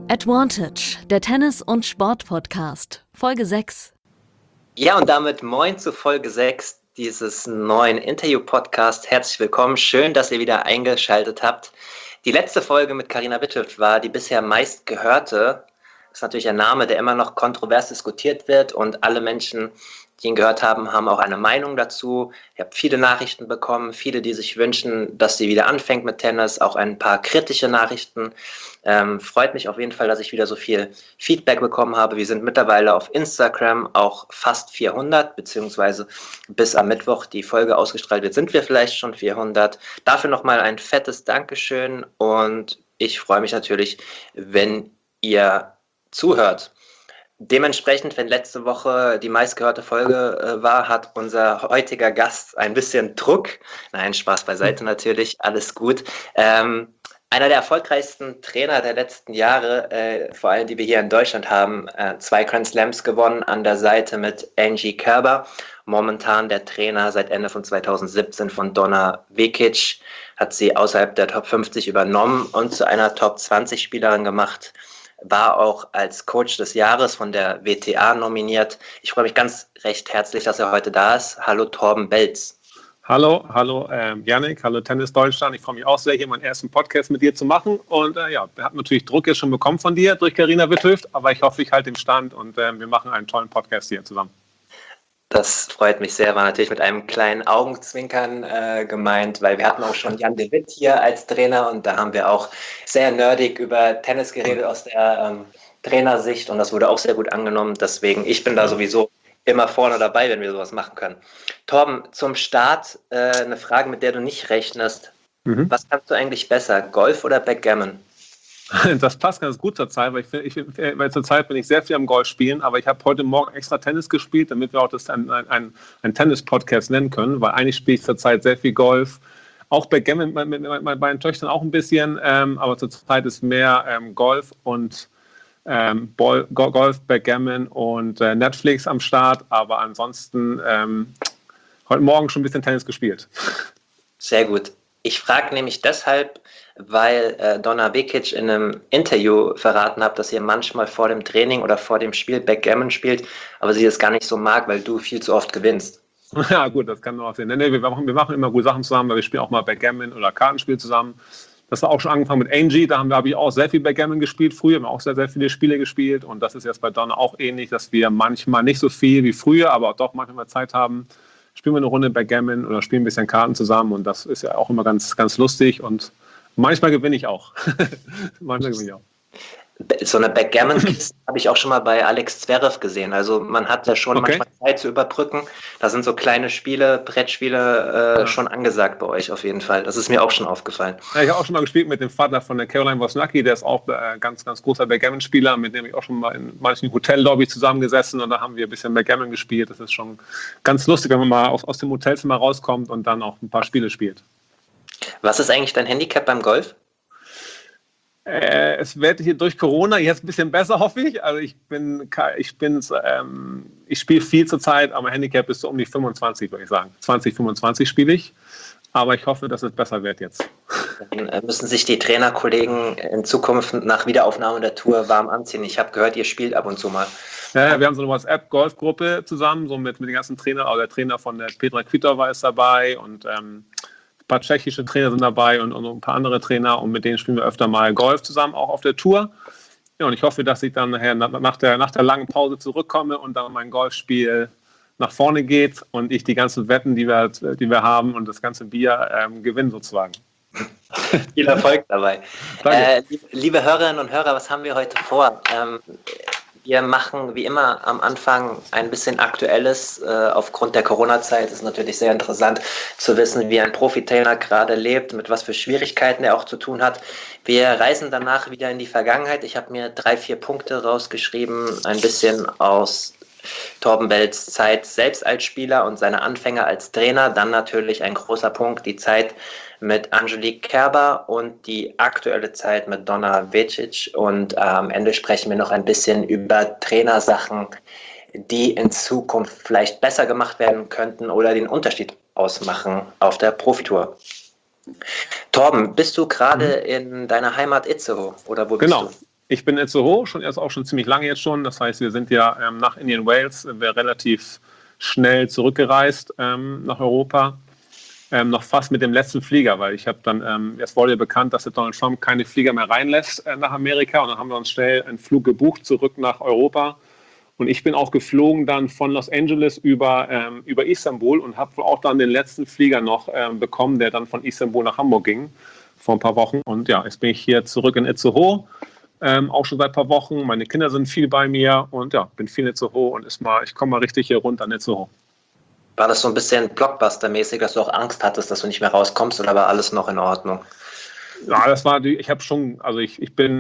Advantage, der Tennis- und Sport-Podcast, Folge 6. Ja, und damit moin zu Folge 6 dieses neuen Interview-Podcasts. Herzlich willkommen, schön, dass ihr wieder eingeschaltet habt. Die letzte Folge mit Carina Witthöft war die bisher meistgehörte. Das ist natürlich ein Name, der immer noch kontrovers diskutiert wird und alle Menschen, die ihn gehört haben, haben auch eine Meinung dazu. Ich habe viele Nachrichten bekommen, viele, die sich wünschen, dass sie wieder anfängt mit Tennis, auch ein paar kritische Nachrichten. Freut mich auf jeden Fall, dass ich wieder so viel Feedback bekommen habe. Wir sind mittlerweile auf Instagram auch fast 400, beziehungsweise bis am Mittwoch die Folge ausgestrahlt wird, sind wir vielleicht schon 400. Dafür nochmal ein fettes Dankeschön und ich freue mich natürlich, wenn ihr zuhört. Dementsprechend, wenn letzte Woche die meistgehörte Folge war, hat unser heutiger Gast ein bisschen Druck. Nein, Spaß beiseite natürlich, alles gut. Einer der erfolgreichsten Trainer der letzten Jahre, vor allem die wir hier in Deutschland haben, 2 Grand Slams gewonnen an der Seite mit Angie Kerber. Momentan der Trainer seit Ende von 2017 von Donna Vekic, hat sie außerhalb der Top 50 übernommen und zu einer Top 20 Spielerin gemacht. War auch als Coach des Jahres von der WTA nominiert. Ich freue mich ganz recht herzlich, dass er heute da ist. Hallo Torben Belz. Hallo Yannick, hallo Tennis Deutschland. Ich freue mich auch sehr, hier meinen ersten Podcast mit dir zu machen. Und wir haben natürlich Druck jetzt schon bekommen von dir durch Carina Witthöft, aber ich hoffe, ich halte den Stand und wir machen einen tollen Podcast hier zusammen. Das freut mich sehr, war natürlich mit einem kleinen Augenzwinkern gemeint, weil wir hatten auch schon Jan de Witt hier als Trainer und da haben wir auch sehr nerdig über Tennis geredet aus der Trainersicht und das wurde auch sehr gut angenommen. Deswegen, ich bin da sowieso immer vorne dabei, wenn wir sowas machen können. Torben, zum Start eine Frage, mit der du nicht rechnest. Was kannst du eigentlich besser, Golf oder Backgammon? Das passt ganz gut zur Zeit, weil zur Zeit bin ich sehr viel am Golf spielen, aber ich habe heute Morgen extra Tennis gespielt, damit wir auch das ein Tennis-Podcast nennen können, weil eigentlich spiele ich zur Zeit sehr viel Golf, auch Backgammon mit meinen Töchtern auch ein bisschen, aber zur Zeit ist mehr Golf und Golf, Backgammon und Netflix am Start, aber ansonsten heute Morgen schon ein bisschen Tennis gespielt. Sehr gut. Ich frage nämlich deshalb, weil Donna Vekic in einem Interview verraten hat, dass ihr manchmal vor dem Training oder vor dem Spiel Backgammon spielt, aber sie es gar nicht so mag, weil du viel zu oft gewinnst. Ja gut, das kann man auch sehen. Nee, wir machen immer gute Sachen zusammen, weil wir spielen auch mal Backgammon oder Kartenspiel zusammen. Das war auch schon angefangen mit Angie, da habe ich auch sehr viel Backgammon gespielt früher, haben auch sehr, sehr viele Spiele gespielt und das ist jetzt bei Donna auch ähnlich, dass wir manchmal nicht so viel wie früher, aber auch doch manchmal Zeit haben, spielen wir eine Runde Backgammon oder spielen ein bisschen Karten zusammen und das ist ja auch immer ganz, ganz lustig und manchmal gewinne ich auch. So eine Backgammon-Kiste habe ich auch schon mal bei Alex Zverev gesehen. Also man hat ja schon manchmal Zeit zu überbrücken. Da sind so kleine Spiele, Brettspiele schon angesagt bei euch auf jeden Fall. Das ist mir auch schon aufgefallen. Ja, ich habe auch schon mal gespielt mit dem Vater von der Caroline Wozniacki, der ist auch ganz, ganz großer Backgammon-Spieler, mit dem ich auch schon mal in manchen Hotellobbys zusammengesessen und da haben wir ein bisschen Backgammon gespielt. Das ist schon ganz lustig, wenn man mal aus dem Hotelzimmer rauskommt und dann auch ein paar Spiele spielt. Was ist eigentlich dein Handicap beim Golf? Es wird hier durch Corona jetzt ein bisschen besser, hoffe ich. Also ich spiele viel zur Zeit, aber Handicap ist so um die 25, würde ich sagen. 20, 25 spiele ich. Aber ich hoffe, dass es besser wird jetzt. Dann müssen sich die Trainerkollegen in Zukunft nach Wiederaufnahme der Tour warm anziehen. Ich habe gehört, ihr spielt ab und zu mal. Ja, wir haben so eine WhatsApp-Golfgruppe zusammen, so mit den ganzen Trainern. Auch der Trainer von der Petra Kvitova ist dabei und ein paar tschechische Trainer sind dabei und ein paar andere Trainer und mit denen spielen wir öfter mal Golf zusammen, auch auf der Tour. Ja, und ich hoffe, dass ich dann nachher nach der langen Pause zurückkomme und dann mein Golfspiel nach vorne geht und ich die ganzen Wetten, die wir haben und das ganze Bier gewinne sozusagen. Viel Erfolg dabei. Liebe Hörerinnen und Hörer, was haben wir heute vor? Wir machen wie immer am Anfang ein bisschen Aktuelles. Aufgrund der Corona-Zeit ist natürlich sehr interessant zu wissen, wie ein Profitrainer gerade lebt, mit was für Schwierigkeiten er auch zu tun hat. Wir reisen danach wieder in die Vergangenheit. Ich habe mir 3, 4 Punkte rausgeschrieben, ein bisschen aus Torben Belz' Zeit selbst als Spieler und seine Anfänge als Trainer. Dann natürlich ein großer Punkt, die Zeit mit Angelique Kerber und die aktuelle Zeit mit Donna Vekic. Und am Ende sprechen wir noch ein bisschen über Trainersachen, die in Zukunft vielleicht besser gemacht werden könnten oder den Unterschied ausmachen auf der Profitour. Torben, bist du gerade in deiner Heimat Itzehoe oder wo bist du? Ich bin in Itzehoe, auch schon ziemlich lange jetzt schon. Das heißt, wir sind ja nach Indian Wales relativ schnell zurückgereist nach Europa. Noch fast mit dem letzten Flieger, weil ich habe dann, es wurde ja bekannt, dass der Donald Trump keine Flieger mehr reinlässt nach Amerika. Und dann haben wir uns schnell einen Flug gebucht zurück nach Europa. Und ich bin auch geflogen dann von Los Angeles über Istanbul und habe auch dann den letzten Flieger noch bekommen, der dann von Istanbul nach Hamburg ging vor ein paar Wochen. Und ja, jetzt bin ich hier zurück in Itzehoe, auch schon seit ein paar Wochen. Meine Kinder sind viel bei mir und ja, bin viel in Itzehoe und ich komme mal richtig hier runter in Itzehoe. War das so ein bisschen Blockbuster-mäßig, dass du auch Angst hattest, dass du nicht mehr rauskommst, oder war alles noch in Ordnung? Ja, ich habe schon, also ich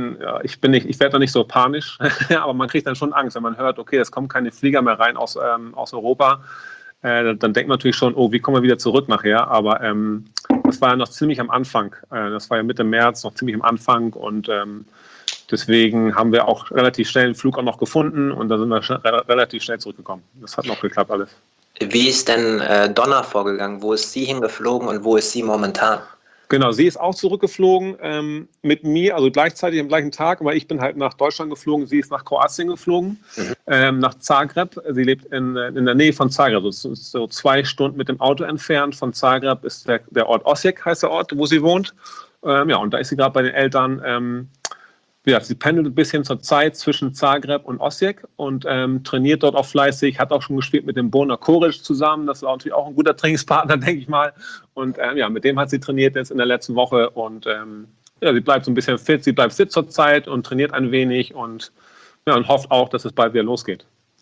werde da nicht so panisch, aber man kriegt dann schon Angst, wenn man hört, okay, es kommen keine Flieger mehr rein aus Europa, dann denkt man natürlich schon, oh, wie kommen wir wieder zurück nachher, aber das war ja noch ziemlich am Anfang, das war ja Mitte März, noch ziemlich am Anfang und deswegen haben wir auch relativ schnell einen Flug auch noch gefunden und da sind wir relativ schnell zurückgekommen. Das hat noch geklappt alles. Wie ist denn Donna vorgegangen? Wo ist sie hingeflogen und wo ist sie momentan? Genau, sie ist auch zurückgeflogen mit mir, also gleichzeitig am gleichen Tag, aber ich bin halt nach Deutschland geflogen, sie ist nach Kroatien geflogen, nach Zagreb. Sie lebt in der Nähe von Zagreb, so 2 Stunden mit dem Auto entfernt. Von Zagreb ist der Ort Osijek, heißt der Ort, wo sie wohnt. Ja, und da ist sie gerade bei den Eltern. Ja, sie pendelt ein bisschen zur Zeit zwischen Zagreb und Osijek und trainiert dort auch fleißig, hat auch schon gespielt mit dem Borna Koric zusammen. Das war natürlich auch ein guter Trainingspartner, denke ich mal. Und ja, mit dem hat sie trainiert jetzt in der letzten Woche und ja, sie bleibt so ein bisschen fit, sie bleibt fit zur Zeit und trainiert ein wenig und hofft auch, dass es bald wieder losgeht.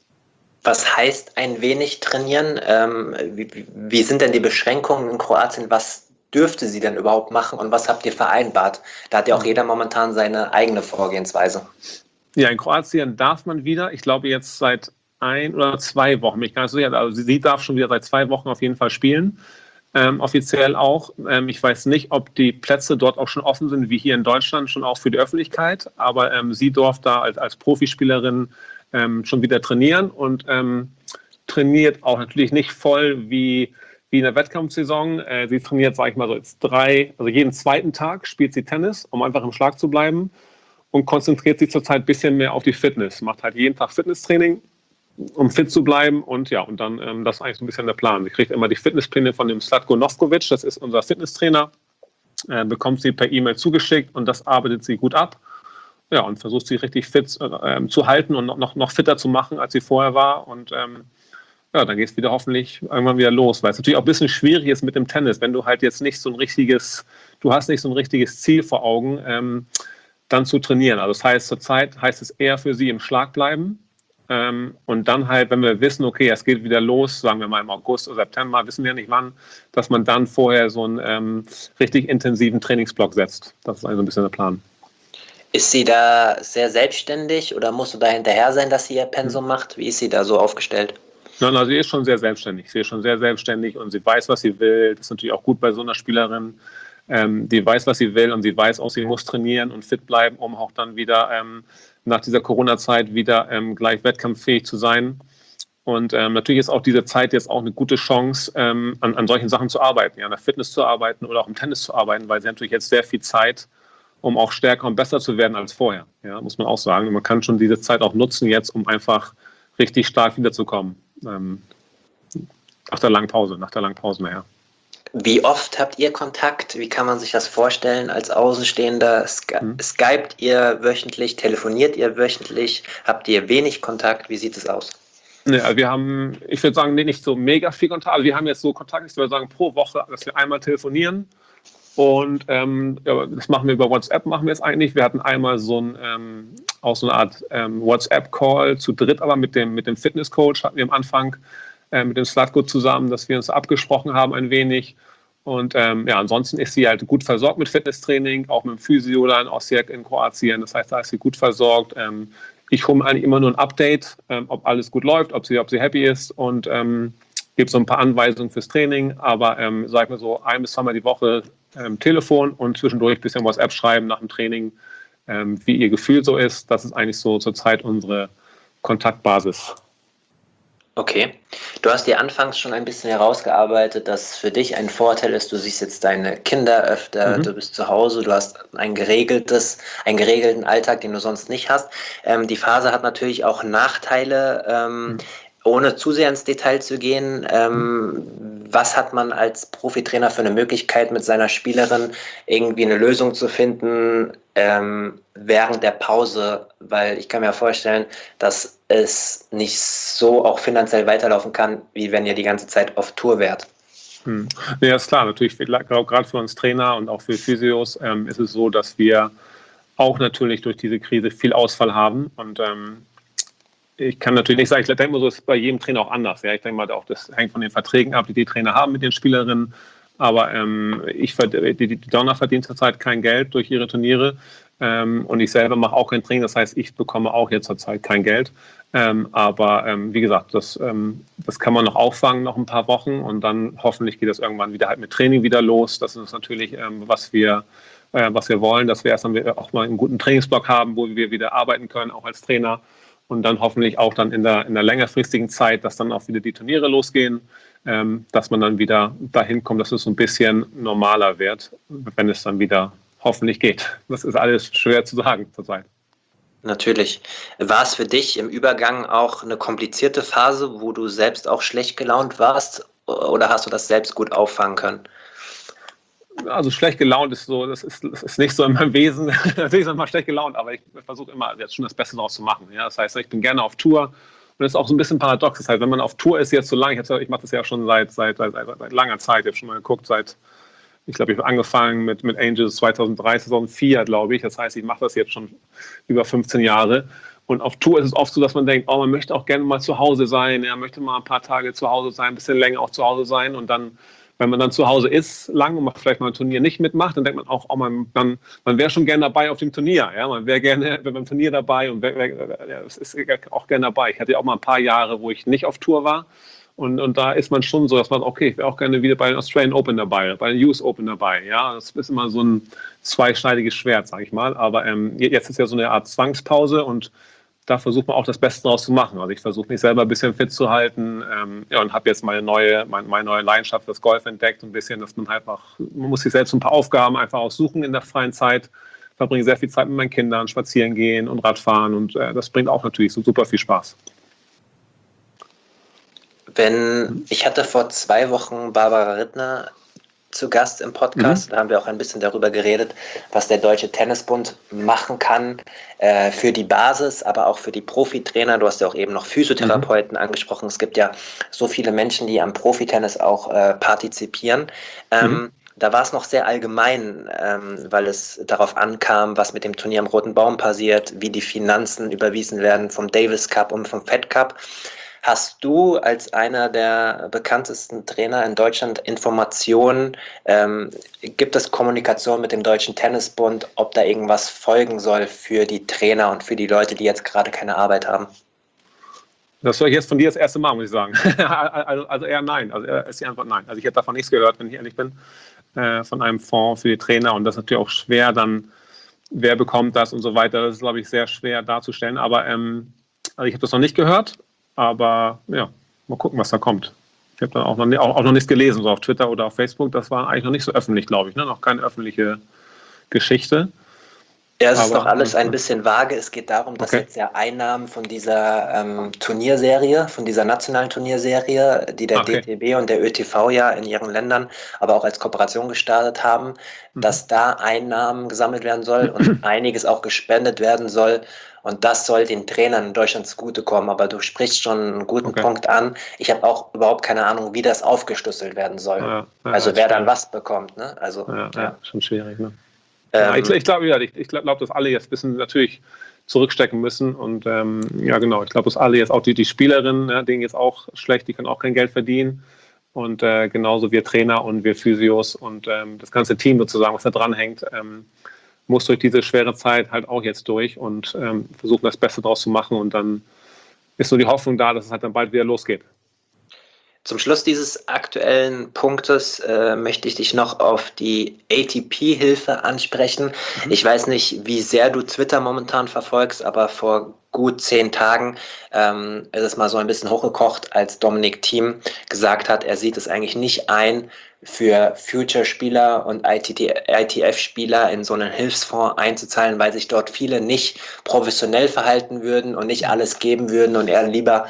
Was heißt ein wenig trainieren? Wie sind denn die Beschränkungen in Kroatien? Was dürfte sie denn überhaupt machen und was habt ihr vereinbart? Da hat ja auch jeder momentan seine eigene Vorgehensweise. Ja, in Kroatien darf man wieder, ich glaube jetzt seit 1 oder 2 Wochen, bin ich gar nicht so sicher, also sie darf schon wieder seit 2 Wochen auf jeden Fall spielen, offiziell auch. Ich weiß nicht, ob die Plätze dort auch schon offen sind, wie hier in Deutschland, schon auch für die Öffentlichkeit, aber sie durfte da als Profispielerin schon wieder trainieren und trainiert auch natürlich nicht voll wie in der Wettkampfsaison. Sie trainiert, sage ich mal so, jetzt jeden 2. Tag spielt sie Tennis, um einfach im Schlag zu bleiben und konzentriert sich zurzeit ein bisschen mehr auf die Fitness. Macht halt jeden Tag Fitnesstraining, um fit zu bleiben und ja, und dann das ist eigentlich so ein bisschen der Plan. Sie kriegt immer die Fitnesspläne von dem Slatko Novkovic, das ist unser Fitnesstrainer, bekommt sie per E-Mail zugeschickt und das arbeitet sie gut ab. Ja, und versucht sie richtig fit zu halten und noch fitter zu machen, als sie vorher war und ja, dann geht es wieder hoffentlich irgendwann wieder los, weil es natürlich auch ein bisschen schwierig ist mit dem Tennis, wenn du halt jetzt nicht so ein richtiges Ziel vor Augen, dann zu trainieren. Also das heißt, zurzeit heißt es eher für sie im Schlag bleiben und dann halt, wenn wir wissen, okay, es geht wieder los, sagen wir mal im August oder September, wissen wir nicht wann, dass man dann vorher so einen richtig intensiven Trainingsblock setzt. Das ist also ein bisschen der Plan. Ist sie da sehr selbstständig oder musst du da hinterher sein, dass sie ihr Pensum macht? Wie ist sie da so aufgestellt? Nein, also sie ist schon sehr selbstständig. Sie ist schon sehr selbstständig und sie weiß, was sie will. Das ist natürlich auch gut bei so einer Spielerin. Die weiß, was sie will und sie weiß auch, sie muss trainieren und fit bleiben, um auch dann wieder nach dieser Corona-Zeit wieder gleich wettkampffähig zu sein. Und natürlich ist auch diese Zeit jetzt auch eine gute Chance, an solchen Sachen zu arbeiten, ja, an der Fitness zu arbeiten oder auch im Tennis zu arbeiten, weil sie natürlich jetzt sehr viel Zeit, um auch stärker und besser zu werden als vorher. Ja, muss man auch sagen. Und man kann schon diese Zeit auch nutzen jetzt, um einfach richtig stark wiederzukommen. Nach der langen Pause nachher. Wie oft habt ihr Kontakt? Wie kann man sich das vorstellen als Außenstehender? Skypt ihr wöchentlich? Telefoniert ihr wöchentlich? Habt ihr wenig Kontakt? Wie sieht es aus? Ja, wir haben, ich würde sagen, nicht so mega viel Kontakt. Also wir haben jetzt so Kontakt, ich würde sagen, pro Woche, dass wir einmal telefonieren. Und ja, das machen wir über WhatsApp, machen wir es eigentlich. Wir hatten einmal auch so eine Art WhatsApp-Call zu dritt, aber mit dem Fitnesscoach hatten wir am Anfang mit dem Slatko zusammen, dass wir uns abgesprochen haben ein wenig. Und ja, ansonsten ist sie halt gut versorgt mit Fitnesstraining, auch mit dem Physio da in Osijek in Kroatien. Das heißt, da ist sie gut versorgt. Ich hole mir eigentlich immer nur ein Update, ob alles gut läuft, ob sie happy ist und gebe so ein paar Anweisungen fürs Training. Aber sag mal so 1 bis 2 Mal die Woche Telefon und zwischendurch ein bisschen WhatsApp schreiben nach dem Training, wie ihr Gefühl so ist. Das ist eigentlich so zurzeit unsere Kontaktbasis. Okay. Du hast dir anfangs schon ein bisschen herausgearbeitet, dass für dich ein Vorteil ist, du siehst jetzt deine Kinder öfter, du Mhm. bist zu Hause, du hast einen geregelten Alltag, den du sonst nicht hast. Die Phase hat natürlich auch Nachteile. Mhm. Ohne zu sehr ins Detail zu gehen, was hat man als Profitrainer für eine Möglichkeit, mit seiner Spielerin irgendwie eine Lösung zu finden während der Pause? Weil ich kann mir vorstellen, dass es nicht so auch finanziell weiterlaufen kann, wie wenn ihr die ganze Zeit auf Tour wärt. Ja, ist klar, natürlich, gerade für uns Trainer und auch für Physios ist es so, dass wir auch natürlich durch diese Krise viel Ausfall haben. Und ich kann natürlich nicht sagen, ich denke mal, so ist es bei jedem Trainer auch anders. Ja? Ich denke mal, auch das hängt von den Verträgen ab, die die Trainer haben mit den Spielerinnen. Aber die Donna verdient zurzeit kein Geld durch ihre Turniere. Und ich selber mache auch kein Training. Das heißt, ich bekomme auch jetzt zurzeit kein Geld. Aber wie gesagt, das kann man noch auffangen, noch ein paar Wochen. Und dann hoffentlich geht das irgendwann wieder halt mit Training wieder los. Das ist natürlich, was wir wollen, dass wir erst dann auch mal einen guten Trainingsblock haben, wo wir wieder arbeiten können, auch als Trainer. Und dann hoffentlich auch dann in der längerfristigen Zeit, dass dann auch wieder die Turniere losgehen, dass man dann wieder dahin kommt, dass es so ein bisschen normaler wird, wenn es dann wieder hoffentlich geht. Das ist alles schwer zu sagen zurzeit. Natürlich. War es für dich im Übergang auch eine komplizierte Phase, wo du selbst auch schlecht gelaunt warst, oder hast du das selbst gut auffangen können? Also schlecht gelaunt ist so, das ist nicht so in meinem Wesen. Natürlich ist man mal schlecht gelaunt, aber ich versuche immer jetzt schon das Beste daraus zu machen. Ja? Das heißt, ich bin gerne auf Tour und das ist auch so ein bisschen paradox. Das heißt, wenn man auf Tour ist jetzt so lange, ich mache das ja schon seit langer Zeit, ich habe schon mal geguckt, ich glaube, ich habe angefangen mit Angels 2003, 2004, glaube ich. Das heißt, ich mache das jetzt schon über 15 Jahre. Und auf Tour ist es oft so, dass man denkt, oh, man möchte auch gerne mal zu Hause sein, ja, möchte mal ein paar Tage zu Hause sein, ein bisschen länger auch zu Hause sein und dann, wenn man dann zu Hause ist, lang und man vielleicht mal ein Turnier nicht mitmacht, dann denkt man auch, oh, man wäre schon gerne dabei auf dem Turnier. Ja? Man wäre gerne beim Turnier dabei und ist auch gerne dabei. Ich hatte ja auch mal ein paar Jahre, wo ich nicht auf Tour war. Und da ist man schon so, dass man, okay, ich wäre auch gerne wieder bei den Australian Open dabei, bei den US Open dabei. Ja, das ist immer so ein zweischneidiges Schwert, sage ich mal. Aber jetzt ist ja so eine Art Zwangspause und da versucht man auch das Beste draus zu machen. Also ich versuche mich selber ein bisschen fit zu halten und habe jetzt meine neue Leidenschaft fürs Golf entdeckt. Ein bisschen, dass man muss sich selbst ein paar Aufgaben einfach aussuchen in der freien Zeit. Ich verbringe sehr viel Zeit mit meinen Kindern, spazieren gehen und Radfahren und das bringt auch natürlich so super viel Spaß. Ich hatte vor 2 Wochen Barbara Rittner zu Gast im Podcast. Da haben wir auch ein bisschen darüber geredet, was der Deutsche Tennisbund machen kann für die Basis, aber auch für die Profitrainer. Du hast ja auch eben noch Physiotherapeuten angesprochen. Es gibt ja so viele Menschen, die am Profitennis auch partizipieren. Da war es noch sehr allgemein, weil es darauf ankam, was mit dem Turnier am Roten Baum passiert, wie die Finanzen überwiesen werden vom Davis Cup und vom Fed Cup. Hast du als einer der bekanntesten Trainer in Deutschland Informationen? Gibt es Kommunikation mit dem Deutschen Tennisbund, ob da irgendwas folgen soll für die Trainer und für die Leute, die jetzt gerade keine Arbeit haben? Das höre ich jetzt von dir das erste Mal, muss ich sagen. Also eher nein. Also ist die Antwort nein. Also ich hätte davon nichts gehört, wenn ich ehrlich bin, von einem Fonds für die Trainer. Und das ist natürlich auch schwer dann, wer bekommt das und so weiter. Das ist, glaube ich, sehr schwer darzustellen. Aber also ich habe das noch nicht gehört. Aber ja, mal gucken, was da kommt. Ich habe dann auch noch nichts gelesen, so auf Twitter oder auf Facebook. Das war eigentlich noch nicht so öffentlich, glaube ich. Ne? Noch keine öffentliche Geschichte. Ja, es ist noch alles ein bisschen vage. Es geht darum, dass jetzt ja Einnahmen von dieser Turnierserie, von dieser nationalen Turnierserie, die der DTB und der ÖTV ja in ihren Ländern, aber auch als Kooperation gestartet haben, dass da Einnahmen gesammelt werden soll und einiges auch gespendet werden soll. Und das soll den Trainern in Deutschland zugutekommen. Aber du sprichst schon einen guten Punkt an. Ich habe auch überhaupt keine Ahnung, wie das aufgeschlüsselt werden soll. Ja, also wer dann was bekommt. Ne? Also, schon schwierig. Ne? Ich glaube, dass alle jetzt ein bisschen natürlich zurückstecken müssen. Und ja, genau, ich glaube, dass alle jetzt auch die Spielerinnen, denen jetzt auch schlecht, die können auch kein Geld verdienen. Und genauso wir Trainer und wir Physios und das ganze Team sozusagen, was da dran hängt, muss durch diese schwere Zeit halt auch jetzt durch und versuchen, das Beste draus zu machen. Und dann ist nur die Hoffnung da, dass es halt dann bald wieder losgeht. Zum Schluss dieses aktuellen Punktes möchte ich dich noch auf die ATP-Hilfe ansprechen. Ich weiß nicht, wie sehr du Twitter momentan verfolgst, aber vor gut 10 Tagen ist es mal so ein bisschen hochgekocht, als Dominic Thiem gesagt hat, er sieht es eigentlich nicht ein, für Future-Spieler und ITF-Spieler in so einen Hilfsfonds einzuzahlen, weil sich dort viele nicht professionell verhalten würden und nicht alles geben würden und er lieber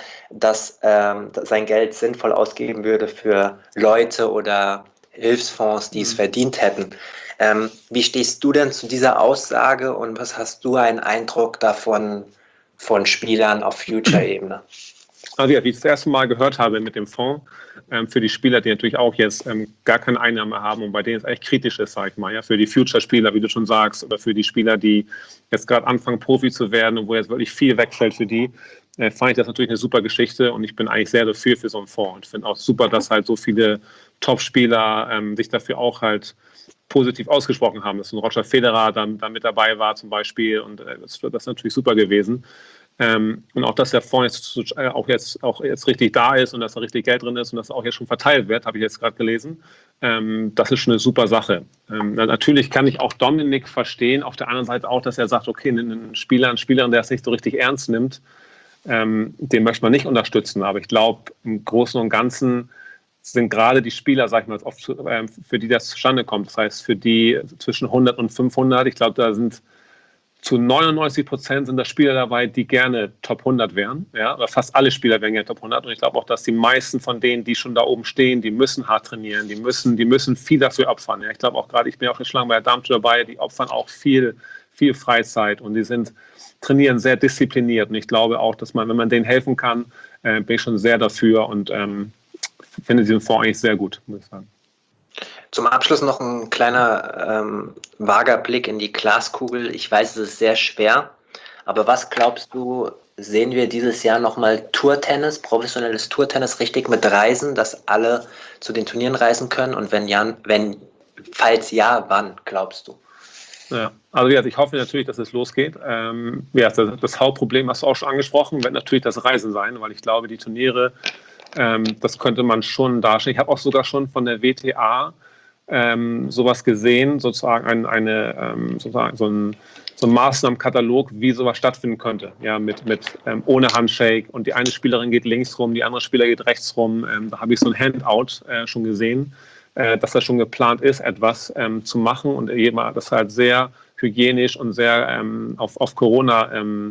sein Geld sinnvoll ausgeben würde für Leute oder Hilfsfonds, die es verdient hätten. Wie stehst du denn zu dieser Aussage und was hast du einen Eindruck davon von Spielern auf Future-Ebene? Also ja, wie ich das erste Mal gehört habe mit dem Fonds für die Spieler, die natürlich auch jetzt gar keine Einnahme haben und bei denen es echt kritisch ist, sag ich mal, ja, für die Future-Spieler, wie du schon sagst, oder für die Spieler, die jetzt gerade anfangen, Profi zu werden und wo jetzt wirklich viel wegfällt für die, fand ich das natürlich eine super Geschichte und ich bin eigentlich sehr dafür für so einen Fonds und finde auch super, dass halt so viele Top-Spieler sich dafür auch halt positiv ausgesprochen haben, dass ein Roger Federer dann mit dabei war zum Beispiel und das ist natürlich super gewesen. Und auch, dass der Fonds jetzt richtig da ist und dass da richtig Geld drin ist und dass er auch jetzt schon verteilt wird, habe ich jetzt gerade gelesen. Das ist schon eine super Sache. Natürlich kann ich auch Dominik verstehen, auf der anderen Seite auch, dass er sagt, okay, einen Spielerin, der es nicht so richtig ernst nimmt, den möchte man nicht unterstützen. Aber ich glaube, im Großen und Ganzen sind gerade die Spieler, sag ich mal, oft für die das zustande kommt. Das heißt, für die zwischen 100 und 500, ich glaube, da sind zu 99% sind da Spieler dabei, die gerne Top 100 wären. Ja? Aber fast alle Spieler wären gerne Top 100. Und ich glaube auch, dass die meisten von denen, die schon da oben stehen, die müssen hart trainieren, die müssen viel dafür opfern. Ja? Ich glaube auch gerade, ich bin auch geschlagen bei der Damen-Tour dabei, die opfern auch viel Freizeit und die trainieren sehr diszipliniert. Und ich glaube auch, dass man, wenn man denen helfen kann, bin ich schon sehr dafür und finde diesen Fonds eigentlich sehr gut, muss ich sagen. Zum Abschluss noch ein kleiner vager Blick in die Glaskugel. Ich weiß, es ist sehr schwer, aber was glaubst du, sehen wir dieses Jahr nochmal Tourtennis, professionelles Tourtennis richtig mit Reisen, dass alle zu den Turnieren reisen können? Und falls ja, wann glaubst du? Ja, also ich hoffe natürlich, dass es losgeht. Das Hauptproblem hast du auch schon angesprochen, wird natürlich das Reisen sein, weil ich glaube, die Turniere, das könnte man schon darstellen. Ich habe auch sogar schon von der WTA sowas gesehen, sozusagen so ein Maßnahmenkatalog, wie sowas stattfinden könnte. Ja, mit ohne Handshake und die eine Spielerin geht links rum, die andere Spieler geht rechts rum. Da habe ich so ein Handout schon gesehen, dass das schon geplant ist, etwas zu machen und das halt sehr hygienisch und sehr auf Corona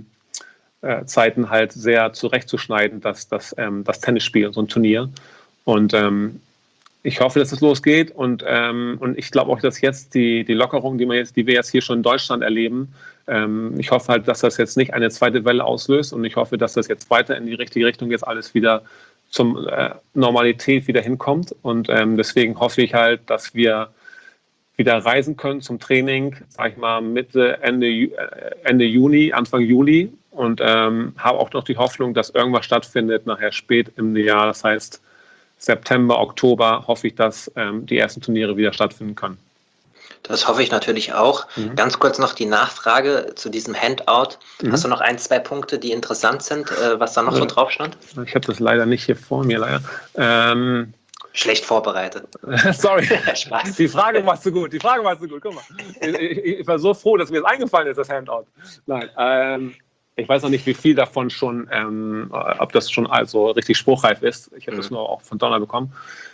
Zeiten halt sehr zurechtzuschneiden, das Tennisspiel, so ein Turnier. Und ich hoffe, dass es losgeht und ich glaube auch, dass jetzt die Lockerung, die wir jetzt hier schon in Deutschland erleben, ich hoffe halt, dass das jetzt nicht eine zweite Welle auslöst und ich hoffe, dass das jetzt weiter in die richtige Richtung jetzt alles wieder zum Normalität wieder hinkommt und deswegen hoffe ich halt, dass wir wieder reisen können zum Training, sag ich mal Ende Juni, Anfang Juli und habe auch noch die Hoffnung, dass irgendwas stattfindet nachher spät im Jahr, das heißt September, Oktober hoffe ich, dass die ersten Turniere wieder stattfinden können. Das hoffe ich natürlich auch. Ganz kurz noch die Nachfrage zu diesem Handout. Hast du noch 1, 2 Punkte, die interessant sind, was da noch so drauf stand? Ich habe das leider nicht hier vor mir, leider. Schlecht vorbereitet. Sorry, Spaß. Die Frage war zu gut. Guck mal. Ich war so froh, dass mir das eingefallen ist, das Handout. Nein, ich weiß noch nicht, wie viel davon schon, ob das schon also richtig spruchreif ist. Ich habe das nur auch von Donner bekommen.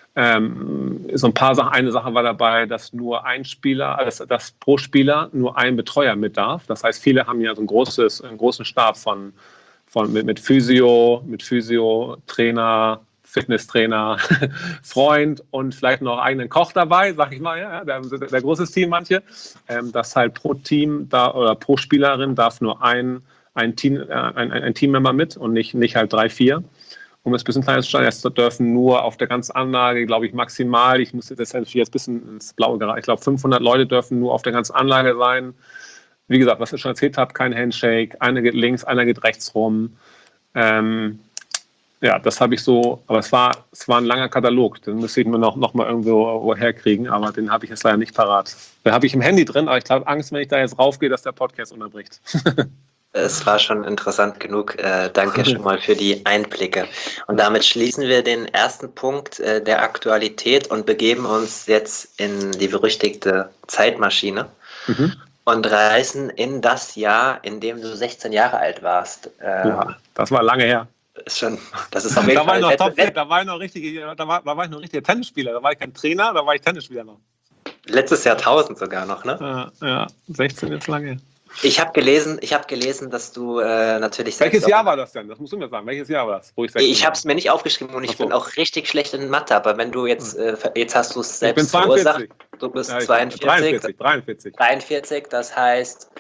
So ein paar Sachen. Eine Sache war dabei, dass nur ein Spieler, dass pro Spieler nur ein Betreuer mit darf. Das heißt, viele haben ja so einen großen Stab mit Physio, Trainer, Fitnesstrainer, Freund und vielleicht noch eigenen Koch dabei, sag ich mal, ja, der großes Team manche. Das halt pro Team oder pro Spielerin darf nur ein Teammember mit und nicht halt 3, 4. Um es ein bisschen kleiner zu stellen, es dürfen nur auf der ganzen Anlage, glaube ich, maximal, ich muss das jetzt ein bisschen ins Blaue geraten, ich glaube 500 Leute dürfen nur auf der ganzen Anlage sein. Wie gesagt, was ich schon erzählt habe, kein Handshake, einer geht links, einer geht rechts rum. Ja, das habe ich so, aber es war ein langer Katalog, den müsste ich mir noch mal irgendwo herkriegen, aber den habe ich jetzt leider nicht parat. Den habe ich im Handy drin, aber ich habe Angst, wenn ich da jetzt raufgehe, dass der Podcast unterbricht. Es war schon interessant genug. Danke schon mal für die Einblicke. Und damit schließen wir den ersten Punkt der Aktualität und begeben uns jetzt in die berüchtigte Zeitmaschine. und reisen in das Jahr, in dem du 16 Jahre alt warst. Ja, das war lange her. Das ist auf jeden Fall. Da war ich noch richtiger Tennisspieler. Da war ich kein Trainer, da war ich Tennisspieler noch. Letztes Jahrtausend sogar noch, ne? Ja, 16 ist lange her. Ich habe gelesen, dass du natürlich... Welches Jahr war das denn? Das musst du mir sagen. Welches Jahr war das? Ich habe es mir nicht aufgeschrieben und ich bin auch richtig schlecht in Mathe, aber wenn du jetzt hast du es selbst verursacht. Du bist 42. 43, das heißt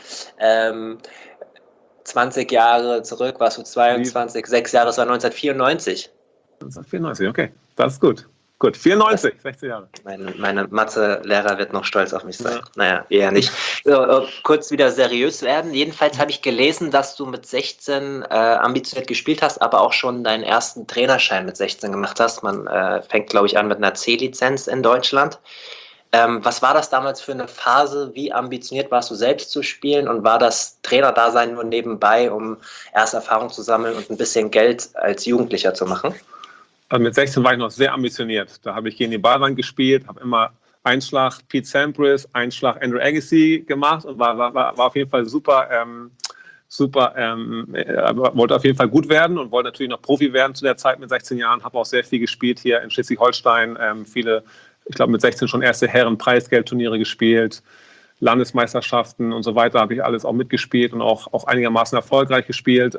20 Jahre zurück warst du 22, 6 Jahre, es war 1994. 1994, okay, das ist gut. Gut, 94, 16 Jahre. Meine Mathe-Lehrer wird noch stolz auf mich sein. Ja. Naja, eher nicht. So, kurz wieder seriös werden. Jedenfalls habe ich gelesen, dass du mit 16 ambitioniert gespielt hast, aber auch schon deinen ersten Trainerschein mit 16 gemacht hast. Man fängt, glaube ich, an mit einer C-Lizenz in Deutschland. Was war das damals für eine Phase? Wie ambitioniert warst du selbst zu spielen? Und war das Trainerdasein nur nebenbei, um erst Erfahrung zu sammeln und ein bisschen Geld als Jugendlicher zu machen? Also mit 16 war ich noch sehr ambitioniert. Da habe ich gegen die Ballwand gespielt, habe immer Einschlag Pete Sampras, Einschlag Andrew Agassi gemacht und war auf jeden Fall super, wollte auf jeden Fall gut werden und wollte natürlich noch Profi werden zu der Zeit mit 16 Jahren. Habe auch sehr viel gespielt hier in Schleswig-Holstein, ich glaube mit 16 schon erste Herren-Preisgeldturniere gespielt, Landesmeisterschaften und so weiter habe ich alles auch mitgespielt und auch einigermaßen erfolgreich gespielt.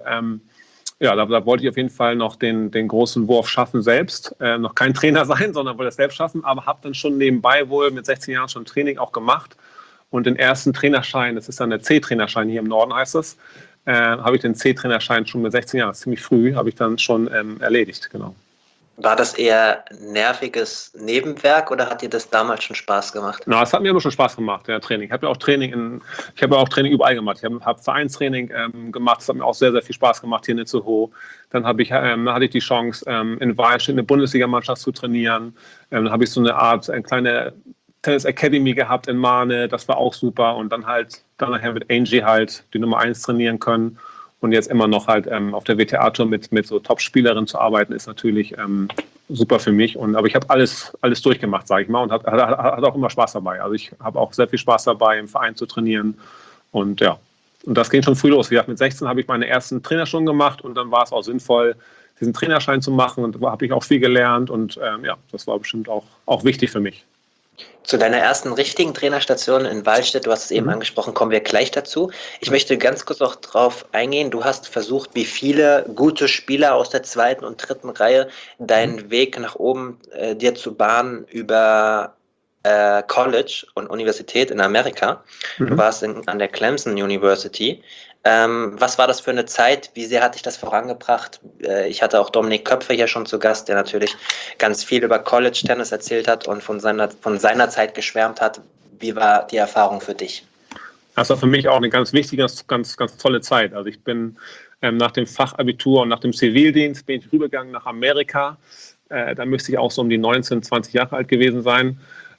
Da wollte ich auf jeden Fall noch den großen Wurf schaffen selbst. Noch kein Trainer sein, sondern wollte es selbst schaffen, aber habe dann schon nebenbei wohl mit 16 Jahren schon Training auch gemacht. Und den ersten Trainerschein, das ist dann der C-Trainerschein, hier im Norden heißt es, habe ich den C-Trainerschein schon mit 16 Jahren, ziemlich früh, habe ich dann schon erledigt, genau. War das eher nerviges Nebenwerk oder hat dir das damals schon Spaß gemacht? Na, es hat mir aber schon Spaß gemacht, der Training. Ich habe ja auch Training überall gemacht. Ich habe Vereinstraining gemacht, das hat mir auch sehr, sehr viel Spaß gemacht hier in Itzehoe. Dann hatte ich die Chance, in Weilstedt eine Bundesligamannschaft zu trainieren. Dann habe ich so eine Art, eine kleine Tennis Academy gehabt in Mahne, das war auch super. Und dann nachher mit Angie halt die Nummer 1 trainieren können. Und jetzt immer noch halt auf der WTA-Tour mit so Top-Spielerinnen zu arbeiten, ist natürlich super für mich. Aber ich habe alles durchgemacht, sage ich mal, und hat auch immer Spaß dabei. Also ich habe auch sehr viel Spaß dabei, im Verein zu trainieren. Und ja, und das ging schon früh los. Wie gesagt, mit 16 habe ich meine ersten Trainerstunden gemacht und dann war es auch sinnvoll, diesen Trainerschein zu machen. Und da habe ich auch viel gelernt und das war bestimmt auch wichtig für mich. Zu deiner ersten richtigen Trainerstation in Weilstedt, du hast es eben angesprochen, kommen wir gleich dazu. Ich möchte ganz kurz noch drauf eingehen. Du hast versucht, wie viele gute Spieler aus der 2. und 3. Reihe deinen Weg nach oben dir zu bahnen über College und Universität in Amerika. Du warst an der Clemson University. Was war das für eine Zeit? Wie sehr hat dich das vorangebracht? Ich hatte auch Dominik Köpfe hier schon zu Gast, der natürlich ganz viel über College-Tennis erzählt hat und von seiner Zeit geschwärmt hat. Wie war die Erfahrung für dich? Das war für mich auch eine ganz wichtige, ganz tolle Zeit. Also ich bin nach dem Fachabitur und nach dem Zivildienst bin ich rübergegangen nach Amerika. Da müsste ich auch so um die 19, 20 Jahre alt gewesen sein.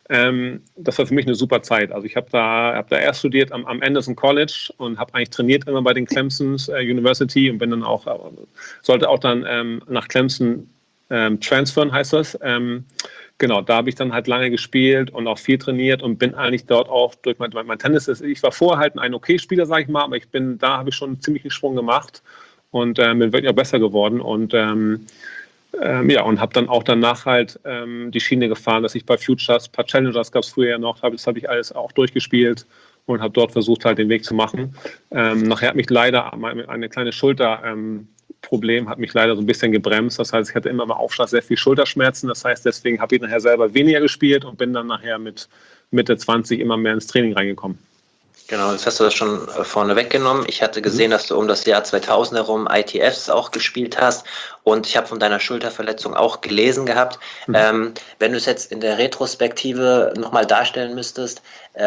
Das war für mich eine super Zeit. Also ich habe da erst studiert am Anderson College und habe eigentlich trainiert immer bei den Clemson University und bin dann sollte auch dann nach Clemson transfern, heißt das. Genau, da habe ich dann halt lange gespielt und auch viel trainiert und bin eigentlich dort auch durch mein Tennis. Ich war vorher halt ein Okay-Spieler, sage ich mal, aber da habe ich schon einen ziemlichen Sprung gemacht und bin wirklich auch besser geworden und und habe dann auch danach halt die Schiene gefahren, dass ich bei Futures, ein paar Challengers gab es früher noch, das habe ich alles auch durchgespielt und habe dort versucht halt den Weg zu machen. Nachher hat mich leider eine kleine Schulterproblem hat mich leider so ein bisschen gebremst. Das heißt, ich hatte immer im Aufschlag sehr viel Schulterschmerzen. Das heißt, deswegen habe ich nachher selber weniger gespielt und bin dann nachher mit Mitte 20 immer mehr ins Training reingekommen. Genau, das hast du das schon vorne weggenommen. Ich hatte gesehen, dass du um das Jahr 2000 herum ITFs auch gespielt hast und ich habe von deiner Schulterverletzung auch gelesen gehabt. Wenn du es jetzt in der Retrospektive nochmal darstellen müsstest,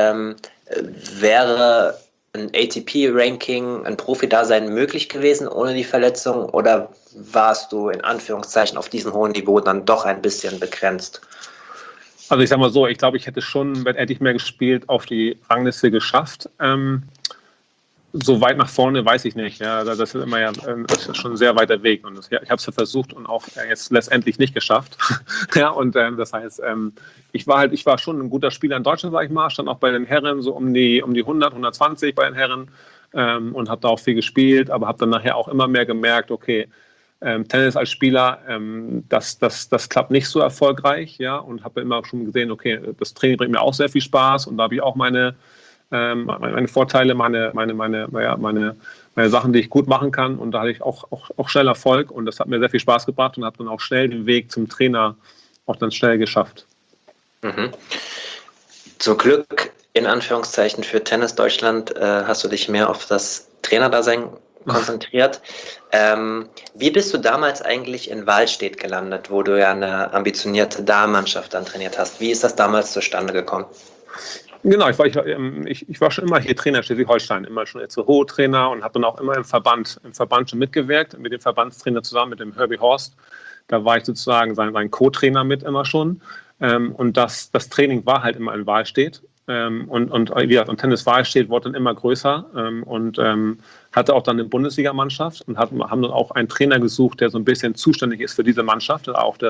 wäre ein ATP-Ranking, ein Profi-Dasein möglich gewesen ohne die Verletzung oder warst du in Anführungszeichen auf diesem hohen Niveau dann doch ein bisschen begrenzt? Also ich sag mal so, ich glaube, ich hätte schon, hätte ich mehr gespielt, auf die Rangliste geschafft. so weit nach vorne weiß ich nicht. Ja, das ist immer das ist schon ein sehr weiter Weg. Und ich habe es ja versucht und auch jetzt letztendlich nicht geschafft. Ja, und das heißt, ich war schon ein guter Spieler in Deutschland, sage ich mal. Stand auch bei den Herren so um die 100, 120 bei den Herren und habe da auch viel gespielt, aber habe dann nachher auch immer mehr gemerkt, okay, Tennis als Spieler, das klappt nicht so erfolgreich, ja, und habe immer schon gesehen, okay, das Training bringt mir auch sehr viel Spaß und da habe ich auch meine Vorteile, meine Sachen, die ich gut machen kann, und da hatte ich auch schnell Erfolg und das hat mir sehr viel Spaß gebracht und habe dann auch schnell den Weg zum Trainer auch dann schnell geschafft. Mhm. Zum Glück, in Anführungszeichen, für Tennis Deutschland hast du dich mehr auf das Trainerdasein konzentriert. Wie bist du damals eigentlich in Wahlstedt gelandet, wo du ja eine ambitionierte Damenmannschaft dann trainiert hast? Wie ist das damals zustande gekommen? Genau, ich war schon immer hier Trainer in Schleswig-Holstein, immer schon jetzt so Trainer und habe dann auch immer im Verband schon mitgewirkt, mit dem Verbandstrainer zusammen, mit dem Herbie Horst. Da war ich sozusagen sein Co-Trainer mit immer schon. Und das Training war halt immer in Wahlstedt. Und Tennis Wahlstedt wurde dann immer größer und hatte auch dann eine Bundesligamannschaft und haben dann auch einen Trainer gesucht, der so ein bisschen zuständig ist für diese Mannschaft, der auch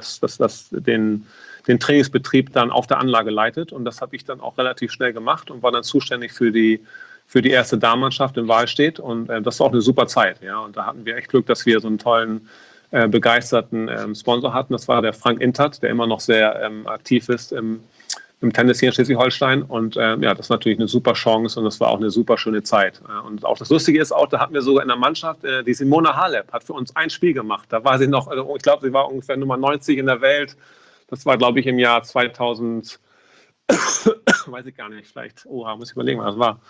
den Trainingsbetrieb dann auf der Anlage leitet. Und das habe ich dann auch relativ schnell gemacht und war dann zuständig für die erste Damenmannschaft in Wahlstedt. Und das war auch eine super Zeit. Ja. Und da hatten wir echt Glück, dass wir so einen tollen, begeisterten Sponsor hatten. Das war der Frank Intert, der immer noch sehr aktiv ist im Tennis hier in Schleswig-Holstein. Und das ist natürlich eine super Chance und das war auch eine super schöne Zeit. Und auch das Lustige ist auch, da hatten wir sogar in der Mannschaft, die Simona Halep hat für uns ein Spiel gemacht. Da war sie noch, ich glaube, sie war ungefähr Nummer 90 in der Welt. Das war, glaube ich, im Jahr 2000, weiß ich gar nicht, vielleicht, muss ich überlegen, was das war,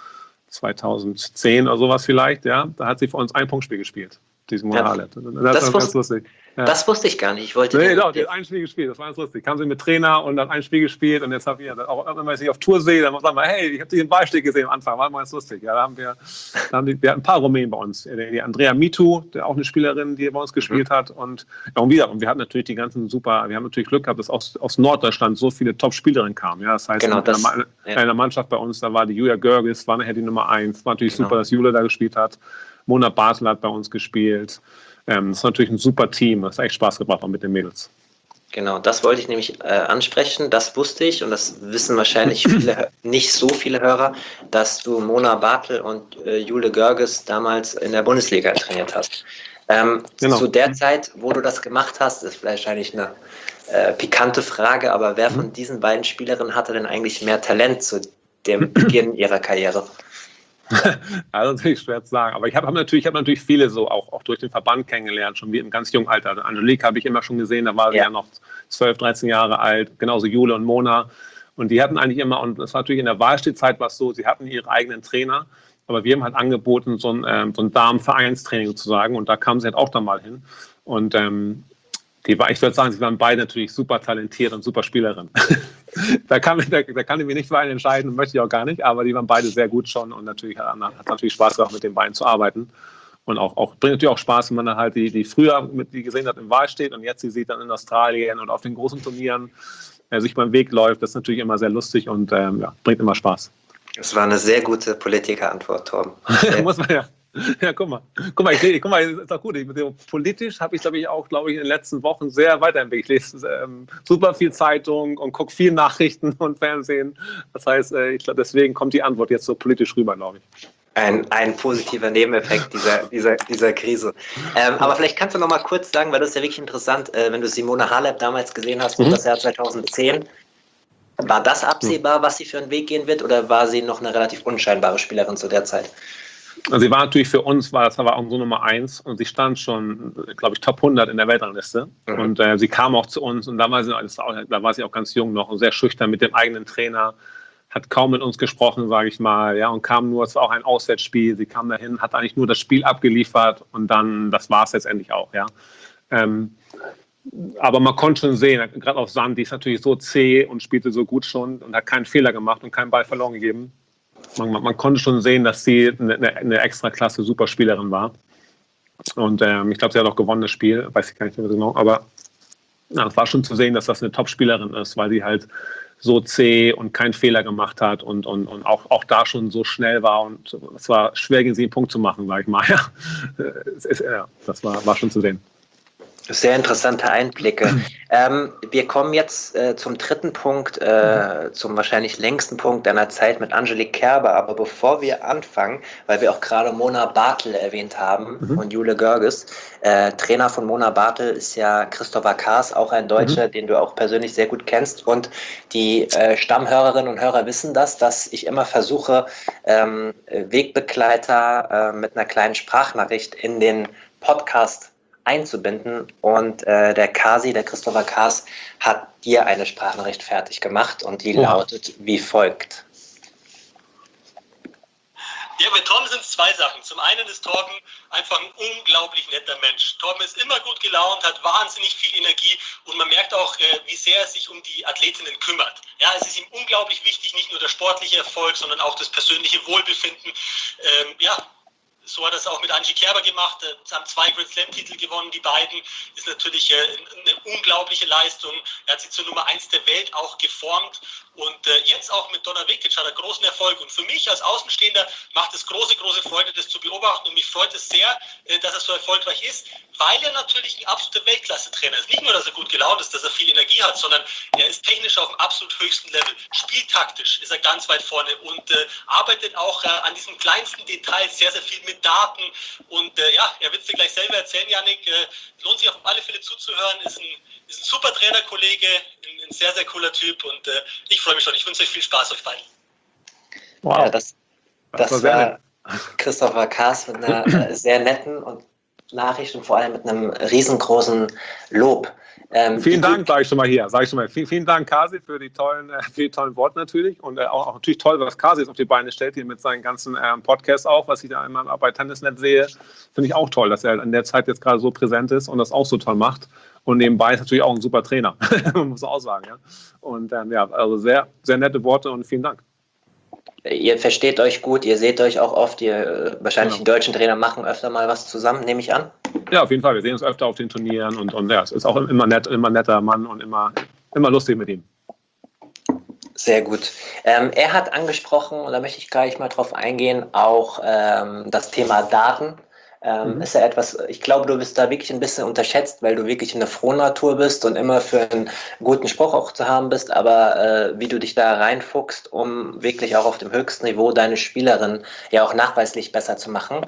2010 oder sowas vielleicht, ja. Da hat sie für uns ein Punktspiel gespielt, die Simona Halep. Das war ganz lustig. Ja. Das wusste ich gar nicht. Ich wollte die hat ein Spiel gespielt, das war ganz lustig. Kam sie mit Trainer und dann ein Spiel gespielt und jetzt habe ich auch, wenn ich sie auf Tour sehe, dann sagen wir, hey, ich habe dich im Wahlstedt gesehen am Anfang, war mal ganz lustig. Ja, wir hatten ein paar Rumänen bei uns. Die Andrea Mitu, der auch eine Spielerin, die bei uns gespielt hat und wir hatten natürlich wir haben natürlich Glück gehabt, dass aus Norddeutschland so viele Top-Spielerinnen kamen. Ja, das heißt, genau, in einer Mannschaft bei uns, da war die Julia Görges, war nachher die Nummer 1. War natürlich super, dass Jule da gespielt hat. Mona Bartel hat bei uns gespielt. Das ist natürlich ein super Team. Das hat echt Spaß gebracht, auch mit den Mädels. Genau, das wollte ich nämlich ansprechen. Das wusste ich und das wissen wahrscheinlich nicht so viele Hörer, dass du Mona Bartel und Jule Görges damals in der Bundesliga trainiert hast. Genau. Zu der Zeit, wo du das gemacht hast, ist wahrscheinlich eine pikante Frage, aber wer von diesen beiden Spielerinnen hatte denn eigentlich mehr Talent zu dem Beginn ihrer Karriere? Also natürlich schwer zu sagen, aber ich habe natürlich viele so auch durch den Verband kennengelernt, schon wie im ganz jungen Alter. Angelique habe ich immer schon gesehen, da war sie ja noch 12, 13 Jahre alt, genauso Jule und Mona. Und die hatten eigentlich immer, und das war natürlich in der Wahlstedt-Zeit war es so, sie hatten ihre eigenen Trainer, aber wir haben halt angeboten, so ein Damenvereinstraining sozusagen, und da kamen sie halt auch dann mal hin. Und ich würde sagen, sie waren beide natürlich super talentiert und super Spielerinnen. Da kann ich mich nicht für einen entscheiden, möchte ich auch gar nicht, aber die waren beide sehr gut schon und natürlich hat natürlich Spaß gemacht, mit den beiden zu arbeiten. Und bringt natürlich auch Spaß, wenn man dann halt die früher die gesehen hat im Wahlstedt und jetzt sie sieht dann in Australien und auf den großen Turnieren sich beim Weg läuft. Das ist natürlich immer sehr lustig und bringt immer Spaß. Das war eine sehr gute Politikerantwort, Torben. Muss man ja. Ja, guck mal, ist doch gut. Politisch habe ich, glaube ich, in den letzten Wochen sehr weiterentwickelt. Ich lese super viel Zeitung und gucke viel Nachrichten und Fernsehen. Das heißt, ich glaube, deswegen kommt die Antwort jetzt so politisch rüber, glaube ich. Ein positiver Nebeneffekt dieser Krise. Aber vielleicht kannst du noch mal kurz sagen, weil das ist ja wirklich interessant, wenn du Simona Halep damals gesehen hast, das Jahr 2010, war das absehbar, was sie für einen Weg gehen wird, oder war sie noch eine relativ unscheinbare Spielerin zu der Zeit? Also sie war natürlich für uns, das war auch so Nummer 1 und sie stand schon, glaube ich, Top 100 in der Weltrangliste. Und sie kam auch zu uns und da war sie auch ganz jung noch und sehr schüchtern mit dem eigenen Trainer, hat kaum mit uns gesprochen, sage ich mal, ja, und kam nur, es war auch ein Auswärtsspiel, sie kam dahin, hat eigentlich nur das Spiel abgeliefert und dann, das war es letztendlich auch, ja. Aber man konnte schon sehen, gerade auf Sand, die ist natürlich so zäh und spielte so gut schon und hat keinen Fehler gemacht und keinen Ball verloren gegeben. Man konnte schon sehen, dass sie eine extra klasse Superspielerin war. Und ich glaube, sie hat auch gewonnen das Spiel, weiß ich gar nicht mehr genau. Aber es war schon zu sehen, dass das eine Top-Spielerin ist, weil sie halt so zäh und keinen Fehler gemacht hat und auch da schon so schnell war und es war schwer gegen sie einen Punkt zu machen, sag ich mal. Ja, das war schon zu sehen. Sehr interessante Einblicke. Wir kommen jetzt zum dritten Punkt, zum wahrscheinlich längsten Punkt deiner Zeit mit Angelique Kerber. Aber bevor wir anfangen, weil wir auch gerade Mona Bartel erwähnt haben und Jule Görges, Trainer von Mona Bartel ist ja Christopher Kaas, auch ein Deutscher, den du auch persönlich sehr gut kennst. Und die Stammhörerinnen und Hörer wissen das, dass ich immer versuche, Wegbegleiter mit einer kleinen Sprachnachricht in den Podcast einzubinden und der Christopher Kaas, hat dir eine Sprachnachricht fertig gemacht und die lautet wie folgt. Ja, bei Torben sind es zwei Sachen. Zum einen ist Torben einfach ein unglaublich netter Mensch. Torben ist immer gut gelaunt, hat wahnsinnig viel Energie und man merkt auch, wie sehr er sich um die Athletinnen kümmert. Ja, es ist ihm unglaublich wichtig, nicht nur der sportliche Erfolg, sondern auch das persönliche Wohlbefinden. So hat er es auch mit Angie Kerber gemacht, haben 2 Grand Slam-Titel gewonnen, die beiden, ist natürlich eine unglaubliche Leistung. Er hat sich zur Nummer 1 der Welt auch geformt und jetzt auch mit Donna Vekic hat er großen Erfolg. Und für mich als Außenstehender macht es große Freude, das zu beobachten und mich freut es sehr, dass er so erfolgreich ist, weil er natürlich ein absoluter Weltklasse-Trainer ist. Nicht nur, dass er gut gelaunt ist, dass er viel Energie hat, sondern er ist technisch auf dem absolut höchsten Level. Spieltaktisch ist er ganz weit vorne und arbeitet auch an diesen kleinsten Details sehr viel mit Daten und er wird es dir gleich selber erzählen, Yannick, lohnt sich auf alle Fälle zuzuhören, ist ein super Trainerkollege, ein sehr cooler Typ und ich freue mich schon, ich wünsche euch viel Spaß, euch beiden. Wow. Ja, das war Christopher Kaas mit einer sehr netten und Nachricht und vor allem mit einem riesengroßen Lob. Vielen Dank, sage ich schon mal hier. Vielen Dank, Kasi, für die tollen Worte natürlich. Und auch natürlich toll, was Kasi jetzt auf die Beine stellt, hier mit seinen ganzen Podcasts auch, was ich da immer bei Tennisnet sehe. Finde ich auch toll, dass er in der Zeit jetzt gerade so präsent ist und das auch so toll macht. Und nebenbei ist natürlich auch ein super Trainer, man muss auch sagen. Ja. Und also sehr, sehr nette Worte und vielen Dank. Ihr versteht euch gut, ihr seht euch auch oft, wahrscheinlich die deutschen Trainer machen öfter mal was zusammen, nehme ich an. Ja, auf jeden Fall, wir sehen uns öfter auf den Turnieren und es ist auch immer netter Mann und immer lustig mit ihm. Sehr gut. Er hat angesprochen, und da möchte ich gleich mal drauf eingehen, auch das Thema Daten. Ist ja etwas, ich glaube, du bist da wirklich ein bisschen unterschätzt, weil du wirklich eine Frohnatur bist und immer für einen guten Spruch auch zu haben bist, aber wie du dich da reinfuchst, um wirklich auch auf dem höchsten Niveau deine Spielerin ja auch nachweislich besser zu machen.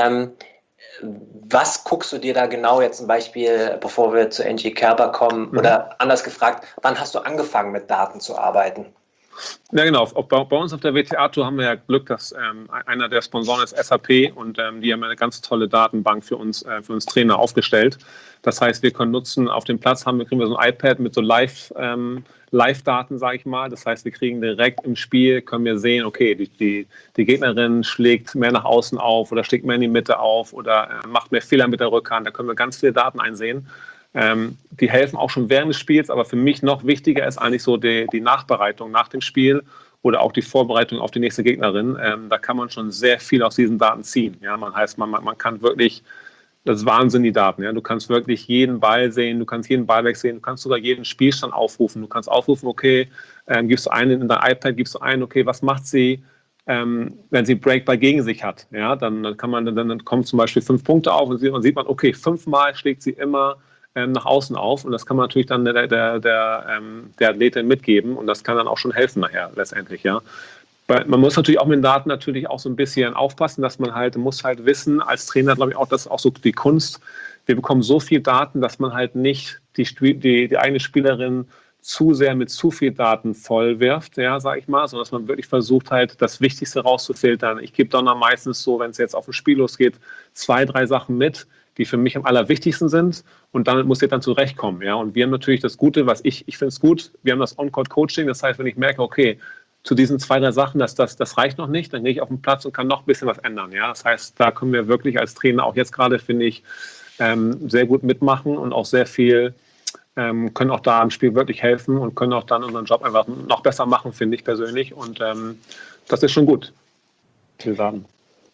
Was guckst du dir da genau jetzt zum Beispiel, bevor wir zu Angie Kerber kommen, oder anders gefragt, wann hast du angefangen mit Daten zu arbeiten? Ja, genau. Bei uns auf der WTA-Tour haben wir ja Glück, dass einer der Sponsoren ist SAP und die haben eine ganz tolle Datenbank für uns Trainer aufgestellt. Das heißt, wir können nutzen, auf dem Platz kriegen wir so ein iPad mit so Live-Daten, sage ich mal. Das heißt, wir kriegen direkt im Spiel, können wir sehen, okay, die Gegnerin schlägt mehr nach außen auf oder schlägt mehr in die Mitte auf oder macht mehr Fehler mit der Rückhand. Da können wir ganz viele Daten einsehen. Die helfen auch schon während des Spiels, aber für mich noch wichtiger ist eigentlich so die Nachbereitung nach dem Spiel oder auch die Vorbereitung auf die nächste Gegnerin. Da kann man schon sehr viel aus diesen Daten ziehen. Ja, man kann wirklich, das ist Wahnsinn, die Daten. Ja. Du kannst wirklich jeden Ball sehen, du kannst jeden Ball wegsehen, du kannst sogar jeden Spielstand aufrufen. Du kannst aufrufen, okay, gibst du einen in dein iPad, gibst du ein, okay, was macht sie, wenn sie Breakball gegen sich hat. Ja, dann kommen zum Beispiel 5 Punkte auf und sieht man, okay, 5-mal schlägt sie immer nach außen auf und das kann man natürlich dann der Athletin mitgeben und das kann dann auch schon helfen nachher letztendlich, ja. Man muss natürlich auch mit den Daten natürlich auch so ein bisschen aufpassen, dass man muss wissen, als Trainer glaube ich auch, das ist auch so die Kunst, wir bekommen so viel Daten, dass man halt nicht die eigene Spielerin zu sehr mit zu viel Daten voll wirft, ja, sag ich mal, sondern dass man wirklich versucht das Wichtigste rauszufiltern. Ich gebe dann meistens so, wenn es jetzt auf ein Spiel losgeht, 2, 3 Sachen mit, die für mich am allerwichtigsten sind und damit muss ich dann zurechtkommen. Ja? Und wir haben natürlich das Gute, was ich finde es gut, wir haben das On-Court-Coaching, das heißt, wenn ich merke, okay, zu diesen 2, 3 Sachen, das reicht noch nicht, dann gehe ich auf den Platz und kann noch ein bisschen was ändern. Ja? Das heißt, da können wir wirklich als Trainer auch jetzt gerade, finde ich, sehr gut mitmachen und auch sehr viel, können auch da im Spiel wirklich helfen und können auch dann unseren Job einfach noch besser machen, finde ich persönlich und das ist schon gut, viel sagen.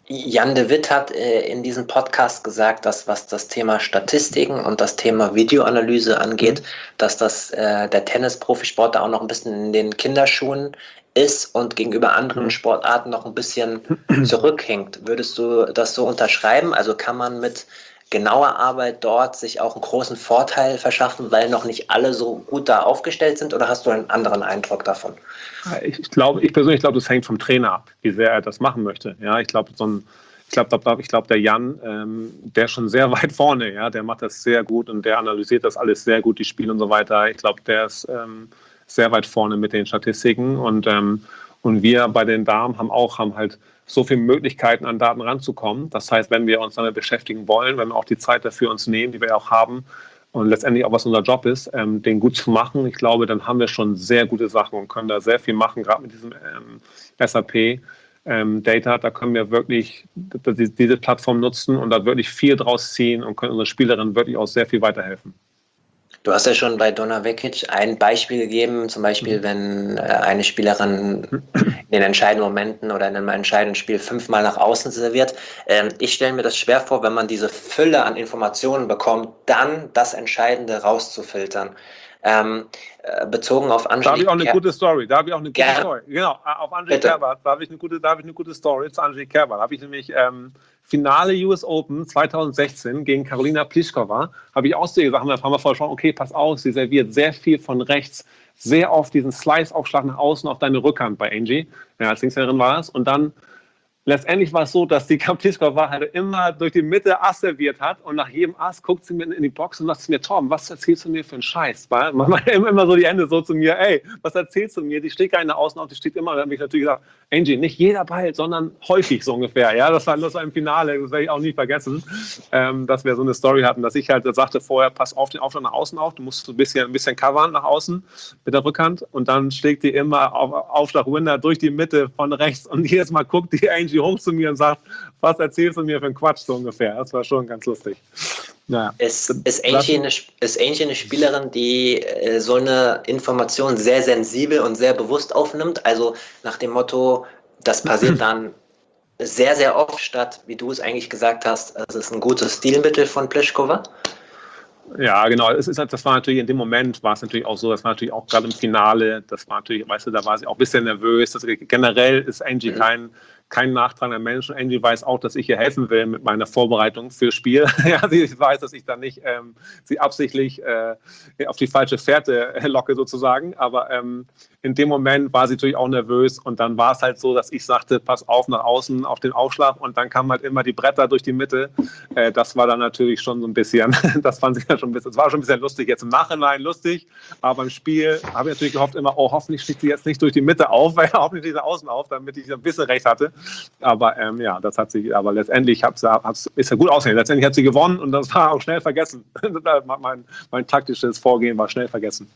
Jan de Witt hat in diesem Podcast gesagt, dass was das Thema Statistiken und das Thema Videoanalyse angeht, dass der Tennis-Profisport da auch noch ein bisschen in den Kinderschuhen ist und gegenüber anderen Sportarten noch ein bisschen zurückhängt. Würdest du das so unterschreiben? Also kann man mit genauer Arbeit dort sich auch einen großen Vorteil verschaffen, weil noch nicht alle so gut da aufgestellt sind, oder hast du einen anderen Eindruck davon? Ich persönlich glaube, das hängt vom Trainer ab, wie sehr er das machen möchte. Ja, ich glaube, der Jan, der ist schon sehr weit vorne, ja, der macht das sehr gut und der analysiert das alles sehr gut, die Spiele und so weiter. Ich glaube, der ist sehr weit vorne mit den Statistiken und wir bei den Damen haben halt so viele Möglichkeiten, an Daten ranzukommen. Das heißt, wenn wir uns damit beschäftigen wollen, wenn wir auch die Zeit dafür uns nehmen, die wir auch haben und letztendlich auch was unser Job ist, den gut zu machen, ich glaube, dann haben wir schon sehr gute Sachen und können da sehr viel machen, gerade mit diesem SAP Data. Da können wir wirklich diese Plattform nutzen und da wirklich viel draus ziehen und können unseren Spielerinnen wirklich auch sehr viel weiterhelfen. Du hast ja schon bei Donna Vekic ein Beispiel gegeben, zum Beispiel, wenn eine Spielerin in den entscheidenden Momenten oder in einem entscheidenden Spiel 5-mal nach außen serviert. Ich stelle mir das schwer vor, wenn man diese Fülle an Informationen bekommt, dann das Entscheidende rauszufiltern. Bezogen auf Angelique. Da habe ich auch eine gute Story. Genau, auf Angelique Kerber. Da habe ich eine gute Story zu Angelique Kerber. Da habe ich nämlich Finale US Open 2016 gegen Karolina Pliskova. Habe ich auch zu ihr gesagt, haben wir ein paar Mal vorher schon, okay, pass auf, sie serviert sehr viel von rechts, sehr oft diesen Slice-Aufschlag nach außen auf deine Rückhand bei Angie. Ja, als Linkshänderin war das. Und dann letztendlich war es so, dass die Pliskova halt immer durch die Mitte Ass serviert hat und nach jedem Ass guckt sie mir in die Box und sagt zu mir, Tom, was erzählst du mir für einen Scheiß? Man immer so die Hände so zu mir, ey, was erzählst du mir? Die steht gar nicht nach außen auf, die steht immer. Und dann habe ich natürlich gesagt, Angie, nicht jeder Ball, sondern häufig so ungefähr. Ja, das war im Finale, das werde ich auch nie vergessen, dass wir so eine Story hatten, dass ich halt sagte vorher, pass auf den Aufschlag nach außen auf, du musst so ein bisschen covern nach außen mit der Rückhand und dann schlägt die immer auf Aufschlag-Winner durch die Mitte von rechts und jedes Mal guckt die Angie hoch zu mir und sagt, was erzählst du mir für einen Quatsch, so ungefähr. Das war schon ganz lustig. Naja. Ist Angie eine Spielerin, die so eine Information sehr sensibel und sehr bewusst aufnimmt? Also nach dem Motto, das passiert dann sehr, sehr oft, statt, wie du es eigentlich gesagt hast, es ist ein gutes Stilmittel von Pliskova? Ja, genau. Das war natürlich in dem Moment, war es natürlich auch so, das war natürlich auch gerade im Finale, das war natürlich, weißt du, da war sie auch ein bisschen nervös. Generell ist Angie kein nachtragender Mensch. Und Angie weiß auch, dass ich ihr helfen will mit meiner Vorbereitung fürs Spiel. Ja, sie weiß, dass ich dann nicht sie absichtlich auf die falsche Fährte locke sozusagen. Aber in dem Moment war sie natürlich auch nervös und dann war es halt so, dass ich sagte, pass auf nach außen auf den Aufschlag und dann kamen halt immer die Bretter durch die Mitte. Das war dann natürlich schon so ein bisschen, das fand ich ja schon ein bisschen, das war schon ein bisschen lustig, jetzt im Nachhinein lustig, aber im Spiel habe ich natürlich gehofft immer, oh, hoffentlich schlägt sie jetzt nicht durch die Mitte auf, weil hoffentlich diese Außen auf, damit ich ein bisschen recht hatte. Aber ja, das hat sie, aber letztendlich ist ja gut ausgegangen. Letztendlich hat sie gewonnen und das war auch schnell vergessen. mein taktisches Vorgehen war schnell vergessen.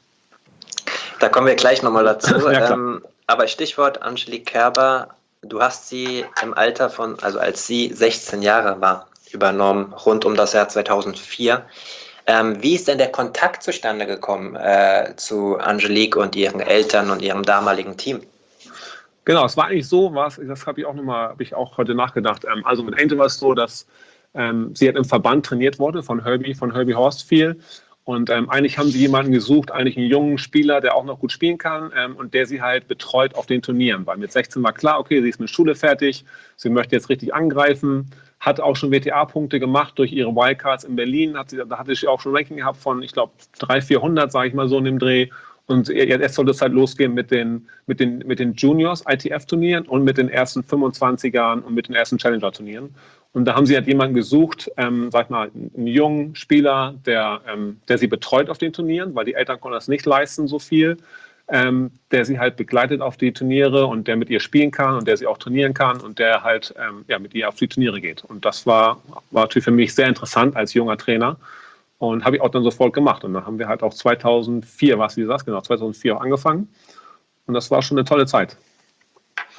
Da kommen wir gleich nochmal dazu. Ja, aber Stichwort Angelique Kerber, du hast sie im Alter von, also als sie 16 Jahre war, übernommen, rund um das Jahr 2004. Wie ist denn der Kontakt zustande gekommen zu Angelique und ihren Eltern und ihrem damaligen Team? Genau, es war eigentlich so, das habe ich auch heute nachgedacht. Also mit Angel war es so, dass sie hat im Verband trainiert wurde von Herbie Horsfield. Und eigentlich haben sie jemanden gesucht, eigentlich einen jungen Spieler, der auch noch gut spielen kann und der sie halt betreut auf den Turnieren. Weil mit 16 war klar, okay, sie ist mit Schule fertig, sie möchte jetzt richtig angreifen, hat auch schon WTA-Punkte gemacht durch ihre Wildcards in Berlin. Da hatte sie auch schon ein Ranking gehabt von, ich glaube, 300-400, sage ich mal so in dem Dreh. Und jetzt soll es halt losgehen mit den Juniors, ITF-Turnieren und mit den ersten 25ern und mit den ersten Challenger-Turnieren. Und da haben sie halt jemanden gesucht, sag ich mal, einen jungen Spieler, der sie betreut auf den Turnieren, weil die Eltern konnten das nicht leisten, so viel, der sie halt begleitet auf die Turniere und der mit ihr spielen kann und der sie auch trainieren kann und der halt mit ihr auf die Turniere geht. Und das war natürlich für mich sehr interessant als junger Trainer. Und habe ich auch dann sofort gemacht. Und dann haben wir halt auch 2004 auch angefangen. Und das war schon eine tolle Zeit.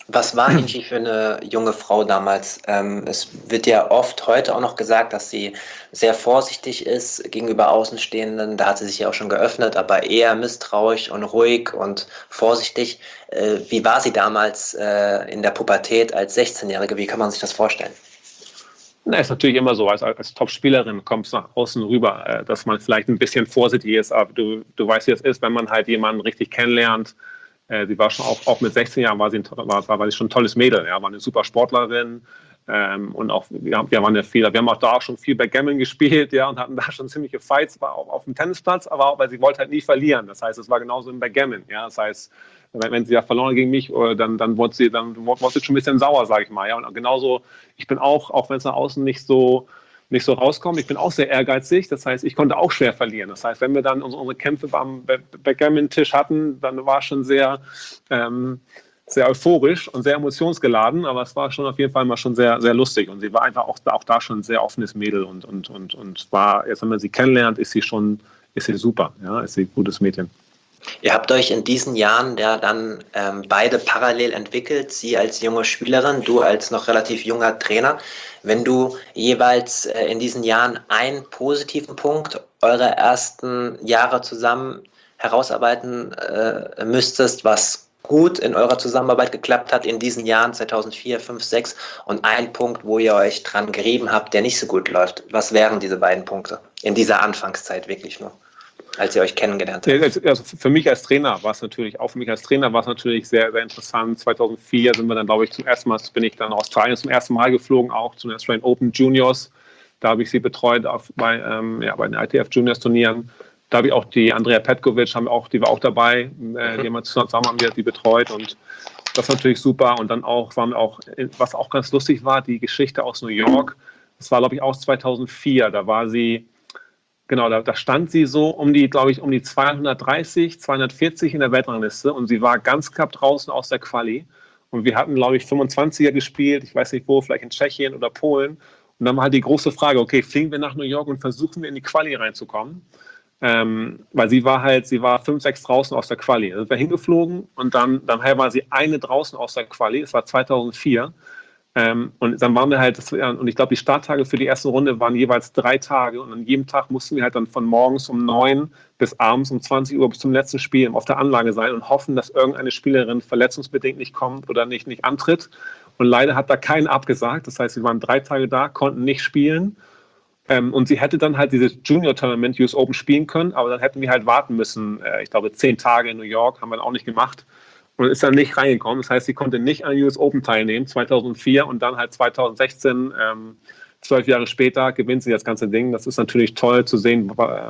Was war Angie für eine junge Frau damals? Es wird ja oft heute auch noch gesagt, dass sie sehr vorsichtig ist gegenüber Außenstehenden. Da hat sie sich ja auch schon geöffnet, aber eher misstrauisch und ruhig und vorsichtig. Wie war sie damals in der Pubertät als 16-Jährige? Wie kann man sich das vorstellen? Na, ist natürlich immer so, als Top-Spielerin kommst du nach außen rüber, dass man vielleicht ein bisschen vorsichtig ist, aber du weißt, wie es ist, wenn man halt jemanden richtig kennenlernt. Sie war schon auch mit 16 Jahren war sie schon ein tolles Mädel, ja, war eine super Sportlerin. Und auch, wir haben auch da auch schon viel Backgammon gespielt, ja, und hatten da schon ziemliche Fights, war auch auf dem Tennisplatz, aber auch, weil sie wollte halt nie verlieren. Das heißt, es war genauso im Backgammon, ja. Das heißt, wenn sie ja verloren gegen mich, dann wurde sie schon ein bisschen sauer, sage ich mal, ja. Und genauso, ich bin auch wenn es nach außen nicht so rauskommt, ich bin auch sehr ehrgeizig. Das heißt, ich konnte auch schwer verlieren. Das heißt, wenn wir dann unsere Kämpfe am Backgammon-Tisch hatten, dann war es schon sehr euphorisch und sehr emotionsgeladen, aber es war schon auf jeden Fall mal schon sehr, sehr lustig. Und sie war einfach auch da schon ein sehr offenes Mädel und war, jetzt wenn man sie kennenlernt, ist sie super, ja, ist sie ein gutes Mädchen. Ihr habt euch in diesen Jahren ja dann beide parallel entwickelt, sie als junge Spielerin, du als noch relativ junger Trainer. Wenn du jeweils in diesen Jahren einen positiven Punkt eurer ersten Jahre zusammen herausarbeiten müsstest, was gut in eurer Zusammenarbeit geklappt hat in diesen Jahren 2004, 5, 6 und ein Punkt, wo ihr euch dran gerieben habt, der nicht so gut läuft. Was wären diese beiden Punkte in dieser Anfangszeit wirklich nur, als ihr euch kennengelernt habt? Also für mich als Trainer war es natürlich sehr, sehr interessant. 2004 sind wir dann, glaube ich, bin ich dann nach Australien zum ersten Mal geflogen, auch zum Australian Open Juniors. Da habe ich sie betreut bei den ITF Juniors Turnieren. Da habe ich auch die Andrea Petkovic, die war auch dabei, die haben wir zusammen die betreut und das war natürlich super. Und dann was auch ganz lustig war, die Geschichte aus New York. Das war, glaube ich, auch 2004. Da war sie, genau, da stand sie so um die 230, 240 in der Weltrangliste und sie war ganz knapp draußen aus der Quali. Und wir hatten, glaube ich, 25er gespielt, ich weiß nicht wo, vielleicht in Tschechien oder Polen. Und dann war halt die große Frage, okay, fliegen wir nach New York und versuchen wir in die Quali reinzukommen? Weil sie war 5, 6 draußen aus der Quali. Also wir hingeflogen und dann war sie eine draußen aus der Quali. Es war 2004. Und dann waren wir halt, und ich glaube, die Starttage für die erste Runde waren jeweils 3 Tage. Und an jedem Tag mussten wir halt dann von morgens um 9 bis abends um 20 Uhr bis zum letzten Spiel auf der Anlage sein und hoffen, dass irgendeine Spielerin verletzungsbedingt nicht kommt oder nicht antritt. Und leider hat da keinen abgesagt. Das heißt, wir waren 3 Tage da, konnten nicht spielen. Und sie hätte dann halt dieses Junior-Tournament US Open spielen können, aber dann hätten wir halt warten müssen. Ich glaube, 10 Tage in New York haben wir auch nicht gemacht und ist dann nicht reingekommen. Das heißt, sie konnte nicht an US Open teilnehmen, 2004 und dann halt 2016, 12 Jahre später, gewinnt sie das ganze Ding. Das ist natürlich toll zu sehen,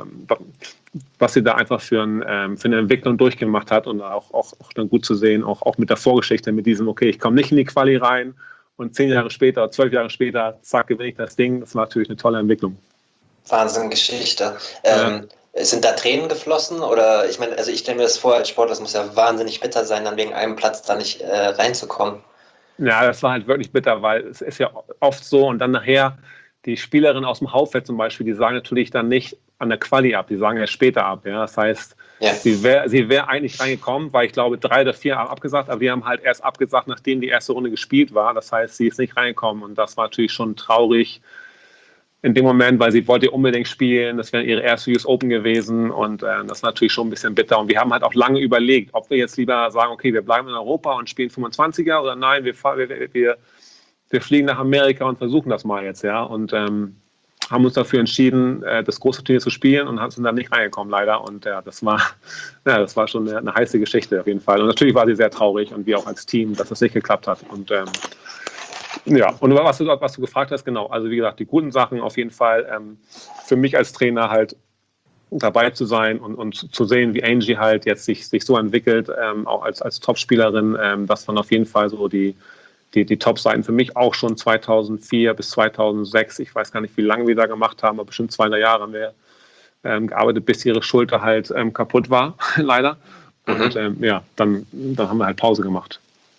was sie da einfach für eine Entwicklung durchgemacht hat und auch dann gut zu sehen, auch mit der Vorgeschichte, mit diesem, okay, ich komme nicht in die Quali rein, und 10 Jahre später, 12 Jahre später, zack, gewinne ich das Ding. Das war natürlich eine tolle Entwicklung. Wahnsinn-Geschichte. Sind da Tränen geflossen? Oder ich meine, also ich stelle mir das vor, als Sportler, das muss ja wahnsinnig bitter sein, dann wegen einem Platz da nicht reinzukommen. Ja, das war halt wirklich bitter, weil es ist ja oft so und dann nachher die Spielerin aus dem Hauptfeld zum Beispiel, die sagen natürlich dann nicht an der Quali ab, die sagen ja später ab. Ja? Das heißt, sie wäre eigentlich reingekommen, weil ich glaube 3 oder 4 haben abgesagt, aber wir haben halt erst abgesagt, nachdem die erste Runde gespielt war. Das heißt, sie ist nicht reingekommen und das war natürlich schon traurig in dem Moment, weil sie wollte unbedingt spielen. Das wäre ihre erste US Open gewesen und das ist natürlich schon ein bisschen bitter. Und wir haben halt auch lange überlegt, ob wir jetzt lieber sagen, okay, wir bleiben in Europa und spielen 25er oder nein, wir fliegen nach Amerika und versuchen das mal jetzt, ja. Und haben uns dafür entschieden, das große Turnier zu spielen und sind dann nicht reingekommen, leider. Und das war schon eine heiße Geschichte auf jeden Fall. Und natürlich war sie sehr traurig und wir auch als Team, dass das nicht geklappt hat. Und und was du gefragt hast, genau. Also wie gesagt, die guten Sachen auf jeden Fall für mich als Trainer halt dabei zu sein und zu sehen, wie Angie halt jetzt sich so entwickelt, auch als Topspielerin, das waren auf jeden Fall so die Top-Seiten für mich auch schon 2004 bis 2006. Ich weiß gar nicht, wie lange wir da gemacht haben, aber bestimmt 2 Jahre haben wir gearbeitet, bis ihre Schulter halt kaputt war, leider. Und dann haben wir halt Pause gemacht.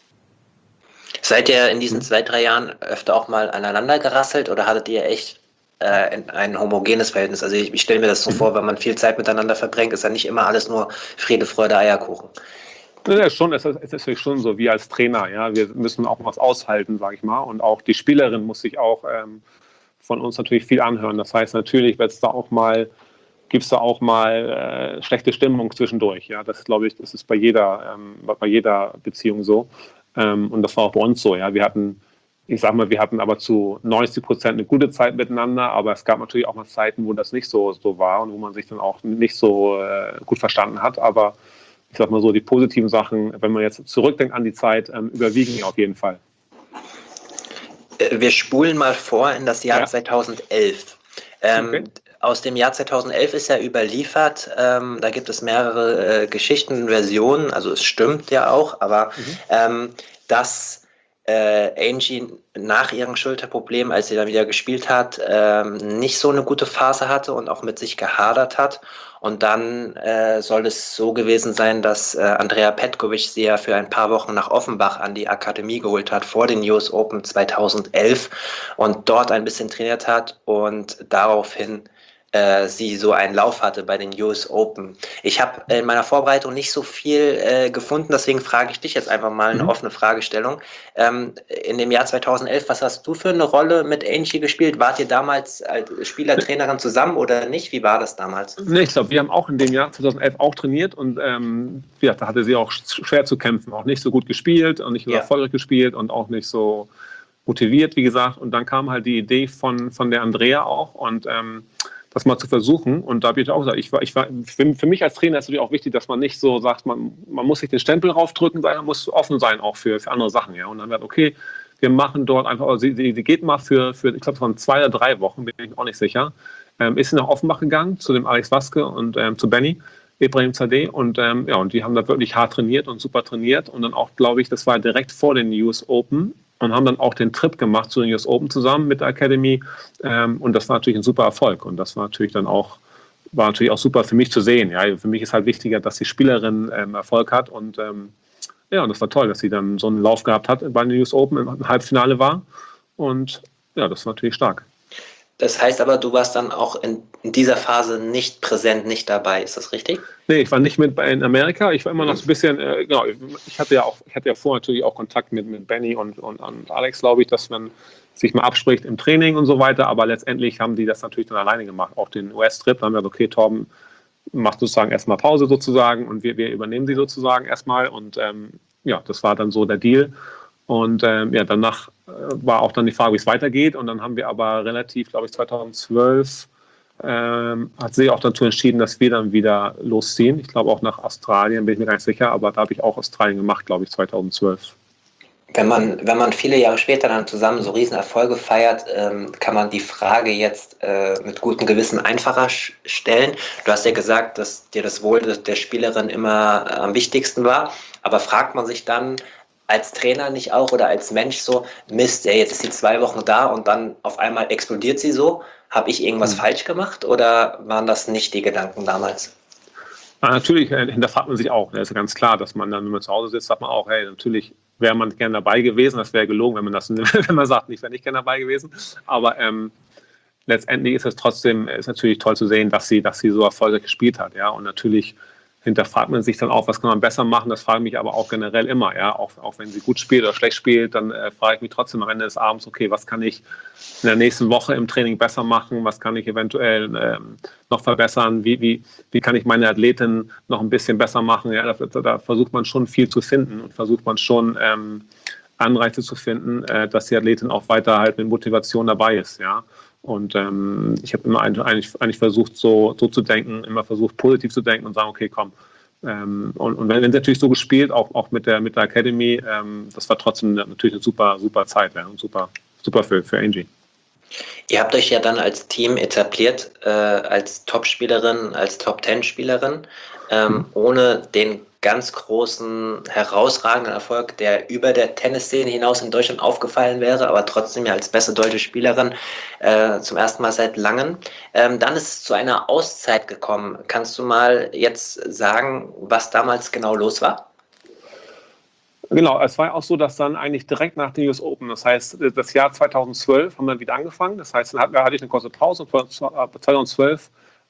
Seid ihr in diesen 2, 3 Jahren öfter auch mal aneinander gerasselt oder hattet ihr echt ein homogenes Verhältnis? Also ich stelle mir das so vor, wenn man viel Zeit miteinander verbringt, ist ja nicht immer alles nur Friede, Freude, Eierkuchen. Ja, schon, es ist natürlich schon so, wie als Trainer, ja, wir müssen auch was aushalten, sage ich mal, und auch die Spielerin muss sich auch von uns natürlich viel anhören. Das heißt, natürlich gibt es da auch mal schlechte Stimmung zwischendurch, ja, das glaube ich, das ist bei jeder Beziehung so, und das war auch bei uns so, ja, wir hatten aber zu 90% eine gute Zeit miteinander, aber es gab natürlich auch mal Zeiten, wo das nicht so war und wo man sich dann auch nicht so gut verstanden hat, aber ich sag mal so, die positiven Sachen, wenn man jetzt zurückdenkt an die Zeit, überwiegen auf jeden Fall. Wir spulen mal vor in das Jahr 2011. Okay. Aus dem Jahr 2011 ist ja überliefert, da gibt es mehrere Geschichten, Versionen, also es stimmt ja auch, aber dass Angie nach ihrem Schulterproblem, als sie dann wieder gespielt hat, nicht so eine gute Phase hatte und auch mit sich gehadert hat. Und dann soll es so gewesen sein, dass Andrea Petkovic sie ja für ein paar Wochen nach Offenbach an die Akademie geholt hat vor den US Open 2011 und dort ein bisschen trainiert hat und daraufhin sie so einen Lauf hatte bei den US Open. Ich habe in meiner Vorbereitung nicht so viel gefunden, deswegen frage ich dich jetzt einfach mal eine offene Fragestellung. In dem Jahr 2011, was hast du für eine Rolle mit Angie gespielt? Wart ihr damals als Spielertrainerin zusammen oder nicht? Wie war das damals? Nee, ich glaube, wir haben auch in dem Jahr 2011 auch trainiert und da hatte sie auch schwer zu kämpfen, auch nicht so gut gespielt und nicht so erfolgreich gespielt und auch nicht so motiviert, wie gesagt. Und dann kam halt die Idee von der Andrea auch und das mal zu versuchen. Und da habe ich auch gesagt, für mich als Trainer ist es natürlich auch wichtig, dass man nicht so sagt, man muss sich den Stempel raufdrücken, sondern man muss offen sein auch für andere Sachen. Ja. Und dann wird okay, wir machen dort einfach, also sie geht mal für ich glaube, es waren 2 oder 3 Wochen, bin ich auch nicht sicher, ist sie nach Offenbach gegangen zu dem Alex Waske und zu Benny, Ibrahim Zadeh und und die haben da wirklich hart trainiert und super trainiert und dann auch, glaube ich, das war direkt vor den US Open und haben dann auch den Trip gemacht zu den US Open zusammen mit der Academy und das war natürlich ein super Erfolg und das war natürlich auch super für mich zu sehen. Ja, für mich ist halt wichtiger, dass die Spielerin Erfolg hat und und das war toll, dass sie dann so einen Lauf gehabt hat bei den US Open im Halbfinale war und ja, das war natürlich stark. Das heißt aber, du warst dann auch in dieser Phase nicht präsent, nicht dabei, ist das richtig? Nee, ich war nicht mit in Amerika, ich war immer noch so ein bisschen, ich hatte ja vorher natürlich auch Kontakt mit Benny und Alex, glaube ich, dass man sich mal abspricht im Training und so weiter, aber letztendlich haben die das natürlich dann alleine gemacht, auch den US-Trip, dann haben wir gesagt, okay, Torben, macht sozusagen erstmal Pause sozusagen und wir übernehmen sie sozusagen erstmal und das war dann so der Deal. Und danach war auch dann die Frage, wie es weitergeht. Und dann haben wir aber relativ, glaube ich, 2012 hat sie auch dazu entschieden, dass wir dann wieder losziehen. Ich glaube auch nach Australien, bin ich mir gar nicht sicher, aber da habe ich auch Australien gemacht, glaube ich, 2012. Wenn man viele Jahre später dann zusammen so Riesenerfolge feiert, kann man die Frage jetzt mit gutem Gewissen einfacher stellen. Du hast ja gesagt, dass dir das Wohl der Spielerin immer am wichtigsten war. Aber fragt man sich dann als Trainer nicht auch oder als Mensch so, Mist, jetzt ist sie 2 Wochen da und dann auf einmal explodiert sie so. Habe ich irgendwas falsch gemacht oder waren das nicht die Gedanken damals? Natürlich hinterfragt man sich auch. Das ist ja ganz klar, dass man dann, wenn man zu Hause sitzt, sagt man auch, hey, natürlich wäre man gerne dabei gewesen. Das wäre gelogen, wenn man sagt, ich wäre nicht gerne dabei gewesen. Aber letztendlich ist es trotzdem, ist natürlich toll zu sehen, dass sie so erfolgreich gespielt hat. Ja? Und natürlich hinterfragt man sich dann auch, was kann man besser machen. Das frage ich mich aber auch generell immer. Ja? Auch wenn sie gut spielt oder schlecht spielt, dann frage ich mich trotzdem am Ende des Abends, okay, was kann ich in der nächsten Woche im Training besser machen? Was kann ich eventuell noch verbessern? Wie kann ich meine Athletin noch ein bisschen besser machen? Ja? Da versucht man schon viel zu finden und versucht man schon Anreize zu finden, dass die Athletin auch weiter halt mit Motivation dabei ist. Ja? Und ich habe immer eigentlich versucht, so zu denken, immer versucht, positiv zu denken und sagen, okay, komm. Und wenn sie natürlich so gespielt, auch mit der Academy, das war trotzdem natürlich eine super, super Zeit, ja, und super für Angie. Ihr habt euch ja dann als Team etabliert, als Top-Spielerin, als Top-10-Spielerin, ohne den ganz großen, herausragenden Erfolg, der über der Tennisszene hinaus in Deutschland aufgefallen wäre, aber trotzdem ja als beste deutsche Spielerin zum ersten Mal seit langem. Dann ist es zu einer Auszeit gekommen. Kannst du mal jetzt sagen, was damals genau los war? Genau, es war auch so, dass dann eigentlich direkt nach den US Open, das heißt, das Jahr 2012 haben wir wieder angefangen. Das heißt, dann hatte ich eine kurze Pause und 2012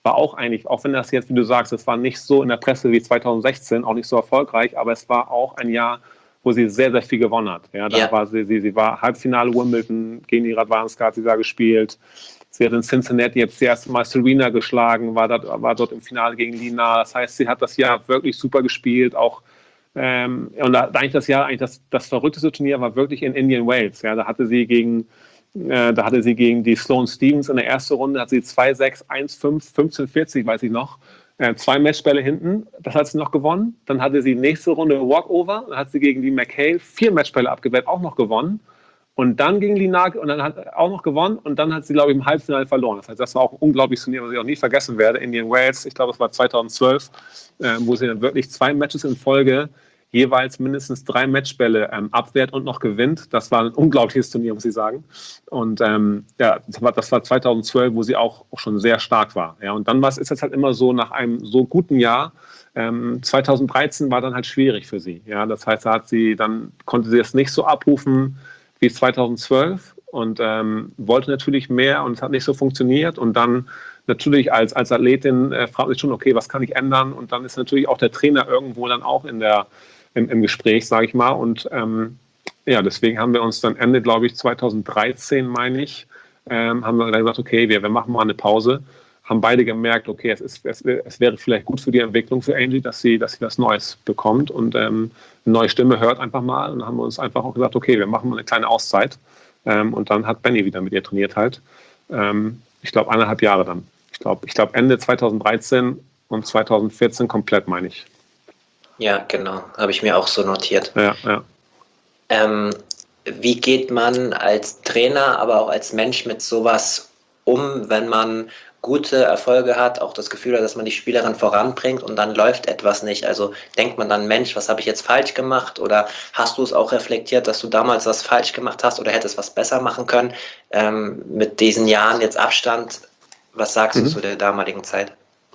war auch eigentlich, auch wenn das jetzt, wie du sagst, es war nicht so in der Presse wie 2016, auch nicht so erfolgreich, aber es war auch ein Jahr, wo sie sehr, sehr viel gewonnen hat. Ja, da war sie war Halbfinale Wimbledon, gegen die Radwanska hat sie da gespielt. Sie hat in Cincinnati jetzt das erste Mal Serena geschlagen, war dort im Finale gegen Lina. Das heißt, sie hat das Jahr wirklich super gespielt, auch und eigentlich das verrückteste Turnier war wirklich in Indian Wales. Ja, da hatte sie gegen die Sloane Stephens in der ersten Runde, hat sie 2-6, 1-5, 15-40, weiß ich noch. 2 Matchbälle hinten, das hat sie noch gewonnen. Dann hatte sie nächste Runde Walkover, dann hat sie gegen die McHale 4 Matchbälle abgewehrt, auch noch gewonnen. Und dann gegen Linac und dann hat auch noch gewonnen und dann hat sie, glaube ich, im Halbfinale verloren. Das heißt, das war auch ein unglaubliches Turnier, was ich auch nie vergessen werde. Indian Wales, ich glaube, es war 2012, wo sie dann wirklich 2 Matches in Folge jeweils mindestens 3 Matchbälle abwehrt und noch gewinnt. Das war ein unglaubliches Turnier, muss ich sagen. Und das war 2012, wo sie auch schon sehr stark war. Ja, und dann ist es halt immer so, nach einem so guten Jahr, 2013 war dann halt schwierig für sie. Ja, das heißt, konnte sie es nicht so abrufen wie 2012 und wollte natürlich mehr und es hat nicht so funktioniert. Und dann natürlich als Athletin fragt man sich schon, okay, was kann ich ändern? Und dann ist natürlich auch der Trainer irgendwo dann auch im Gespräch, sage ich mal. Und deswegen haben wir uns dann Ende, glaube ich, 2013, meine ich, haben wir gesagt, okay, wir machen mal eine Pause. Haben beide gemerkt, okay, es wäre vielleicht gut für die Entwicklung für Angie, dass sie was Neues bekommt und eine neue Stimme hört einfach mal. Und dann haben wir uns einfach auch gesagt, okay, wir machen mal eine kleine Auszeit. Und dann hat Benny wieder mit ihr trainiert halt. Ich glaube, 1,5 Jahre dann. Ich glaube Ende 2013 und 2014 komplett, meine ich. Ja, genau. Habe ich mir auch so notiert. Ja. Wie geht man als Trainer, aber auch als Mensch mit sowas um, wenn man gute Erfolge hat, auch das Gefühl hat, dass man die Spielerin voranbringt und dann läuft etwas nicht? Also denkt man dann, Mensch, was habe ich jetzt falsch gemacht? Oder hast du es auch reflektiert, dass du damals was falsch gemacht hast oder hättest was besser machen können? Mit diesen Jahren jetzt Abstand, was sagst du zu der damaligen Zeit?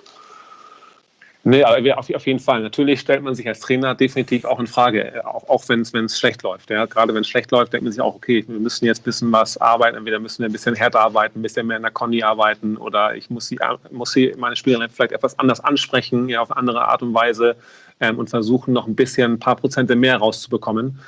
Nee, aber auf jeden Fall. Natürlich stellt man sich als Trainer definitiv auch in Frage, auch wenn es schlecht läuft. Ja. Gerade wenn es schlecht läuft, denkt man sich auch, okay, wir müssen jetzt ein bisschen was arbeiten. Entweder müssen wir ein bisschen härter arbeiten, ein bisschen mehr in der Conny arbeiten oder ich muss meine Spielerin vielleicht etwas anders ansprechen, ja, auf eine andere Art und Weise und versuchen, noch ein paar Prozente mehr rauszubekommen.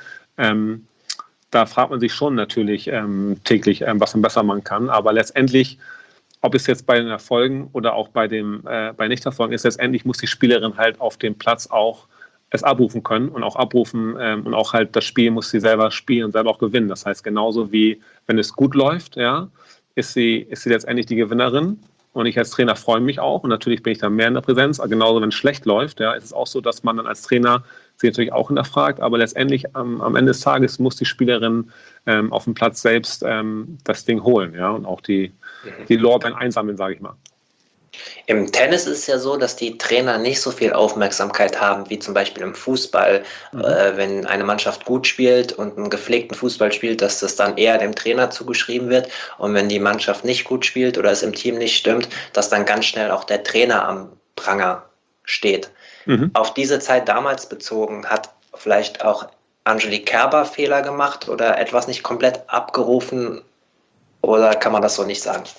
Da fragt man sich schon natürlich täglich, was man besser machen kann. Aber letztendlich, ob es jetzt bei den Erfolgen oder auch bei Nichterfolgen ist, letztendlich muss die Spielerin halt auf dem Platz auch es abrufen können und auch abrufen und auch halt das Spiel muss sie selber spielen und selber auch gewinnen. Das heißt, genauso wie wenn es gut läuft, ja, ist sie letztendlich die Gewinnerin und ich als Trainer freue mich auch und natürlich bin ich dann mehr in der Präsenz, aber genauso wenn es schlecht läuft, ja, ist es auch so, dass man dann als Trainer sie natürlich auch hinterfragt, aber letztendlich am Ende des Tages muss die Spielerin auf dem Platz selbst das Ding holen, ja, und auch die Lorbeeren einsammeln, sage ich mal. Im Tennis ist es ja so, dass die Trainer nicht so viel Aufmerksamkeit haben, wie zum Beispiel im Fußball. Wenn eine Mannschaft gut spielt und einen gepflegten Fußball spielt, dass das dann eher dem Trainer zugeschrieben wird. Und wenn die Mannschaft nicht gut spielt oder es im Team nicht stimmt, dass dann ganz schnell auch der Trainer am Pranger steht. Auf diese Zeit damals bezogen, hat vielleicht auch Angelique Kerber Fehler gemacht oder etwas nicht komplett abgerufen oder kann man das so nicht sagen?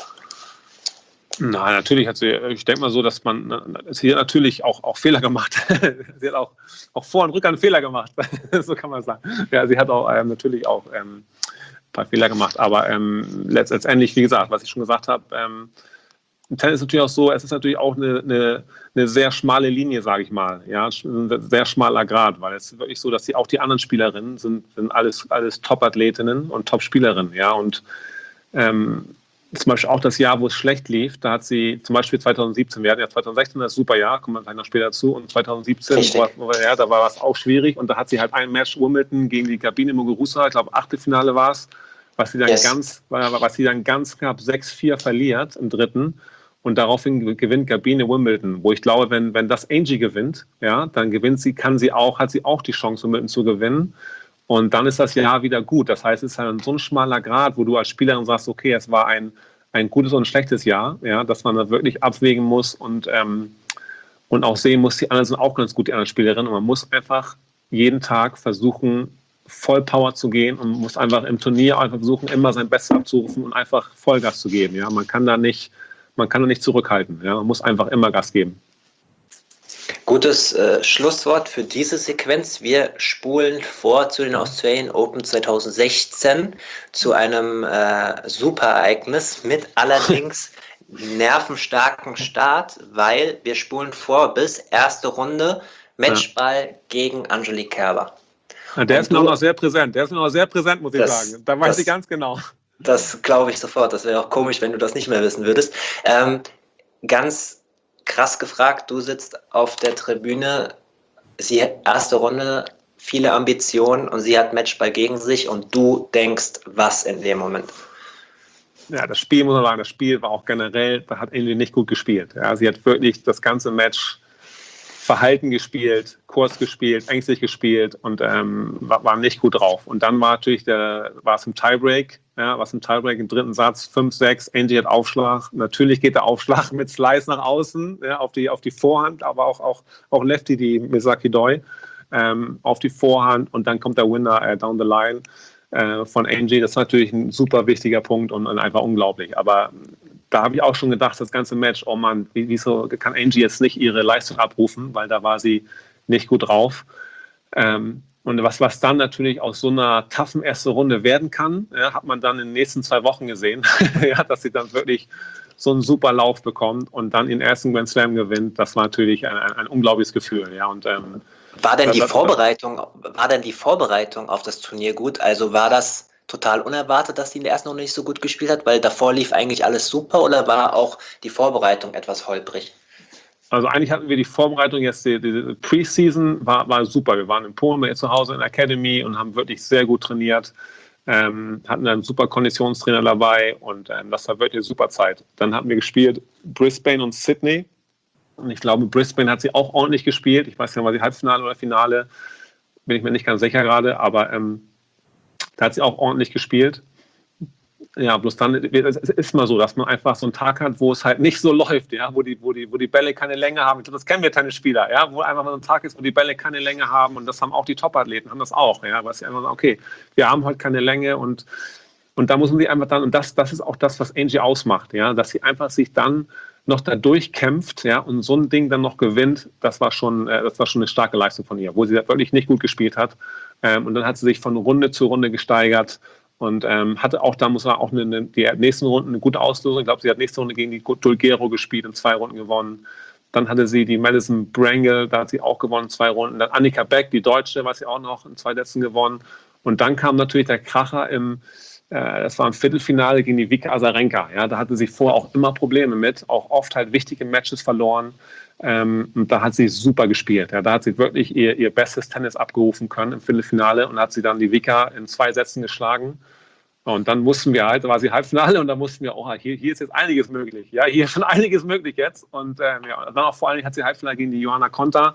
Nein, natürlich hat sie, ich denke mal so, dass sie hat natürlich auch Fehler gemacht. Sie hat auch Vor- und Rückhand Fehler gemacht, so kann man sagen. Ja, sie hat auch natürlich auch ein paar Fehler gemacht, aber letztendlich, wie gesagt, was ich schon gesagt habe, im Tennis ist natürlich auch so, es ist natürlich auch eine sehr schmale Linie, sage ich mal, ja, ein sehr schmaler Grad, weil es ist wirklich so, dass auch die anderen Spielerinnen sind alles Top-Athletinnen und Top-Spielerinnen, ja, und zum Beispiel auch das Jahr, wo es schlecht lief, da hat sie zum Beispiel 2017, wir hatten ja 2016 das super Jahr, kommen wir gleich noch später dazu, und 2017, da war es auch schwierig und da hat sie halt ein Match Wimbledon gegen die Gabine Muguruza, ich glaube Achtelfinale war es, was sie dann ganz knapp 6-4 verliert im dritten. Und daraufhin gewinnt Gabine Wimbledon, wo ich glaube, wenn das Angie gewinnt, ja, dann hat sie auch die Chance, Wimbledon zu gewinnen. Und dann ist das Jahr wieder gut. Das heißt, es ist halt so ein schmaler Grad, wo du als Spielerin sagst, okay, es war ein gutes und ein schlechtes Jahr, ja, dass man da wirklich abwägen muss und auch sehen muss, die anderen sind auch ganz gut, die anderen Spielerinnen. Und man muss einfach jeden Tag versuchen, voll Power zu gehen und muss einfach im Turnier einfach versuchen, immer sein Bestes abzurufen und einfach Vollgas zu geben. Ja, man kann da nicht man kann nicht zurückhalten. Ja? Man muss einfach immer Gas geben. Gutes Schlusswort für diese Sequenz. Wir spulen vor zu den Australian Open 2016 zu einem Superereignis mit allerdings nervenstarken Start, weil wir spulen vor bis erste Runde Matchball gegen Angelique Kerber. Ja, der ist mir auch noch sehr präsent. Der ist mir noch sehr präsent, muss ich sagen. Da weiß ich ganz genau. Das glaube ich sofort. Das wäre auch komisch, wenn du das nicht mehr wissen würdest. Ganz krass gefragt, du sitzt auf der Tribüne, sie hat erste Runde, viele Ambitionen und sie hat Matchball gegen sich und du denkst, was in dem Moment? Ja, das Spiel, muss man sagen, das Spiel war auch generell, da hat Angel nicht gut gespielt. Ja, sie hat wirklich das ganze Match verhalten gespielt, kurz gespielt, ängstlich gespielt und war nicht gut drauf. Und dann war natürlich war es im Tiebreak im dritten Satz, 5-6, Angel hat Aufschlag. Natürlich geht der Aufschlag mit Slice nach außen, ja, auf die Vorhand, aber auch Lefty, die Misaki Doi, auf die Vorhand und dann kommt der Winner down the line von Angie. Das ist natürlich ein super wichtiger Punkt und einfach unglaublich. Aber da habe ich auch schon gedacht, das ganze Match, oh Mann, wieso kann Angie jetzt nicht ihre Leistung abrufen, weil da war sie nicht gut drauf. Und was dann natürlich aus so einer toughen ersten Runde werden kann, ja, hat man dann in den nächsten 2 Wochen gesehen, ja, dass sie dann wirklich so einen super Lauf bekommt und dann den ersten Grand Slam gewinnt. Das war natürlich ein unglaubliches Gefühl. Ja, und, war denn die Vorbereitung auf das Turnier gut? Also war das total unerwartet, dass sie in der ersten Runde nicht so gut gespielt hat, weil davor lief eigentlich alles super, oder war auch die Vorbereitung etwas holprig? Also eigentlich hatten wir die Vorbereitung jetzt, die Preseason war super. Wir waren in Polen bei ihr zu Hause in der Academy und haben wirklich sehr gut trainiert, hatten einen super Konditionstrainer dabei und das war wirklich eine super Zeit. Dann hatten wir gespielt Brisbane und Sydney und ich glaube, Brisbane hat sie auch ordentlich gespielt. Ich weiß nicht, war sie Halbfinale oder Finale, bin ich mir nicht ganz sicher gerade, aber da hat sie auch ordentlich gespielt. Ja, bloß dann es ist mal so, dass man einfach so einen Tag hat, wo es halt nicht so läuft, ja, wo die Bälle keine Länge haben. Ich glaube, das kennen wir Tennisspieler, ja, wo einfach mal so ein Tag ist, wo die Bälle keine Länge haben und das haben auch die Top-Athleten, haben das auch, ja, weil sie einfach sagen, okay, wir haben heute keine Länge und da muss man sich einfach dann, und das ist auch das, was Angie ausmacht, ja, dass sie einfach sich dann noch da durchkämpft, ja, und so ein Ding dann noch gewinnt, das war schon eine starke Leistung von ihr, wo sie wirklich nicht gut gespielt hat. Und dann hat sie sich von Runde zu Runde gesteigert und hatte auch, da muss man auch die nächsten Runden eine gute Auslosung. Ich glaube, sie hat nächste Runde gegen die Dulgero gespielt und 2 Runden gewonnen. Dann hatte sie die Madison Brangle, da hat sie auch gewonnen, 2 Runden. Dann Annika Beck, die Deutsche, war sie auch noch in 2 Sätzen gewonnen. Und dann kam natürlich der Kracher das war im Viertelfinale gegen die Vika Azarenka. Ja, da hatte sie vorher auch immer Probleme mit, auch oft halt wichtige Matches verloren. Und da hat sie super gespielt. Ja, da hat sie wirklich ihr bestes Tennis abgerufen können im Viertelfinale und hat sie dann die Vika in 2 Sätzen geschlagen. Und dann mussten wir halt, da war sie Halbfinale und dann mussten wir, hier ist jetzt einiges möglich. Ja, hier ist schon einiges möglich jetzt. Und dann auch vor allem hat sie Halbfinale gegen die Johanna Konta,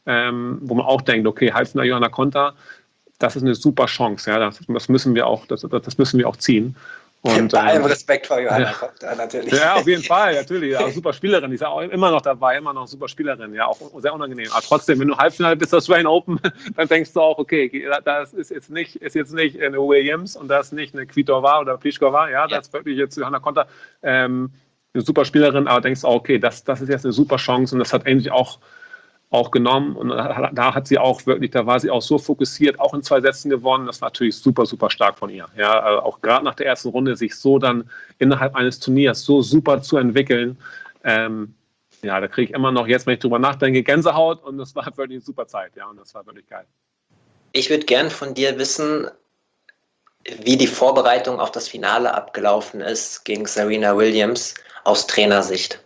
wo man auch denkt, okay, Halbfinale Johanna Konta, das ist eine super Chance. Ja, das müssen wir auch ziehen. Und, bei allem Respekt vor Johanna Konta, natürlich. Ja, auf jeden Fall, natürlich. Ja, super Spielerin, die ist ja auch immer noch dabei, immer noch super Spielerin, ja, auch sehr unangenehm. Aber trotzdem, wenn du Halbfinale bist, das Australian Open, dann denkst du auch, okay, das ist jetzt nicht eine Williams und das ist nicht eine Kvitova oder Pliskova, ja, das ist wirklich jetzt Johanna Konta, eine super Spielerin, aber denkst du auch, okay, das ist jetzt eine super Chance und das hat eigentlich auch genommen und da hat sie auch wirklich, da war sie auch so fokussiert, auch in 2 Sätzen gewonnen. Das war natürlich super, super stark von ihr. Ja, also auch gerade nach der ersten Runde sich so dann innerhalb eines Turniers so super zu entwickeln. Ja, da kriege ich immer noch, jetzt wenn ich drüber nachdenke, Gänsehaut und das war wirklich eine super Zeit. Ja, und das war wirklich geil. Ich würde gern von dir wissen, wie die Vorbereitung auf das Finale abgelaufen ist gegen Serena Williams aus Trainersicht.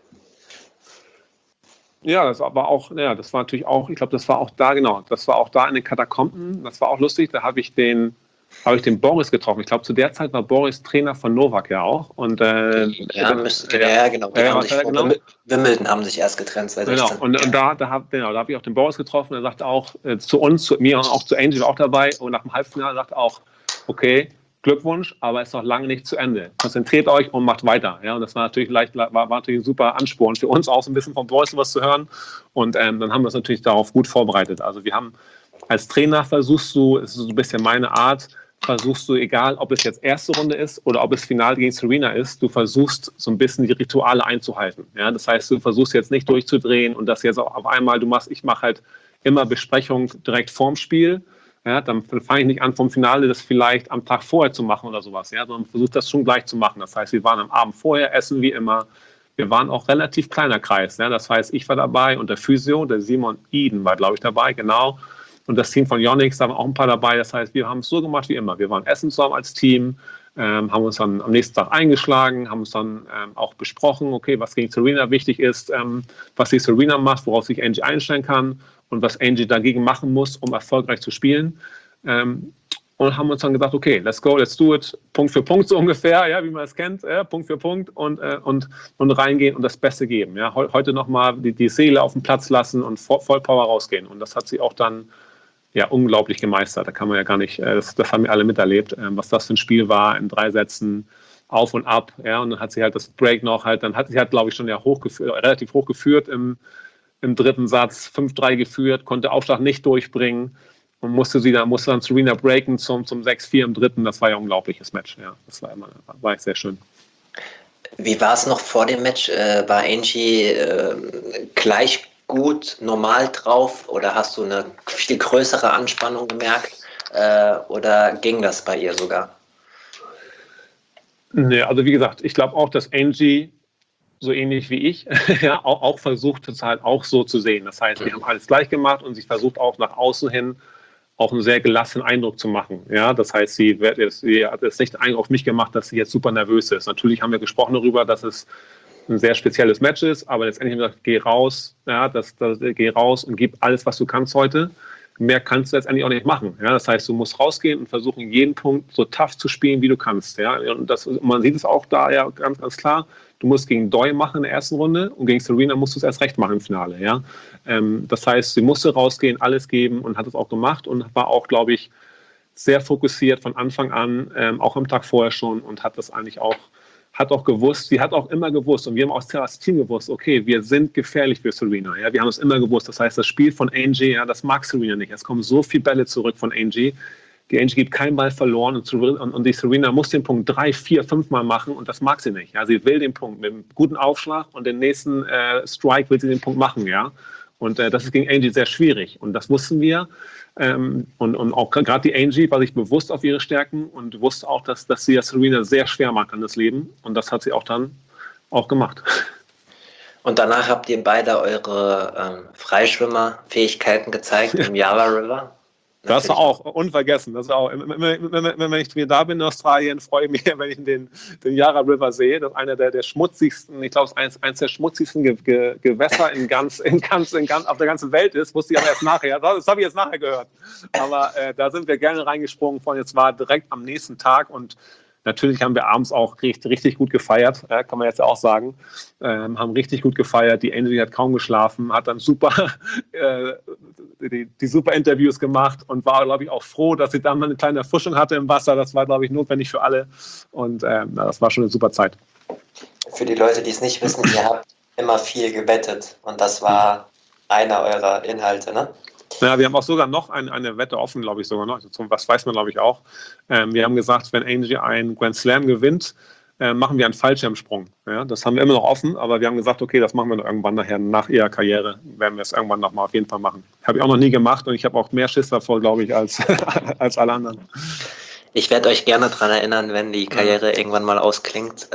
Ja, das war natürlich auch, ich glaube, das war auch da, genau, das war auch da in den Katakomben, das war auch lustig, da habe ich den Boris getroffen. Ich glaube, zu der Zeit war Boris Trainer von Novak ja auch. Und, genau. Wimbledon haben sich erst getrennt 2016. Genau, und da habe ich auch den Boris getroffen, er sagte auch zu uns, zu mir und auch zu Angel auch dabei und nach dem Halbfinale sagte auch, okay, Glückwunsch, aber ist noch lange nicht zu Ende. Konzentriert euch und macht weiter. Ja, und das war natürlich war natürlich ein super Ansporn für uns, auch so ein bisschen vom Boris was zu hören. Und dann haben wir uns natürlich darauf gut vorbereitet. Also wir haben als Trainer versuchst du, es ist so ein bisschen meine Art, versuchst du, egal ob es jetzt erste Runde ist oder ob es Finale gegen Serena ist, du versuchst so ein bisschen die Rituale einzuhalten. Ja? Das heißt, du versuchst jetzt nicht durchzudrehen und das jetzt auch auf einmal, ich mache halt immer Besprechung direkt vorm Spiel. Ja? Dann fange ich nicht an, vom Finale das vielleicht am Tag vorher zu machen oder sowas, ja? Sondern versuche das schon gleich zu machen. Das heißt, wir waren am Abend vorher, essen wie immer. Wir waren auch relativ kleiner Kreis. Ja? Das heißt, ich war dabei und der Physio, der Simon Eden war, glaube ich, dabei, genau. Und das Team von Yonex, da waren auch ein paar dabei. Das heißt, wir haben es so gemacht wie immer. Wir waren essen zusammen als Team, haben uns dann am nächsten Tag eingeschlagen, haben uns dann auch besprochen, okay, was gegen Serena wichtig ist, was die Serena macht, worauf sich Angie einstellen kann und was Angie dagegen machen muss, um erfolgreich zu spielen. Und haben uns dann gesagt, okay, let's go, let's do it, Punkt für Punkt so ungefähr, ja, wie man es kennt, Punkt für Punkt und reingehen und das Beste geben. Ja. Heute nochmal die Seele auf den Platz lassen und voll Power rausgehen. Und das hat sie auch dann unglaublich gemeistert. Da kann man ja gar nicht, das haben wir alle miterlebt, was das für ein Spiel war, in 3 Sätzen auf und ab. Ja, und dann hat sie halt das Break noch dann hat sie glaube ich, schon relativ hoch geführt im 3. Satz, 5-3 geführt, konnte Aufschlag nicht durchbringen. Und musste dann Serena breaken zum 6-4 im 3. Das war ja ein unglaubliches Match. Ja, das war echt sehr schön. Wie war es noch vor dem Match? War Angie gleich gut, normal drauf oder hast du eine viel größere Anspannung gemerkt? Oder ging das bei ihr sogar? Nee, also wie gesagt, ich glaube auch, dass Angie so ähnlich wie ich, ja, auch versucht, es halt auch so zu sehen. Das heißt, wir haben alles gleich gemacht und sie versucht auch nach außen hin auch einen sehr gelassenen Eindruck zu machen. Ja, das heißt, sie hat jetzt nicht den Eindruck auf mich gemacht, dass sie jetzt super nervös ist. Natürlich haben wir gesprochen darüber, dass es ein sehr spezielles Match ist, aber letztendlich haben wir gesagt, geh raus, ja, geh raus und gib alles, was du kannst heute. Mehr kannst du letztendlich auch nicht machen. Ja, das heißt, du musst rausgehen und versuchen, jeden Punkt so tough zu spielen, wie du kannst. Ja, und man sieht es auch da ja ganz, ganz klar. Du musst gegen Doi machen in der ersten Runde und gegen Serena musst du es erst recht machen im Finale. Ja? Das heißt, sie musste rausgehen, alles geben und hat es auch gemacht und war auch, glaube ich, sehr fokussiert von Anfang an, auch am Tag vorher schon und hat das eigentlich auch, hat auch gewusst, sie hat auch immer gewusst und wir haben auch als Team gewusst, okay, wir sind gefährlich für Serena. Ja? Wir haben es immer gewusst. Das heißt, das Spiel von Angie, ja, das mag Serena nicht. Es kommen so viele Bälle zurück von Angie. Die Angie gibt keinen Ball verloren und die Serena muss den Punkt 3, 4, 5 Mal machen und das mag sie nicht. Ja, sie will den Punkt mit einem guten Aufschlag und den nächsten Strike will sie den Punkt machen. Ja, und das ist gegen Angie sehr schwierig und das wussten wir. Und auch gerade die Angie war sich bewusst auf ihre Stärken und wusste auch, dass sie ja Serena sehr schwer macht an das Leben und das hat sie auch dann auch gemacht. Und danach habt ihr beide eure Freischwimmerfähigkeiten gezeigt im Yarra River. Das war auch unvergessen. Das war auch, wenn ich wieder da bin in Australien, freue ich mich, wenn ich den Yarra River sehe. Das ist einer der schmutzigsten, ich glaube, eins der schmutzigsten Gewässer auf der ganzen Welt ist. Wusste ich aber erst nachher. Das habe ich jetzt nachher gehört. Aber da sind wir gerne reingesprungen von. Jetzt war direkt am nächsten Tag und natürlich haben wir abends auch richtig gut gefeiert, kann man jetzt auch sagen. Haben richtig gut gefeiert. Die Angie hat kaum geschlafen, hat dann super die super Interviews gemacht und war, glaube ich, auch froh, dass sie dann mal eine kleine Erfrischung hatte im Wasser. Das war, glaube ich, notwendig für alle. Und das war schon eine super Zeit. Für die Leute, die es nicht wissen, ihr habt immer viel gewettet. Und das war einer eurer Inhalte, ne? Ja, wir haben auch sogar noch eine Wette offen, glaube ich, sogar noch. Was weiß man, glaube ich, auch. Wir haben gesagt, wenn Angie einen Grand Slam gewinnt, machen wir einen Fallschirmsprung. Ja, das haben wir immer noch offen, aber wir haben gesagt, okay, das machen wir noch irgendwann nachher, nach ihrer Karriere, werden wir es irgendwann noch mal auf jeden Fall machen. Habe ich auch noch nie gemacht und ich habe auch mehr Schiss davor, glaube ich, als alle anderen. Ich werde euch gerne daran erinnern, wenn die Karriere irgendwann mal ausklingt.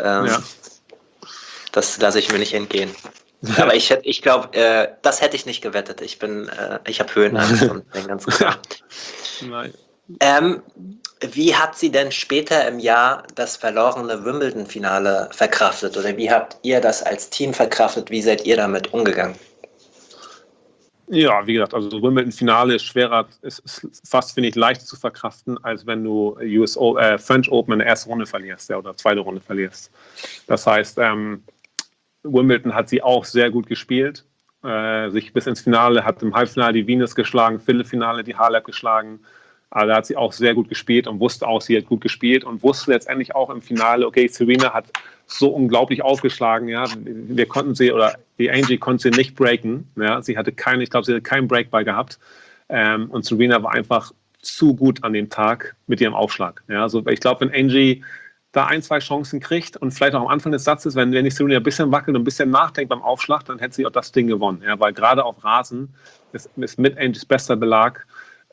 Das lasse ich mir nicht entgehen. Aber ich glaube, das hätte ich nicht gewettet. Ich habe Höhenangst und den ganzen Kram. Nein. Wie hat sie denn später im Jahr das verlorene Wimbledon-Finale verkraftet? Oder wie habt ihr das als Team verkraftet? Wie seid ihr damit umgegangen? Ja, wie gesagt, also Wimbledon-Finale ist schwerer, ist fast, finde ich, leichter zu verkraften, als wenn du French Open in der ersten Runde verlierst, ja, oder zweite Runde verlierst. Das heißt, Wimbledon hat sie auch sehr gut gespielt, sich bis ins Finale, hat im Halbfinale die Venus geschlagen, Viertelfinale die Halep geschlagen. Also da hat sie auch sehr gut gespielt und wusste auch, sie hat gut gespielt und wusste letztendlich auch im Finale, okay, Serena hat so unglaublich aufgeschlagen, ja, die Angie konnte sie nicht breaken, ja, sie hatte keinen Breakball gehabt und Serena war einfach zu gut an dem Tag mit ihrem Aufschlag. Ja, also ich glaube, wenn Angie da 1-2 Chancen kriegt und vielleicht auch am Anfang des Satzes, wenn die Serena ein bisschen wackelt und ein bisschen nachdenkt beim Aufschlag, dann hätte sie auch das Ding gewonnen. Ja, weil gerade auf Rasen ist mit Angies bester Belag,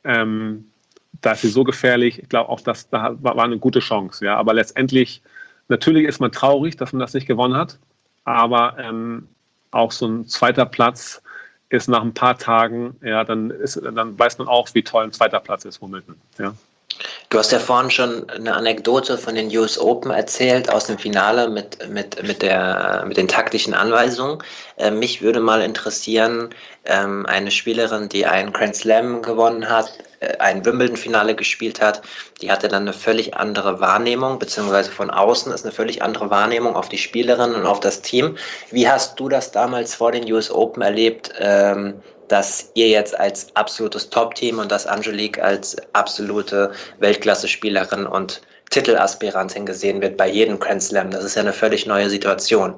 da ist sie so gefährlich. Ich glaube auch, da war eine gute Chance. Ja, aber letztendlich, natürlich ist man traurig, dass man das nicht gewonnen hat, aber auch so ein zweiter Platz ist nach ein paar Tagen, ja, dann weiß man auch, wie toll ein zweiter Platz ist, Wimbledon. Ja. Du hast ja vorhin schon eine Anekdote von den US Open erzählt aus dem Finale mit den taktischen Anweisungen. Mich würde mal interessieren, eine Spielerin, die einen Grand Slam gewonnen hat, ein Wimbledon-Finale gespielt hat, die hatte dann eine völlig andere Wahrnehmung, beziehungsweise von außen ist eine völlig andere Wahrnehmung auf die Spielerin und auf das Team. Wie hast du das damals vor den US Open erlebt, dass ihr jetzt als absolutes Top-Team und dass Angelique als absolute Weltklasse-Spielerin und Titelaspirantin gesehen wird bei jedem Grand Slam? Das ist ja eine völlig neue Situation.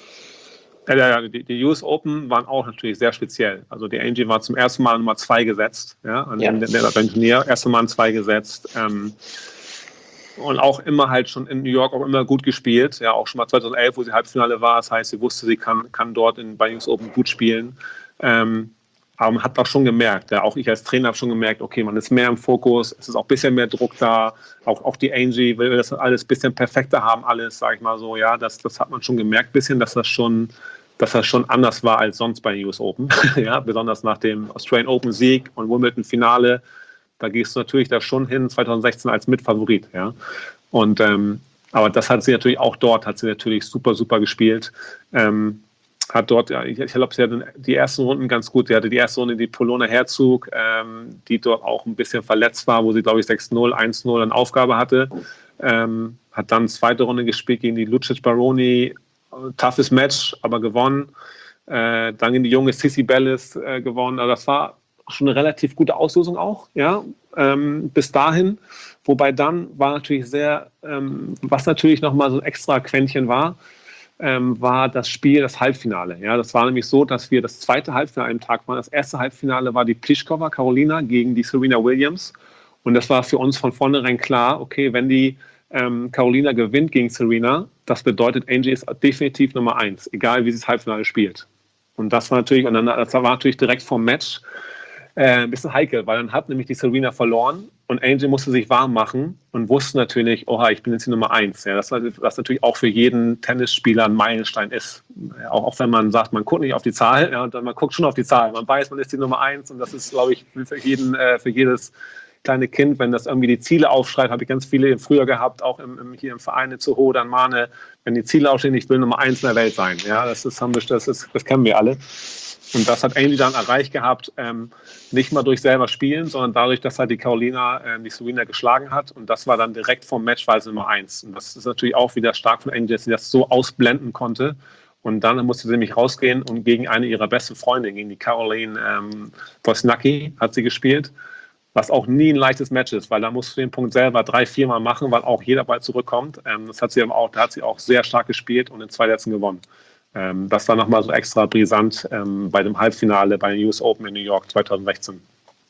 Ja, die US Open waren auch natürlich sehr speziell. Also die Angie war zum ersten Mal Nummer 2 gesetzt, beim Turnier, erste Mal an 2 gesetzt. Und auch immer halt schon in New York auch immer gut gespielt. Ja, auch schon mal 2011, wo sie Halbfinale war. Das heißt, sie wusste, sie kann dort bei US Open gut spielen. Aber man hat auch schon gemerkt, ja, auch ich als Trainer habe schon gemerkt, okay, man ist mehr im Fokus, es ist auch ein bisschen mehr Druck da, auch die Angie will das alles ein bisschen perfekter haben, alles, sage ich mal so, ja, das hat man schon gemerkt ein bisschen, dass das schon anders war als sonst bei den US Open, ja, besonders nach dem Australian Open Sieg und Wimbledon Finale, da gehst du natürlich da schon hin, 2016 als Mitfavorit, ja, und aber das hat sie natürlich auch dort, hat sie natürlich super, super gespielt, hat dort, ja, ich glaube, sie hatte die ersten Runden ganz gut. Sie hatte die erste Runde die Polona Herzog, die dort auch ein bisschen verletzt war, wo sie, glaube ich, 6-0, 1-0 an Aufgabe hatte. Hat dann zweite Runde gespielt gegen die Lucic Baroni. Toughes Match, aber gewonnen. Dann gegen die junge Sissy Bellis gewonnen. Also das war schon eine relativ gute Auslosung auch, ja, bis dahin. Wobei dann war natürlich was natürlich nochmal so ein extra Quäntchen war das Spiel, das Halbfinale. Ja, das war nämlich so, dass wir das zweite Halbfinale am Tag waren. Das erste Halbfinale war die Pliskova, Carolina, gegen die Serena Williams. Und das war für uns von vornherein klar, okay, wenn die Carolina gewinnt gegen Serena, das bedeutet, Angie ist definitiv Nummer 1, egal wie sie das Halbfinale spielt. Und das war natürlich direkt vorm Match ein bisschen heikel, weil dann hat nämlich die Serena verloren und Angie musste sich warm machen und wusste natürlich, oha, ich bin jetzt die Nummer 1. Ja, das natürlich auch für jeden Tennisspieler ein Meilenstein ist. Ja, auch wenn man sagt, man guckt nicht auf die Zahl, ja, und dann man guckt schon auf die Zahl. Man weiß, man ist die Nummer 1 und das ist, glaube ich, für jedes kleine Kind, wenn das irgendwie die Ziele aufschreibt, habe ich ganz viele früher gehabt, auch hier im Verein in Zoho, dann Mahne, wenn die Ziele aufstehen, ich will Nummer 1 in der Welt sein. Ja, das kennen wir alle. Und das hat Angie dann erreicht gehabt, nicht mal durch selber spielen, sondern dadurch, dass halt die Carolina die Serena geschlagen hat. Und das war dann direkt vom Match Phase Nummer 1. Und das ist natürlich auch wieder stark von Angie, dass sie das so ausblenden konnte. Und dann musste sie nämlich rausgehen und gegen eine ihrer besten Freundinnen, gegen die Caroline Wozniacki, hat sie gespielt. Was auch nie ein leichtes Match ist, weil da musst du den Punkt selber 3-4 Mal machen, weil auch jeder Ball zurückkommt. Das hat sie aber auch, da hat sie auch sehr stark gespielt und in 2 Sätzen gewonnen. Das war nochmal so extra brisant bei dem Halbfinale bei den US Open in New York 2016.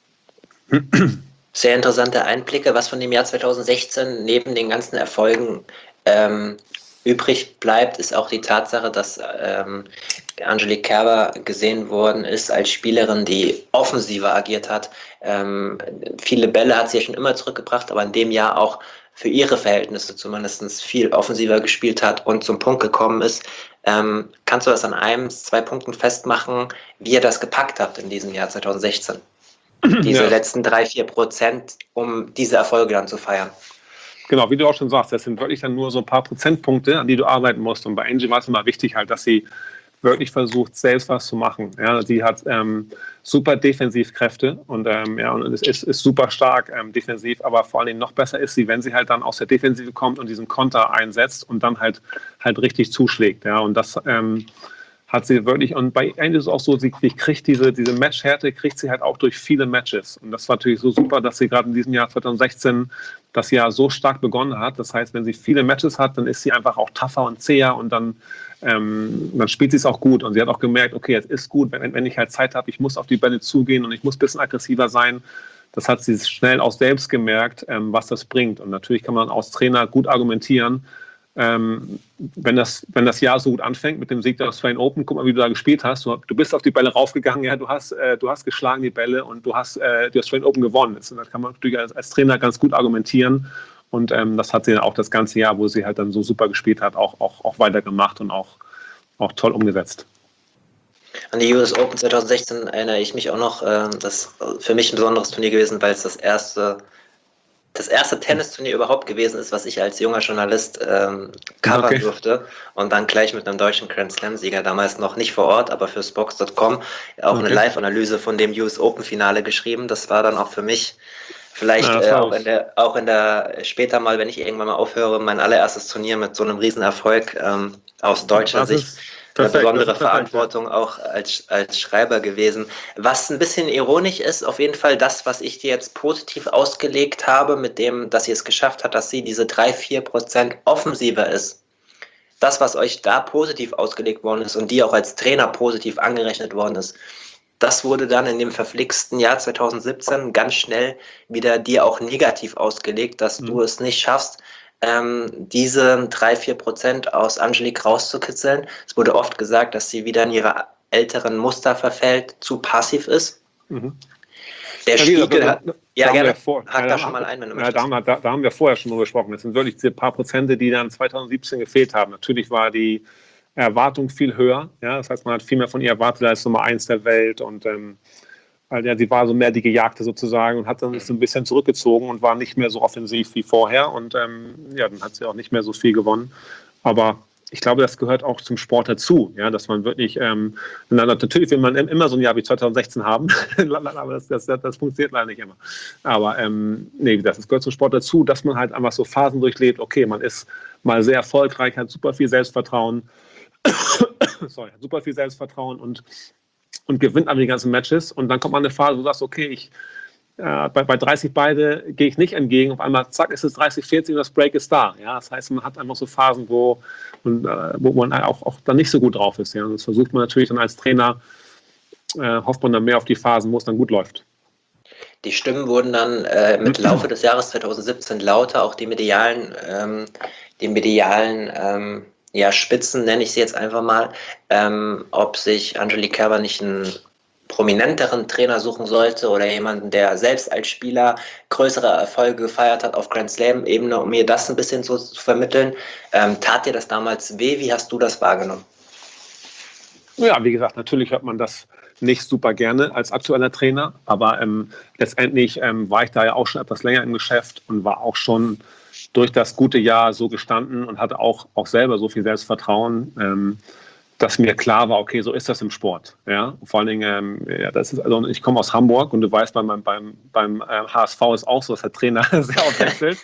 Sehr interessante Einblicke, was von dem Jahr 2016 neben den ganzen Erfolgen übrig bleibt, ist auch die Tatsache, dass Angelique Kerber gesehen worden ist als Spielerin, die offensiver agiert hat. Viele Bälle hat sie ja schon immer zurückgebracht, aber in dem Jahr auch für ihre Verhältnisse zumindest viel offensiver gespielt hat und zum Punkt gekommen ist. Kannst du das an 1-2 Punkten festmachen, wie ihr das gepackt habt in diesem Jahr 2016? Diese letzten 3-4%, um diese Erfolge dann zu feiern. Genau, wie du auch schon sagst, das sind wirklich dann nur so ein paar Prozentpunkte, an die du arbeiten musst. Und bei Angie war es immer wichtig halt, dass sie wirklich versucht, selbst was zu machen. Ja, sie hat super Defensivkräfte und und ist super stark defensiv, aber vor allem noch besser ist sie, wenn sie halt dann aus der Defensive kommt und diesen Konter einsetzt und dann halt richtig zuschlägt. Ja, und das hat sie wirklich, und bei Angie ist es auch so, sie kriegt diese Matchhärte, kriegt sie halt auch durch viele Matches. Und das war natürlich so super, dass sie gerade in diesem Jahr 2016 das Jahr so stark begonnen hat. Das heißt, wenn sie viele Matches hat, dann ist sie einfach auch tougher und zäher und dann spielt sie es auch gut. Und sie hat auch gemerkt, okay, es ist gut, wenn ich halt Zeit habe, ich muss auf die Bälle zugehen und ich muss ein bisschen aggressiver sein. das hat sie schnell auch selbst gemerkt, was das bringt. Und natürlich kann man als Trainer gut argumentieren, wenn das Jahr so gut anfängt mit dem Sieg der Australian Open, guck mal, wie du da gespielt hast. Du bist auf die Bälle raufgegangen, ja, du hast geschlagen die Bälle und du hast die Australian Open gewonnen. Das kann man natürlich als Trainer ganz gut argumentieren. Und das hat sie dann auch das ganze Jahr, wo sie halt dann so super gespielt hat, auch weitergemacht und auch toll umgesetzt. An die US Open 2016 erinnere ich mich auch noch. Das ist für mich ein besonderes Turnier gewesen, weil es das erste Tennisturnier überhaupt gewesen ist, was ich als junger Journalist covern durfte und dann gleich mit einem deutschen Grand Slam-Sieger, damals noch nicht vor Ort, aber für Spox.com auch eine Live-Analyse von dem US Open-Finale geschrieben. Das war dann auch für mich vielleicht auch in der später mal, wenn ich irgendwann mal aufhöre, mein allererstes Turnier mit so einem Riesenerfolg aus deutscher Sicht. Eine besondere Verantwortung auch als Schreiber gewesen. Was ein bisschen ironisch ist, auf jeden Fall das, was ich dir jetzt positiv ausgelegt habe, mit dem, dass sie es geschafft hat, dass sie diese 3-4% offensiver ist. Das, was euch da positiv ausgelegt worden ist und die auch als Trainer positiv angerechnet worden ist, das wurde dann in dem verflixten Jahr 2017 ganz schnell wieder dir auch negativ ausgelegt, dass du es nicht schaffst, diese 3-4% aus Angelique rauszukitzeln. Es wurde oft gesagt, dass sie wieder in ihre älteren Muster verfällt, zu passiv ist. Der Spiegel hat... Ja, gerne. Hack da schon mal ein, wenn du möchtest. Da haben wir vorher schon drüber gesprochen. Das sind wirklich diese paar Prozente, die dann 2017 gefehlt haben. Natürlich war die Erwartung viel höher. Ja? Das heißt, man hat viel mehr von ihr erwartet als Nummer 1 der Welt und sie war so mehr die Gejagte sozusagen und hat dann so ein bisschen zurückgezogen und war nicht mehr so offensiv wie vorher und dann hat sie auch nicht mehr so viel gewonnen. Aber ich glaube, das gehört auch zum Sport dazu, ja, dass man wirklich, natürlich will man immer so ein Jahr wie 2016 haben, aber das funktioniert leider nicht immer. Aber das gehört zum Sport dazu, dass man halt einfach so Phasen durchlebt. Okay, man ist mal sehr erfolgreich, hat super viel Selbstvertrauen, und gewinnt aber die ganzen Matches und dann kommt mal eine Phase, wo du sagst, okay, bei 30 beide gehe ich nicht entgegen, auf einmal zack, ist es 30-40 und das Break ist da. Ja? Das heißt, man hat einfach so Phasen, wo man auch dann nicht so gut drauf ist. Ja? Und das versucht man natürlich dann als Trainer, hofft man dann mehr auf die Phasen, wo es dann gut läuft. Die Stimmen wurden dann mit Laufe des Jahres 2017 lauter, auch die medialen Spitzen, nenne ich sie jetzt einfach mal, ob sich Angelique Kerber nicht einen prominenteren Trainer suchen sollte oder jemanden, der selbst als Spieler größere Erfolge gefeiert hat auf Grand Slam-Ebene, um mir das ein bisschen so zu vermitteln. Tat dir das damals weh? Wie hast du das wahrgenommen? Ja, wie gesagt, natürlich hört man das nicht super gerne als aktueller Trainer, aber letztendlich war ich da ja auch schon etwas länger im Geschäft und war auch schon durch das gute Jahr so gestanden und hatte auch selber so viel Selbstvertrauen, dass mir klar war, okay, so ist das im Sport. Ja? Vor allen Dingen, ich komme aus Hamburg und du weißt, beim HSV ist auch so, dass der Trainer sehr oft wechselt.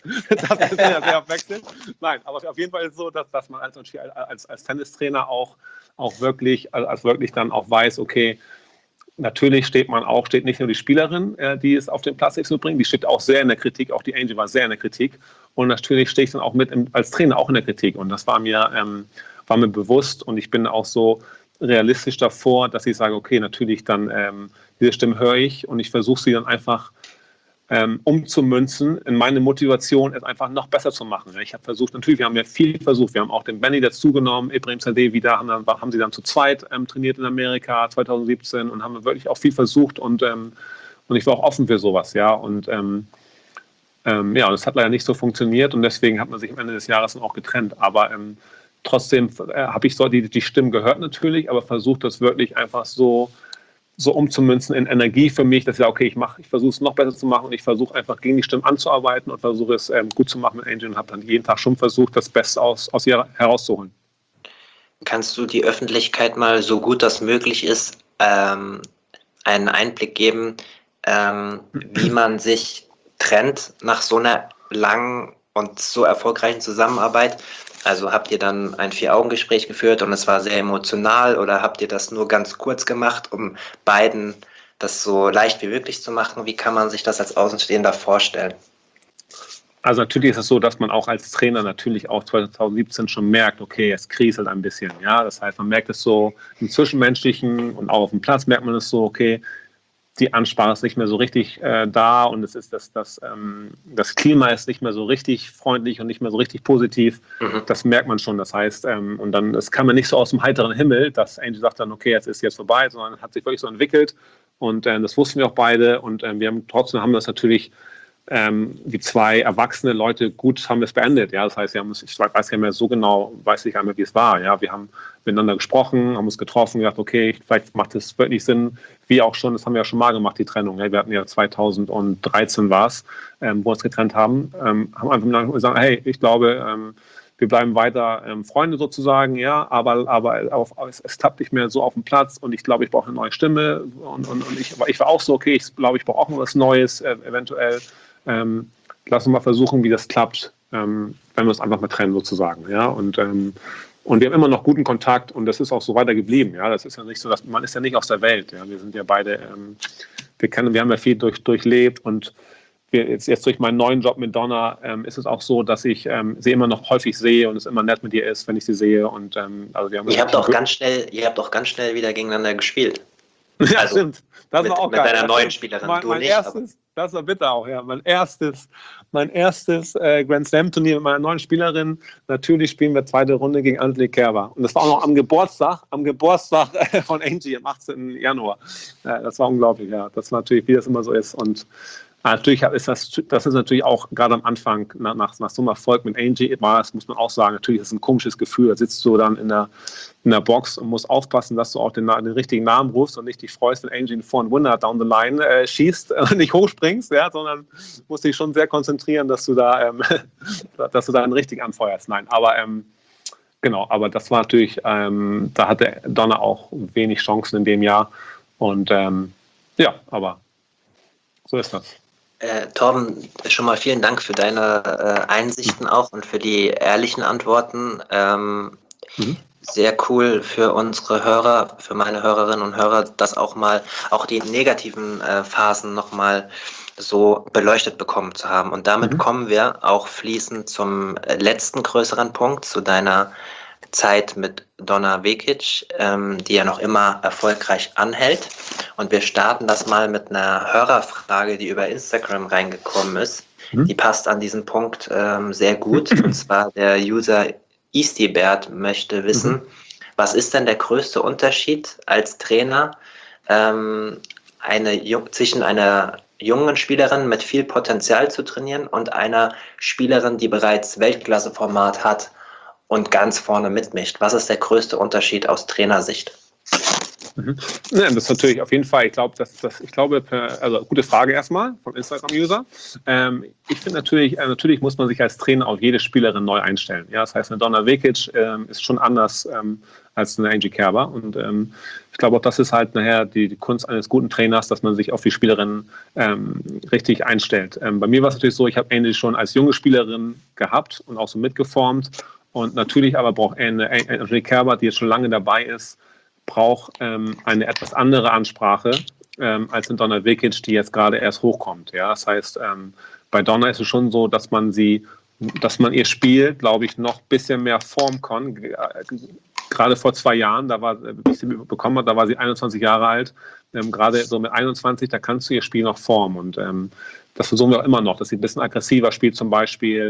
Nein, aber auf jeden Fall ist es so, dass man als Tennistrainer auch wirklich dann auch weiß, okay, natürlich steht nicht nur die Spielerin, die es auf den Platz so bringt, die steht auch sehr in der Kritik, auch die Angel war sehr in der Kritik und natürlich stehe ich dann auch als Trainer auch in der Kritik und das war mir bewusst und ich bin auch so realistisch davor, dass ich sage, okay, natürlich dann diese Stimme höre ich und ich versuche sie dann einfach umzumünzen in meine Motivation, es einfach noch besser zu machen. Ich habe versucht, wir haben ja viel versucht, wir haben auch den Benny dazugenommen, Ibrahim Zadeh wieder, haben sie dann zu zweit trainiert in Amerika 2017 und haben wirklich auch viel versucht und ich war auch offen für sowas, ja, und das hat leider nicht so funktioniert und deswegen hat man sich am Ende des Jahres dann auch getrennt, aber trotzdem habe ich so die Stimmen gehört natürlich, aber versucht das wirklich einfach so umzumünzen in Energie für mich, dass ich sage, okay, ich versuche es noch besser zu machen und ich versuche einfach gegen die Stimmen anzuarbeiten und versuche es gut zu machen mit Angel und habe dann jeden Tag schon versucht, das Beste aus ihr herauszuholen. Kannst du die Öffentlichkeit mal so gut das möglich ist, einen Einblick geben, wie man sich trennt nach so einer langen und so erfolgreichen Zusammenarbeit? Also habt ihr dann ein 4-Augen-Gespräch geführt und es war sehr emotional oder habt ihr das nur ganz kurz gemacht, um beiden das so leicht wie möglich zu machen? Wie kann man sich das als Außenstehender vorstellen? Also natürlich ist es so, dass man auch als Trainer natürlich auch 2017 schon merkt, okay, es kriselt ein bisschen. Ja? Das heißt, man merkt es so im Zwischenmenschlichen und auch auf dem Platz merkt man es so, okay, die Ansprache ist nicht mehr so richtig da und es ist das Klima ist nicht mehr so richtig freundlich und nicht mehr so richtig positiv. Das merkt man schon. Das heißt, und dann, es kam ja nicht so aus dem heiteren Himmel, dass Angie sagt dann, okay, jetzt ist jetzt vorbei, sondern hat sich wirklich so entwickelt und das wussten wir auch beide und wir haben das natürlich die zwei erwachsene Leute gut haben es beendet. Ja, das heißt, ich weiß ja mehr so genau, weiß ich einmal, wie es war. Ja, wir haben miteinander gesprochen, haben uns getroffen, gedacht, okay, vielleicht macht es wirklich Sinn, wie auch schon, das haben wir ja schon mal gemacht, die Trennung. Ja, wir hatten ja 2013 war es, wo wir uns getrennt haben, haben einfach gesagt, hey, ich glaube, wir bleiben weiter Freunde sozusagen, ja, aber es tappt nicht mehr so auf dem Platz und ich glaube, ich brauche eine neue Stimme und ich war auch so, okay, ich glaube, ich brauche auch mal was Neues, eventuell. Lass uns mal versuchen, wie das klappt, wenn wir uns einfach mal trennen sozusagen, ja, und wir haben immer noch guten Kontakt und das ist auch so weiter geblieben, ja, das ist ja nicht so, dass man ist ja nicht aus der Welt, ja, wir sind ja beide, wir haben ja viel durchlebt und jetzt durch meinen neuen Job mit Donna ist es auch so, dass ich sie immer noch häufig sehe und es immer nett mit ihr ist, wenn ich sie sehe und also wir haben ihr habt auch ganz schnell wieder gegeneinander gespielt. Ja, also, stimmt. Das war auch mit geil. deiner neuen Spielerin, du nicht. Das war bitter auch, ja. Mein erstes Grand Slam-Turnier mit meiner neuen Spielerin. Natürlich spielen wir zweite Runde gegen Angelique Kerber. Und das war auch noch am Geburtstag von Angie am 18. Januar. Ja, das war unglaublich, ja. Das war natürlich, wie das immer so ist. Und natürlich ist das ist natürlich auch gerade am Anfang, nach so einem Erfolg mit Angie, das muss man auch sagen, natürlich ist es ein komisches Gefühl. Da sitzt du dann in der Box und musst aufpassen, dass du auch den richtigen Namen rufst und nicht dich freust, wenn Angie einen Four-Winner down the line schießt und nicht hochspringst, ja, sondern musst dich schon sehr konzentrieren, dass du da einen richtig anfeuerst. Nein, aber genau, aber das war natürlich, da hatte Donna auch wenig Chancen in dem Jahr und ja, aber so ist das. Torben, schon mal vielen Dank für deine Einsichten auch und für die ehrlichen Antworten. Sehr cool für unsere Hörer, für meine Hörerinnen und Hörer, dass auch die negativen Phasen nochmal so beleuchtet bekommen zu haben. Und damit kommen wir auch fließend zum letzten größeren Punkt, zu deiner Zeit mit Donna Vekic, die ja noch immer erfolgreich anhält. Und wir starten das mal mit einer Hörerfrage, die über Instagram reingekommen ist. Die passt an diesen Punkt sehr gut. Und zwar der User Eastybert möchte wissen, was ist denn der größte Unterschied als Trainer zwischen einer jungen Spielerin mit viel Potenzial zu trainieren und einer Spielerin, die bereits Weltklasseformat hat und ganz vorne mitmischt? Was ist der größte Unterschied aus Trainersicht? Ja, das ist natürlich auf jeden Fall, ich glaube, also gute Frage erstmal vom Instagram-User. Ich finde natürlich muss man sich als Trainer auf jede Spielerin neu einstellen. Ja, das heißt, eine Donna Vekic ist schon anders als eine Angie Kerber und ich glaube auch, das ist halt nachher die Kunst eines guten Trainers, dass man sich auf die Spielerin richtig einstellt. Bei mir war es natürlich so, ich habe Angie schon als junge Spielerin gehabt und auch so mitgeformt und natürlich aber braucht Angie Kerber, die jetzt schon lange dabei ist, braucht eine etwas andere Ansprache als eine Donna Vekic, die jetzt gerade erst hochkommt. Ja? Das heißt, bei Donna ist es schon so, dass man ihr Spiel, glaube ich, noch ein bisschen mehr formen kann. Gerade vor 2 Jahren, wie ich sie bekommen habe, da war sie 21 Jahre alt. Gerade so mit 21, da kannst du ihr Spiel noch formen. Und das versuchen wir auch immer noch, dass sie ein bisschen aggressiver spielt zum Beispiel.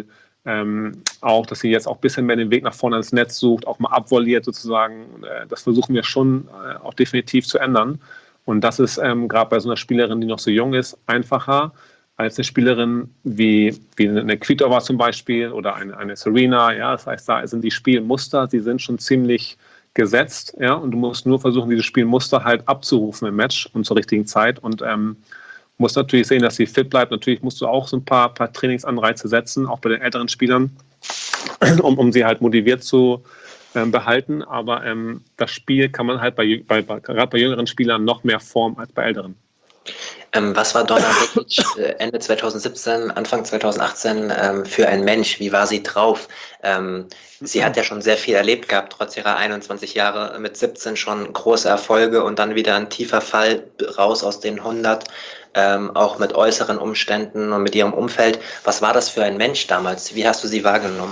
Auch, dass sie jetzt auch ein bisschen mehr den Weg nach vorne ins Netz sucht, auch mal abvolliert sozusagen. Das versuchen wir schon auch definitiv zu ändern. Und das ist gerade bei so einer Spielerin, die noch so jung ist, einfacher als eine Spielerin wie eine Kvitova zum Beispiel oder eine Serena. Ja, das heißt, da sind die Spielmuster, die sind schon ziemlich gesetzt. Ja, und du musst nur versuchen, diese Spielmuster halt abzurufen im Match und zur richtigen Zeit. Und musst natürlich sehen, dass sie fit bleibt. Natürlich musst du auch so ein paar Trainingsanreize setzen, auch bei den älteren Spielern, um sie halt motiviert zu behalten. Aber das Spiel kann man halt gerade bei jüngeren Spielern noch mehr formen als bei älteren. Was war Donna Vekic Ende 2017, Anfang 2018 für ein Mensch? Wie war sie drauf? Sie hat ja schon sehr viel erlebt gehabt, trotz ihrer 21 Jahre, mit 17 schon große Erfolge und dann wieder ein tiefer Fall raus aus den 100, auch mit äußeren Umständen und mit ihrem Umfeld. Was war das für ein Mensch damals? Wie hast du sie wahrgenommen?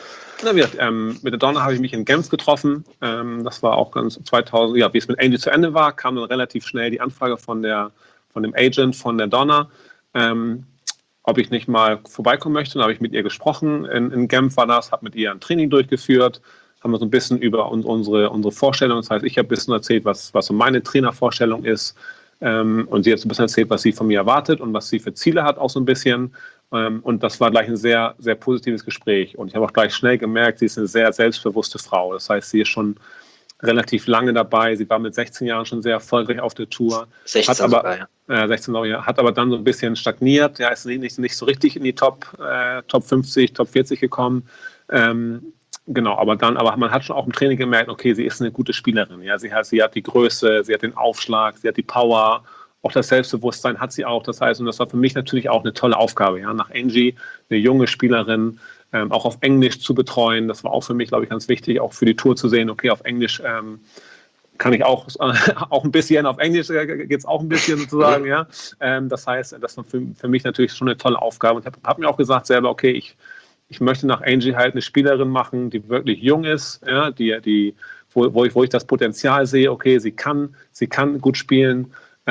Mit der Donna habe ich mich in Genf getroffen. Das war auch ganz 2000, ja, wie es mit Angie zu Ende war, kam dann relativ schnell die Anfrage von der dem Agent von der Donna, ob ich nicht mal vorbeikommen möchte. Dann habe ich mit ihr gesprochen, in Genf war das, habe mit ihr ein Training durchgeführt, haben wir so ein bisschen über unsere Vorstellung, das heißt, ich habe ein bisschen erzählt, was so meine Trainervorstellung ist, und sie hat so ein bisschen erzählt, was sie von mir erwartet und was sie für Ziele hat, auch so ein bisschen. Und das war gleich ein sehr, sehr positives Gespräch. Und ich habe auch gleich schnell gemerkt, sie ist eine sehr selbstbewusste Frau. Das heißt, sie ist schon relativ lange dabei. Sie war mit 16 Jahren schon sehr erfolgreich auf der Tour. 16 sogar, ja. 16 Jahre, hat aber dann so ein bisschen stagniert. Ja, ist nicht so richtig in die Top 50, Top 40 gekommen. Genau, aber man hat schon auch im Training gemerkt, okay, sie ist eine gute Spielerin. Ja, sie hat die Größe, sie hat den Aufschlag, sie hat die Power, auch das Selbstbewusstsein hat sie auch. Das heißt, und das war für mich natürlich auch eine tolle Aufgabe, ja, nach Angie, eine junge Spielerin, auch auf Englisch zu betreuen. Das war auch für mich, glaube ich, ganz wichtig, auch für die Tour zu sehen, okay, auf Englisch kann ich auch ein bisschen, auf Englisch geht es auch ein bisschen sozusagen, ja. Das heißt, das war für mich natürlich schon eine tolle Aufgabe und habe mir auch gesagt selber, okay, ich möchte nach Angie halt eine Spielerin machen, die wirklich jung ist, ja, wo ich das Potenzial sehe, okay, sie kann gut spielen,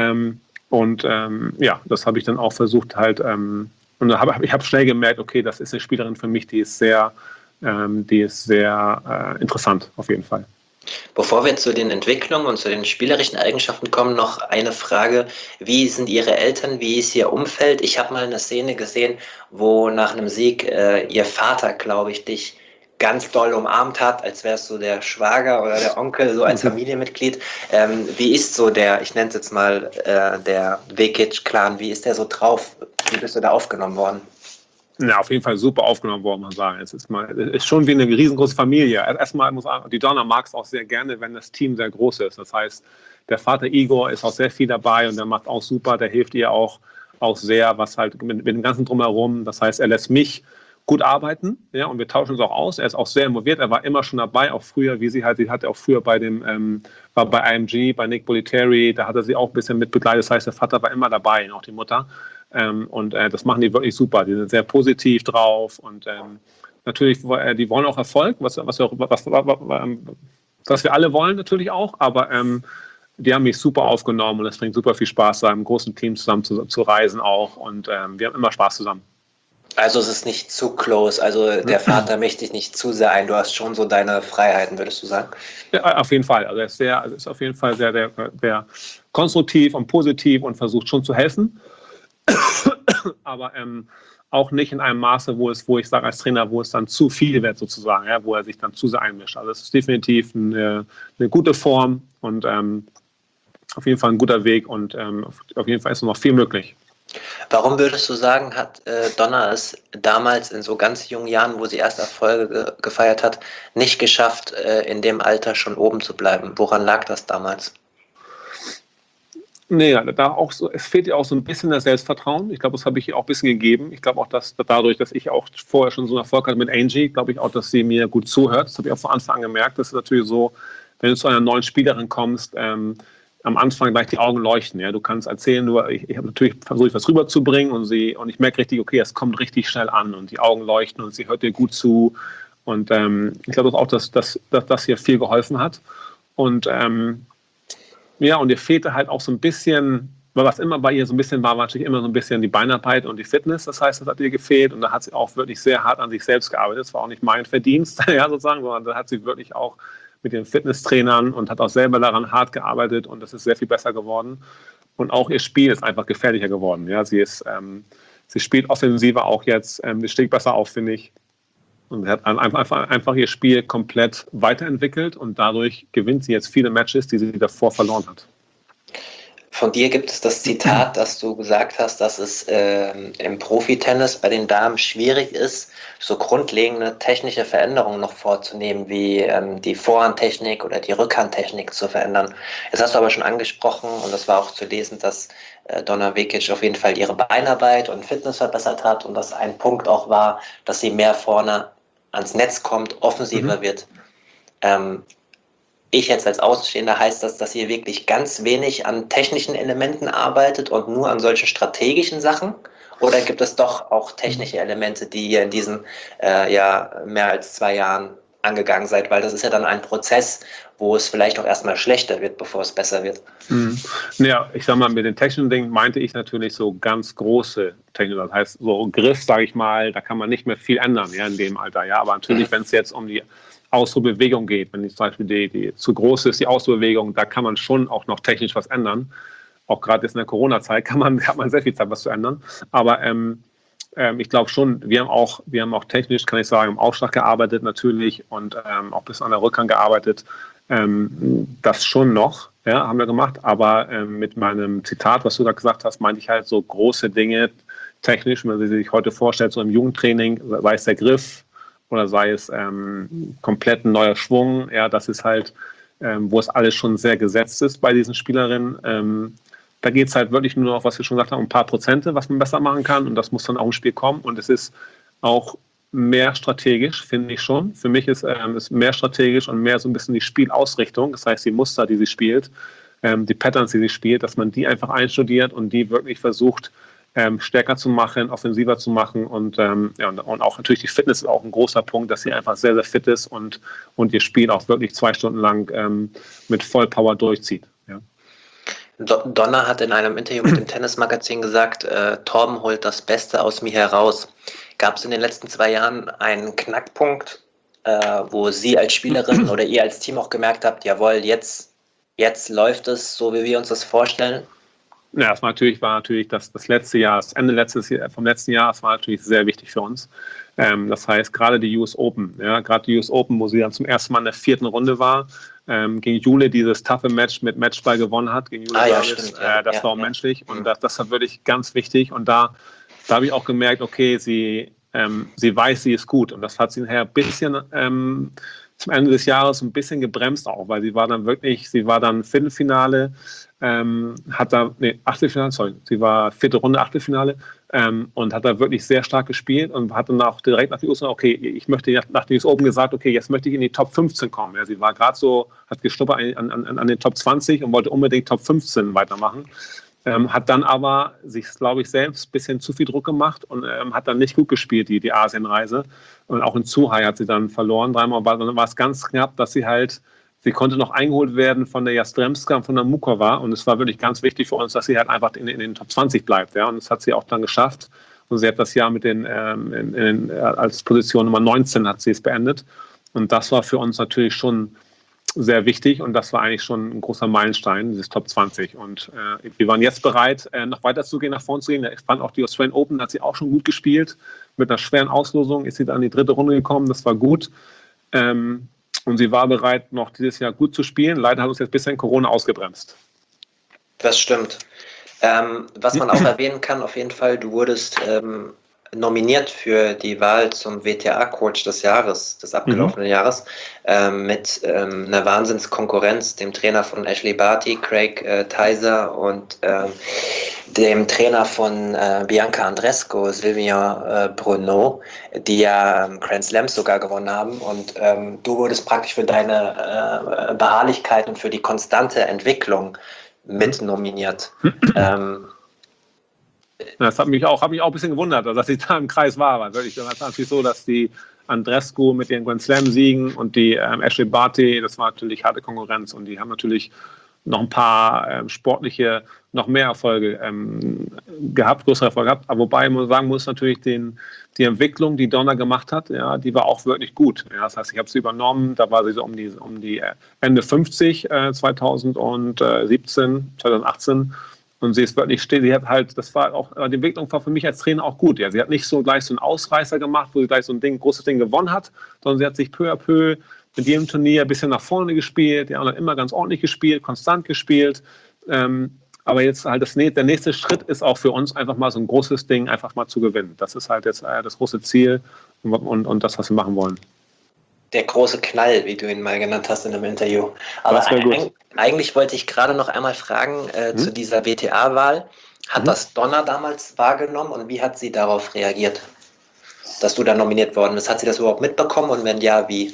ja, das habe ich dann auch versucht halt, und ich habe schnell gemerkt, okay, das ist eine Spielerin für mich, die ist sehr interessant auf jeden Fall. Bevor wir zu den Entwicklungen und zu den spielerischen Eigenschaften kommen, noch eine Frage. Wie sind Ihre Eltern? Wie ist Ihr Umfeld? Ich habe mal eine Szene gesehen, wo nach einem Sieg Ihr Vater, glaube ich, dich ganz doll umarmt hat, als wärst du der Schwager oder der Onkel, so als Familienmitglied. Wie ist so ich nenne es jetzt mal der Vekic-Clan, wie ist der so drauf? Wie bist du da aufgenommen worden? Ja, auf jeden Fall super aufgenommen worden, muss man sagen. Es ist schon wie eine riesengroße Familie. Erstmal die Donna mag es auch sehr gerne, wenn das Team sehr groß ist. Das heißt, der Vater Igor ist auch sehr viel dabei und der macht auch super, der hilft ihr auch sehr, was halt mit dem ganzen Drumherum. Das heißt, er lässt mich gut arbeiten, ja, und wir tauschen uns auch aus. Er ist auch sehr involviert, er war immer schon dabei, auch früher, sie hatte auch früher war bei IMG, bei Nick Bollettieri, da hat er sie auch ein bisschen mit begleitet. Das heißt, der Vater war immer dabei, auch die Mutter. Das machen die wirklich super. Die sind sehr positiv drauf und natürlich, die wollen auch Erfolg, was wir alle wollen natürlich auch, aber die haben mich super aufgenommen und es bringt super viel Spaß, da im großen Team zusammen zu reisen auch und wir haben immer Spaß zusammen. Also es ist nicht zu close, also der Vater mischt dich nicht zu sehr ein, du hast schon so deine Freiheiten, würdest du sagen? Ja, auf jeden Fall. Also er ist auf jeden Fall sehr konstruktiv und positiv und versucht schon zu helfen. Aber auch nicht in einem Maße, wo ich sage als Trainer, wo es dann zu viel wird sozusagen, ja, wo er sich dann zu sehr einmischt. Also es ist definitiv eine gute Form und auf jeden Fall ein guter Weg und auf jeden Fall ist noch viel möglich. Warum würdest du sagen, hat Donna es damals in so ganz jungen Jahren, wo sie erst Erfolge gefeiert hat, nicht geschafft, in dem Alter schon oben zu bleiben? Woran lag das damals? Nee, es fehlt ihr auch so ein bisschen das Selbstvertrauen. Ich glaube, das habe ich ihr auch ein bisschen gegeben. Ich glaube auch, dass dadurch, dass ich auch vorher schon so einen Erfolg hatte mit Angie, glaube ich auch, dass sie mir gut zuhört. Das habe ich auch von Anfang an gemerkt. Das ist natürlich so, wenn du zu einer neuen Spielerin kommst, am Anfang gleich die Augen leuchten. Ja? Du kannst erzählen, ich habe natürlich versucht, was rüberzubringen und ich merke richtig, okay, es kommt richtig schnell an und die Augen leuchten und sie hört dir gut zu. Und ich glaube auch, dass das hier viel geholfen hat. Und ja, und ihr fehlte halt auch so ein bisschen, was immer bei ihr so ein bisschen war natürlich immer so ein bisschen die Beinarbeit und die Fitness. Das heißt, das hat ihr gefehlt und da hat sie auch wirklich sehr hart an sich selbst gearbeitet. Das war auch nicht mein Verdienst, ja, sozusagen, sondern da hat sie wirklich auch mit den Fitnesstrainern und hat auch selber daran hart gearbeitet und das ist sehr viel besser geworden. Und auch ihr Spiel ist einfach gefährlicher geworden. Ja, sie spielt offensiver auch jetzt, sie steht besser auf, finde ich. Und sie hat einfach ihr Spiel komplett weiterentwickelt und dadurch gewinnt sie jetzt viele Matches, die sie davor verloren hat. Von dir gibt es das Zitat, dass du gesagt hast, dass es im Profitennis bei den Damen schwierig ist, so grundlegende technische Veränderungen noch vorzunehmen, wie die Vorhandtechnik oder die Rückhandtechnik zu verändern. Jetzt hast du aber schon angesprochen, und das war auch zu lesen, dass Donna Vekic auf jeden Fall ihre Beinarbeit und Fitness verbessert hat und dass ein Punkt auch war, dass sie mehr vorne ans Netz kommt, offensiver wird. Ich jetzt als Außenstehender heißt das, dass ihr wirklich ganz wenig an technischen Elementen arbeitet und nur an solchen strategischen Sachen? Oder gibt es doch auch technische Elemente, die ihr in diesen mehr als 2 Jahren angegangen seid, weil das ist ja dann ein Prozess, wo es vielleicht auch erstmal schlechter wird, bevor es besser wird. Ja, ich sag mal, mit den technischen Dingen meinte ich natürlich so ganz große Technik. Das heißt, so Griff, sage ich mal, da kann man nicht mehr viel ändern, ja, in dem Alter. Ja, aber natürlich, wenn es jetzt um die Ausruhbewegung geht, wenn zum Beispiel die zu groß ist, die Ausruhbewegung, da kann man schon auch noch technisch was ändern. Auch gerade jetzt in der Corona-Zeit hat man sehr viel Zeit, was zu ändern. Aber ich glaube schon, wir haben auch technisch, kann ich sagen, im Aufschlag gearbeitet natürlich und auch ein bisschen an der Rückhand gearbeitet. Das schon noch, ja, haben wir gemacht. Aber mit meinem Zitat, was du da gesagt hast, meinte ich halt so große Dinge technisch, wenn man sich heute vorstellt, so im Jugendtraining, sei es der Griff oder sei es komplett ein neuer Schwung. Ja, das ist halt, wo es alles schon sehr gesetzt ist bei diesen Spielerinnen. Da geht es halt wirklich nur noch, was wir schon gesagt haben, um ein paar Prozente, was man besser machen kann. Und das muss dann auch im Spiel kommen. Und es ist auch mehr strategisch, finde ich schon. Für mich ist es mehr strategisch und mehr so ein bisschen die Spielausrichtung. Das heißt, die Muster, die sie spielt, die Patterns, die sie spielt, dass man die einfach einstudiert und die wirklich versucht, stärker zu machen, offensiver zu machen. Und auch natürlich die Fitness ist auch ein großer Punkt, dass sie einfach sehr, sehr fit ist und ihr Spiel auch wirklich 2 Stunden lang mit Vollpower durchzieht. Ja. Donna hat in einem Interview mit dem Tennismagazin gesagt, Torben holt das Beste aus mir heraus. Gab es in den letzten 2 Jahren einen Knackpunkt, wo Sie als Spielerin oder ihr als Team auch gemerkt habt, jawohl, jetzt läuft es so, wie wir uns das vorstellen? Ja, das war natürlich das letzte Jahr, das Ende vom letzten Jahr, das war natürlich sehr wichtig für uns. Das heißt, gerade die US Open, wo sie dann zum ersten Mal in der 4. Runde war, gegen Jule dieses taffe Match mit Matchball gewonnen hat, gegen Jule Davis, das war auch menschlich und das war wirklich ganz wichtig und da habe ich auch gemerkt, okay, sie weiß, sie ist gut und das hat sie nachher ein bisschen zum Ende des Jahres ein bisschen gebremst auch, weil sie war dann Viertelfinale, sie war 4. Runde, Achtelfinale und hat da wirklich sehr stark gespielt und hat dann auch direkt nach den US okay, ich möchte nach den US Open gesagt, okay, jetzt möchte ich in die Top 15 kommen. Ja, sie war gerade so, hat geschnuppert an den Top 20 und wollte unbedingt Top 15 weitermachen. Hat dann aber sich, glaube ich, selbst ein bisschen zu viel Druck gemacht und hat dann nicht gut gespielt, die Asienreise. Und auch in Zhuhai hat sie dann verloren. 3-mal dann war es ganz knapp, dass sie konnte noch eingeholt werden von der Jastremska und von der Mukova. Und es war wirklich ganz wichtig für uns, dass sie halt einfach in den Top 20 bleibt. Ja? Und das hat sie auch dann geschafft. Und sie hat das Jahr mit als Position Nummer 19 hat sie es beendet. Und das war für uns natürlich schon sehr wichtig und das war eigentlich schon ein großer Meilenstein, dieses Top 20. Und wir waren jetzt bereit, noch weiter zu gehen, nach vorne zu gehen. Ich fand auch die Australian Open, hat sie auch schon gut gespielt. Mit einer schweren Auslosung ist sie dann in die 3. Runde gekommen, das war gut. Und sie war bereit, noch dieses Jahr gut zu spielen. Leider hat uns jetzt ein bisschen Corona ausgebremst. Das stimmt. Was man auch erwähnen kann, auf jeden Fall, du wurdest nominiert für die Wahl zum WTA-Coach des Jahres, des abgelaufenen Jahres, mit einer Wahnsinnskonkurrenz, dem Trainer von Ashley Barty, Craig Theiser und dem Trainer von Bianca Andreescu, Sylvia Bruneau, die ja Grand Slams sogar gewonnen haben. Und du wurdest praktisch für deine Beharrlichkeit und für die konstante Entwicklung mit nominiert. Das hat mich auch ein bisschen gewundert, dass ich da im Kreis war. Weil wirklich, das war natürlich so, dass die Andreescu mit den Grand Slam-Siegen und die Ashley Barty, das war natürlich harte Konkurrenz und die haben natürlich noch ein paar sportliche, noch mehr Erfolge gehabt, größere Erfolge gehabt. Aber wobei man sagen muss, natürlich die Entwicklung, die Donna gemacht hat, ja, die war auch wirklich gut. Ja, das heißt, ich habe sie übernommen, da war sie so um die Ende 50, 2017, 2018. Und sie ist wirklich still. Sie hat halt, das war auch, die Entwicklung war für mich als Trainer auch gut. Ja. Sie hat nicht so gleich so einen Ausreißer gemacht, wo sie gleich so ein großes Ding gewonnen hat, sondern sie hat sich peu à peu mit jedem Turnier ein bisschen nach vorne gespielt. Ja, und hat immer ganz ordentlich gespielt, konstant gespielt. Aber jetzt halt der nächste Schritt ist auch für uns einfach mal so ein großes Ding einfach mal zu gewinnen. Das ist halt jetzt das große Ziel und das, was wir machen wollen. Der große Knall, wie du ihn mal genannt hast in einem Interview. Aber eigentlich wollte ich gerade noch einmal fragen zu dieser WTA-Wahl. Hat das Donna damals wahrgenommen und wie hat sie darauf reagiert, dass du da nominiert worden bist? Hat sie das überhaupt mitbekommen und wenn ja, wie?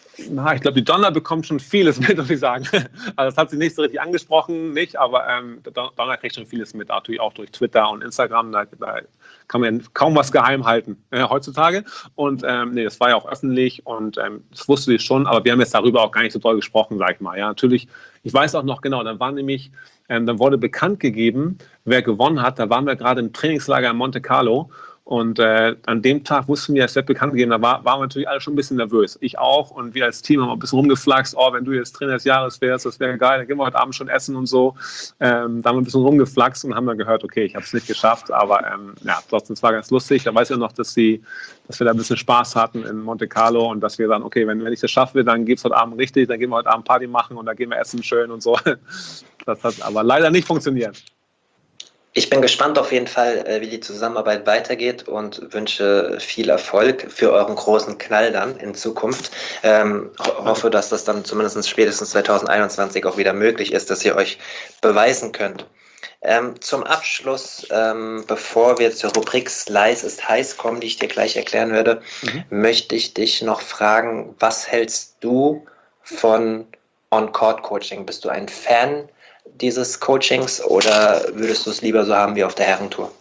Ich glaube, die Donna bekommt schon vieles mit, muss ich sagen. Also das hat sie nicht so richtig angesprochen, aber Donna kriegt schon vieles mit, natürlich auch durch Twitter und Instagram. Da kann man kaum was geheim halten heutzutage. Und das war ja auch öffentlich und das wusste sie schon, aber wir haben jetzt darüber auch gar nicht so doll gesprochen, sag ich mal. Ja, natürlich, ich weiß auch noch genau, dann wurde bekannt gegeben, wer gewonnen hat. Da waren wir gerade im Trainingslager in Monte Carlo. Und an dem Tag wussten wir, es wird bekannt gegeben, da waren wir natürlich alle schon ein bisschen nervös. Ich auch. Und wir als Team haben ein bisschen rumgeflaxt, wenn du jetzt Trainer des Jahres wärst, das wäre geil, dann gehen wir heute Abend schon essen und so. Da haben wir ein bisschen rumgeflaxt und haben dann gehört, okay, ich habe es nicht geschafft, aber trotzdem, es war ganz lustig. Da weiß ich noch, dass wir da ein bisschen Spaß hatten in Monte Carlo und dass wir sagen, okay, wenn ich das schaffe, dann geht es heute Abend richtig, dann gehen wir heute Abend Party machen und dann gehen wir essen schön und so. Das hat aber leider nicht funktioniert. Ich bin gespannt auf jeden Fall, wie die Zusammenarbeit weitergeht und wünsche viel Erfolg für euren großen Knall dann in Zukunft. Hoffe, dass das dann zumindest spätestens 2021 auch wieder möglich ist, dass ihr euch beweisen könnt. Zum Abschluss, bevor wir zur Rubrik Slice ist heiß kommen, die ich dir gleich erklären werde, möchte ich dich noch fragen, was hältst du von On-Court-Coaching? Bist du ein Fan dieses Coachings oder würdest du es lieber so haben wie auf der Herrentour?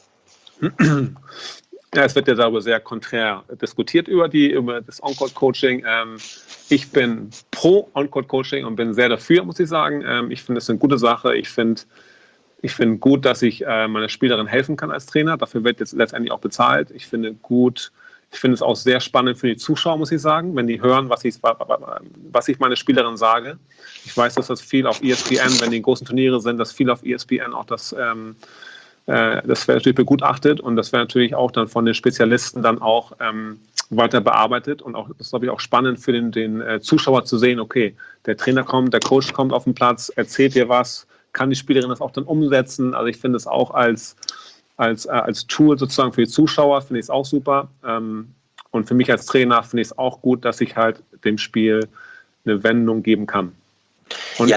Ja, es wird ja darüber sehr konträr diskutiert über das On-Court-Coaching. Ich bin pro On-Court-Coaching und bin sehr dafür, muss ich sagen. Ich finde es eine gute Sache. Ich finde gut, dass ich meiner Spielerin helfen kann als Trainer. Dafür wird jetzt letztendlich auch bezahlt. Ich finde es auch sehr spannend für die Zuschauer, muss ich sagen, wenn die hören, was ich meine Spielerin sage. Ich weiß, dass das viel auf ESPN, wenn die großen Turniere sind, dass viel auf ESPN auch das wird natürlich begutachtet und das wird natürlich auch dann von den Spezialisten dann auch weiter bearbeitet und auch, das ist, glaube ich, auch spannend für den Zuschauer zu sehen, okay, der Trainer kommt, der Coach kommt auf den Platz, erzählt dir was, kann die Spielerin das auch dann umsetzen. Also ich finde es auch als Tool sozusagen für die Zuschauer, finde ich es auch super. Und für mich als Trainer finde ich es auch gut, dass ich halt dem Spiel eine Wendung geben kann. Und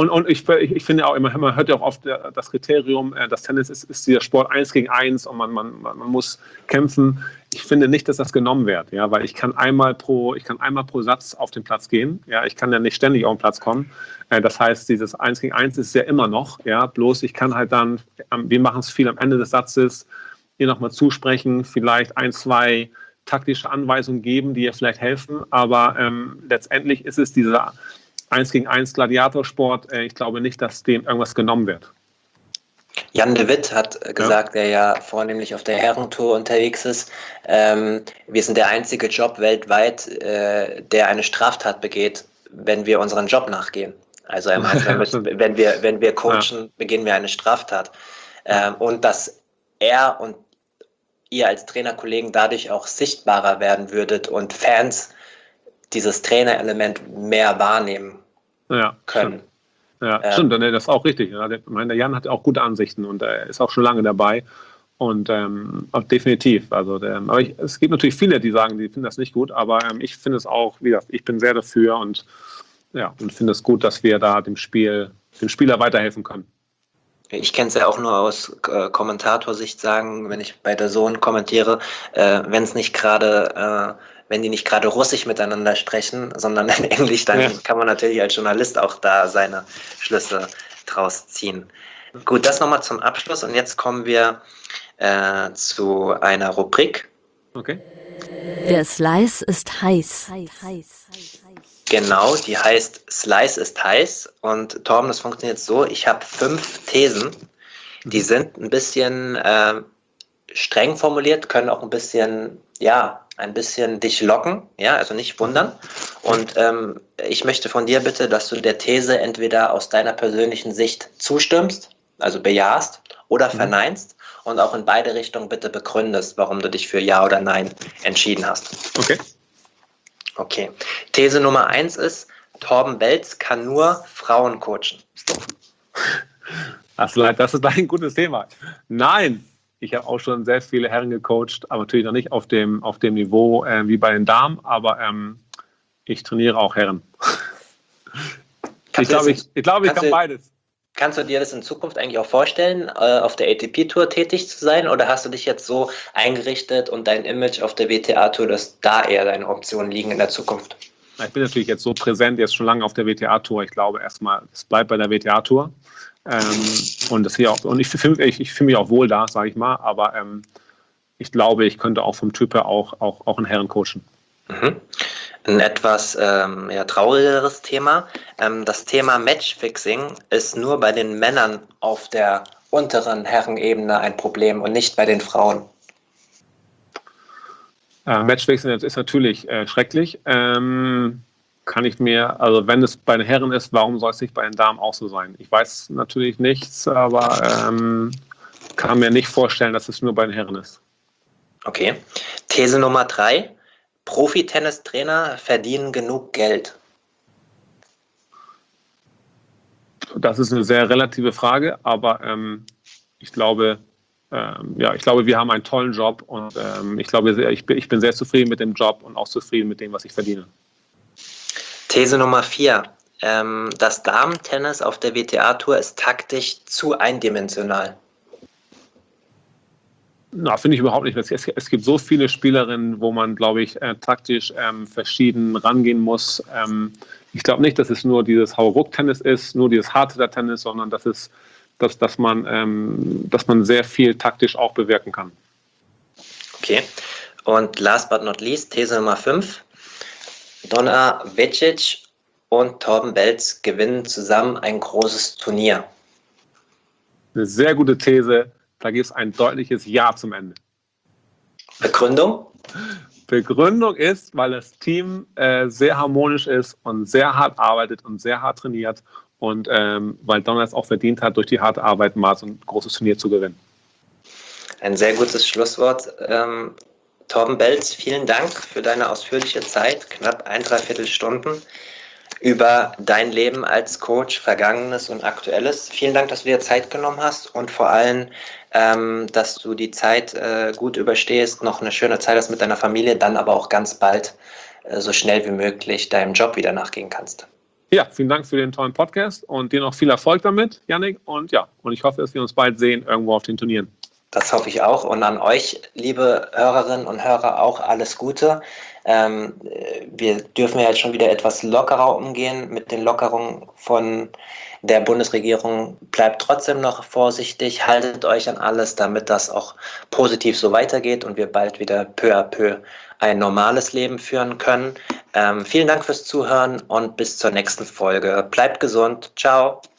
ich finde auch immer, man hört ja auch oft das Kriterium, das Tennis ist dieser Sport 1 gegen 1 und man muss kämpfen. Ich finde nicht, dass das genommen wird, ja, weil ich kann einmal pro Satz auf den Platz gehen. Ja, ich kann ja nicht ständig auf den Platz kommen. Das heißt, dieses 1 gegen 1 ist ja immer noch, ja, bloß ich kann halt dann, wir machen es viel am Ende des Satzes, ihr nochmal zusprechen, vielleicht 1, 2 taktische Anweisungen geben, die ihr vielleicht helfen, aber letztendlich ist es dieser 1 gegen 1 Gladiatorsport. Ich glaube nicht, dass dem irgendwas genommen wird. Jan de Witt hat gesagt, der ja vornehmlich auf der Herrentour unterwegs ist, wir sind der einzige Job weltweit, der eine Straftat begeht, wenn wir unseren Job nachgehen. Also er meint, wenn wir coachen, begehen wir eine Straftat. Und dass er und ihr als Trainerkollegen dadurch auch sichtbarer werden würdet und Fans dieses Trainerelement mehr wahrnehmen können. Ja, stimmt, das ist auch richtig. Ja. Der Jan hat auch gute Ansichten und er ist auch schon lange dabei. Und definitiv. Also, es gibt natürlich viele, die sagen, die finden das nicht gut, aber ich finde es auch, wie gesagt, ich bin sehr dafür und finde es gut, dass wir da dem Spieler weiterhelfen können. Ich kenne es ja auch nur aus Kommentatorsicht sagen, wenn ich bei der DAZN kommentiere, wenn die nicht gerade Russisch miteinander sprechen, sondern in Englisch, dann kann man natürlich als Journalist auch da seine Schlüsse draus ziehen. Gut, das nochmal zum Abschluss und jetzt kommen wir zu einer Rubrik. Okay. Der Slice ist heiß. Genau, die heißt Slice ist heiß und Torben, das funktioniert so, ich habe 5 Thesen, die sind ein bisschen streng formuliert, können auch ein bisschen dich locken, ja, also nicht wundern. Und ich möchte von dir bitte, dass du der These entweder aus deiner persönlichen Sicht zustimmst, also bejahst, oder verneinst und auch in beide Richtungen bitte begründest, warum du dich für Ja oder Nein entschieden hast. Okay. These Nummer 1 ist, Torben Belz kann nur Frauen coachen. Das ist ein gutes Thema. Nein! Ich habe auch schon sehr viele Herren gecoacht, aber natürlich noch nicht auf dem Niveau wie bei den Damen, aber ich trainiere auch Herren. Ich glaube, ich kann beides. Kannst du dir das in Zukunft eigentlich auch vorstellen, auf der ATP-Tour tätig zu sein, oder hast du dich jetzt so eingerichtet und dein Image auf der WTA-Tour, dass da eher deine Optionen liegen in der Zukunft? Ich bin natürlich jetzt so präsent, jetzt schon lange auf der WTA-Tour. Ich glaube erstmal, es bleibt bei der WTA-Tour. Und ich fühle mich auch wohl da, sage ich mal. Aber ich glaube, ich könnte auch vom Typ her auch einen Herren coachen. Mhm. Ein etwas traurigeres Thema. Das Thema Matchfixing ist nur bei den Männern auf der unteren Herrenebene ein Problem und nicht bei den Frauen. Matchfixing ist natürlich schrecklich. Kann ich mir, also wenn es bei den Herren ist, warum soll es nicht bei den Damen auch so sein? Ich weiß natürlich nichts, aber kann mir nicht vorstellen, dass es nur bei den Herren ist. Okay. These Nummer 3. Profi-Tennistrainer verdienen genug Geld. Das ist eine sehr relative Frage, aber ich glaube, wir haben einen tollen Job und ich bin sehr zufrieden mit dem Job und auch zufrieden mit dem, was ich verdiene. These Nummer 4. Das Damen-Tennis auf der WTA-Tour ist taktisch zu eindimensional. Na, finde ich überhaupt nicht. Es gibt so viele Spielerinnen, wo man, glaube ich, taktisch verschieden rangehen muss. Ich glaube nicht, dass es nur dieses Hauruck-Tennis ist, nur dieses Hardhitter-Tennis, sondern dass man sehr viel taktisch auch bewirken kann. Okay. Und last but not least, These Nummer 5. Donna Vekic und Torben Belz gewinnen zusammen ein großes Turnier. Eine sehr gute These. Da gibt es ein deutliches Ja zum Ende. Begründung? Begründung ist, weil das Team sehr harmonisch ist und sehr hart arbeitet und sehr hart trainiert und weil Donna es auch verdient hat, durch die harte Arbeit mal so ein großes Turnier zu gewinnen. Ein sehr gutes Schlusswort. Torben Belz, vielen Dank für deine ausführliche Zeit, knapp 1,75 Stunden, über dein Leben als Coach, Vergangenes und Aktuelles. Vielen Dank, dass du dir Zeit genommen hast und vor allem, dass du die Zeit gut überstehst, noch eine schöne Zeit hast mit deiner Familie, dann aber auch ganz bald so schnell wie möglich deinem Job wieder nachgehen kannst. Ja, vielen Dank für den tollen Podcast und dir noch viel Erfolg damit, Yannick. Und ich hoffe, dass wir uns bald sehen irgendwo auf den Turnieren. Das hoffe ich auch. Und an euch, liebe Hörerinnen und Hörer, auch alles Gute. Wir dürfen ja jetzt schon wieder etwas lockerer umgehen mit den Lockerungen von der Bundesregierung. Bleibt trotzdem noch vorsichtig, haltet euch an alles, damit das auch positiv so weitergeht und wir bald wieder peu à peu ein normales Leben führen können. Vielen Dank fürs Zuhören und bis zur nächsten Folge. Bleibt gesund. Ciao.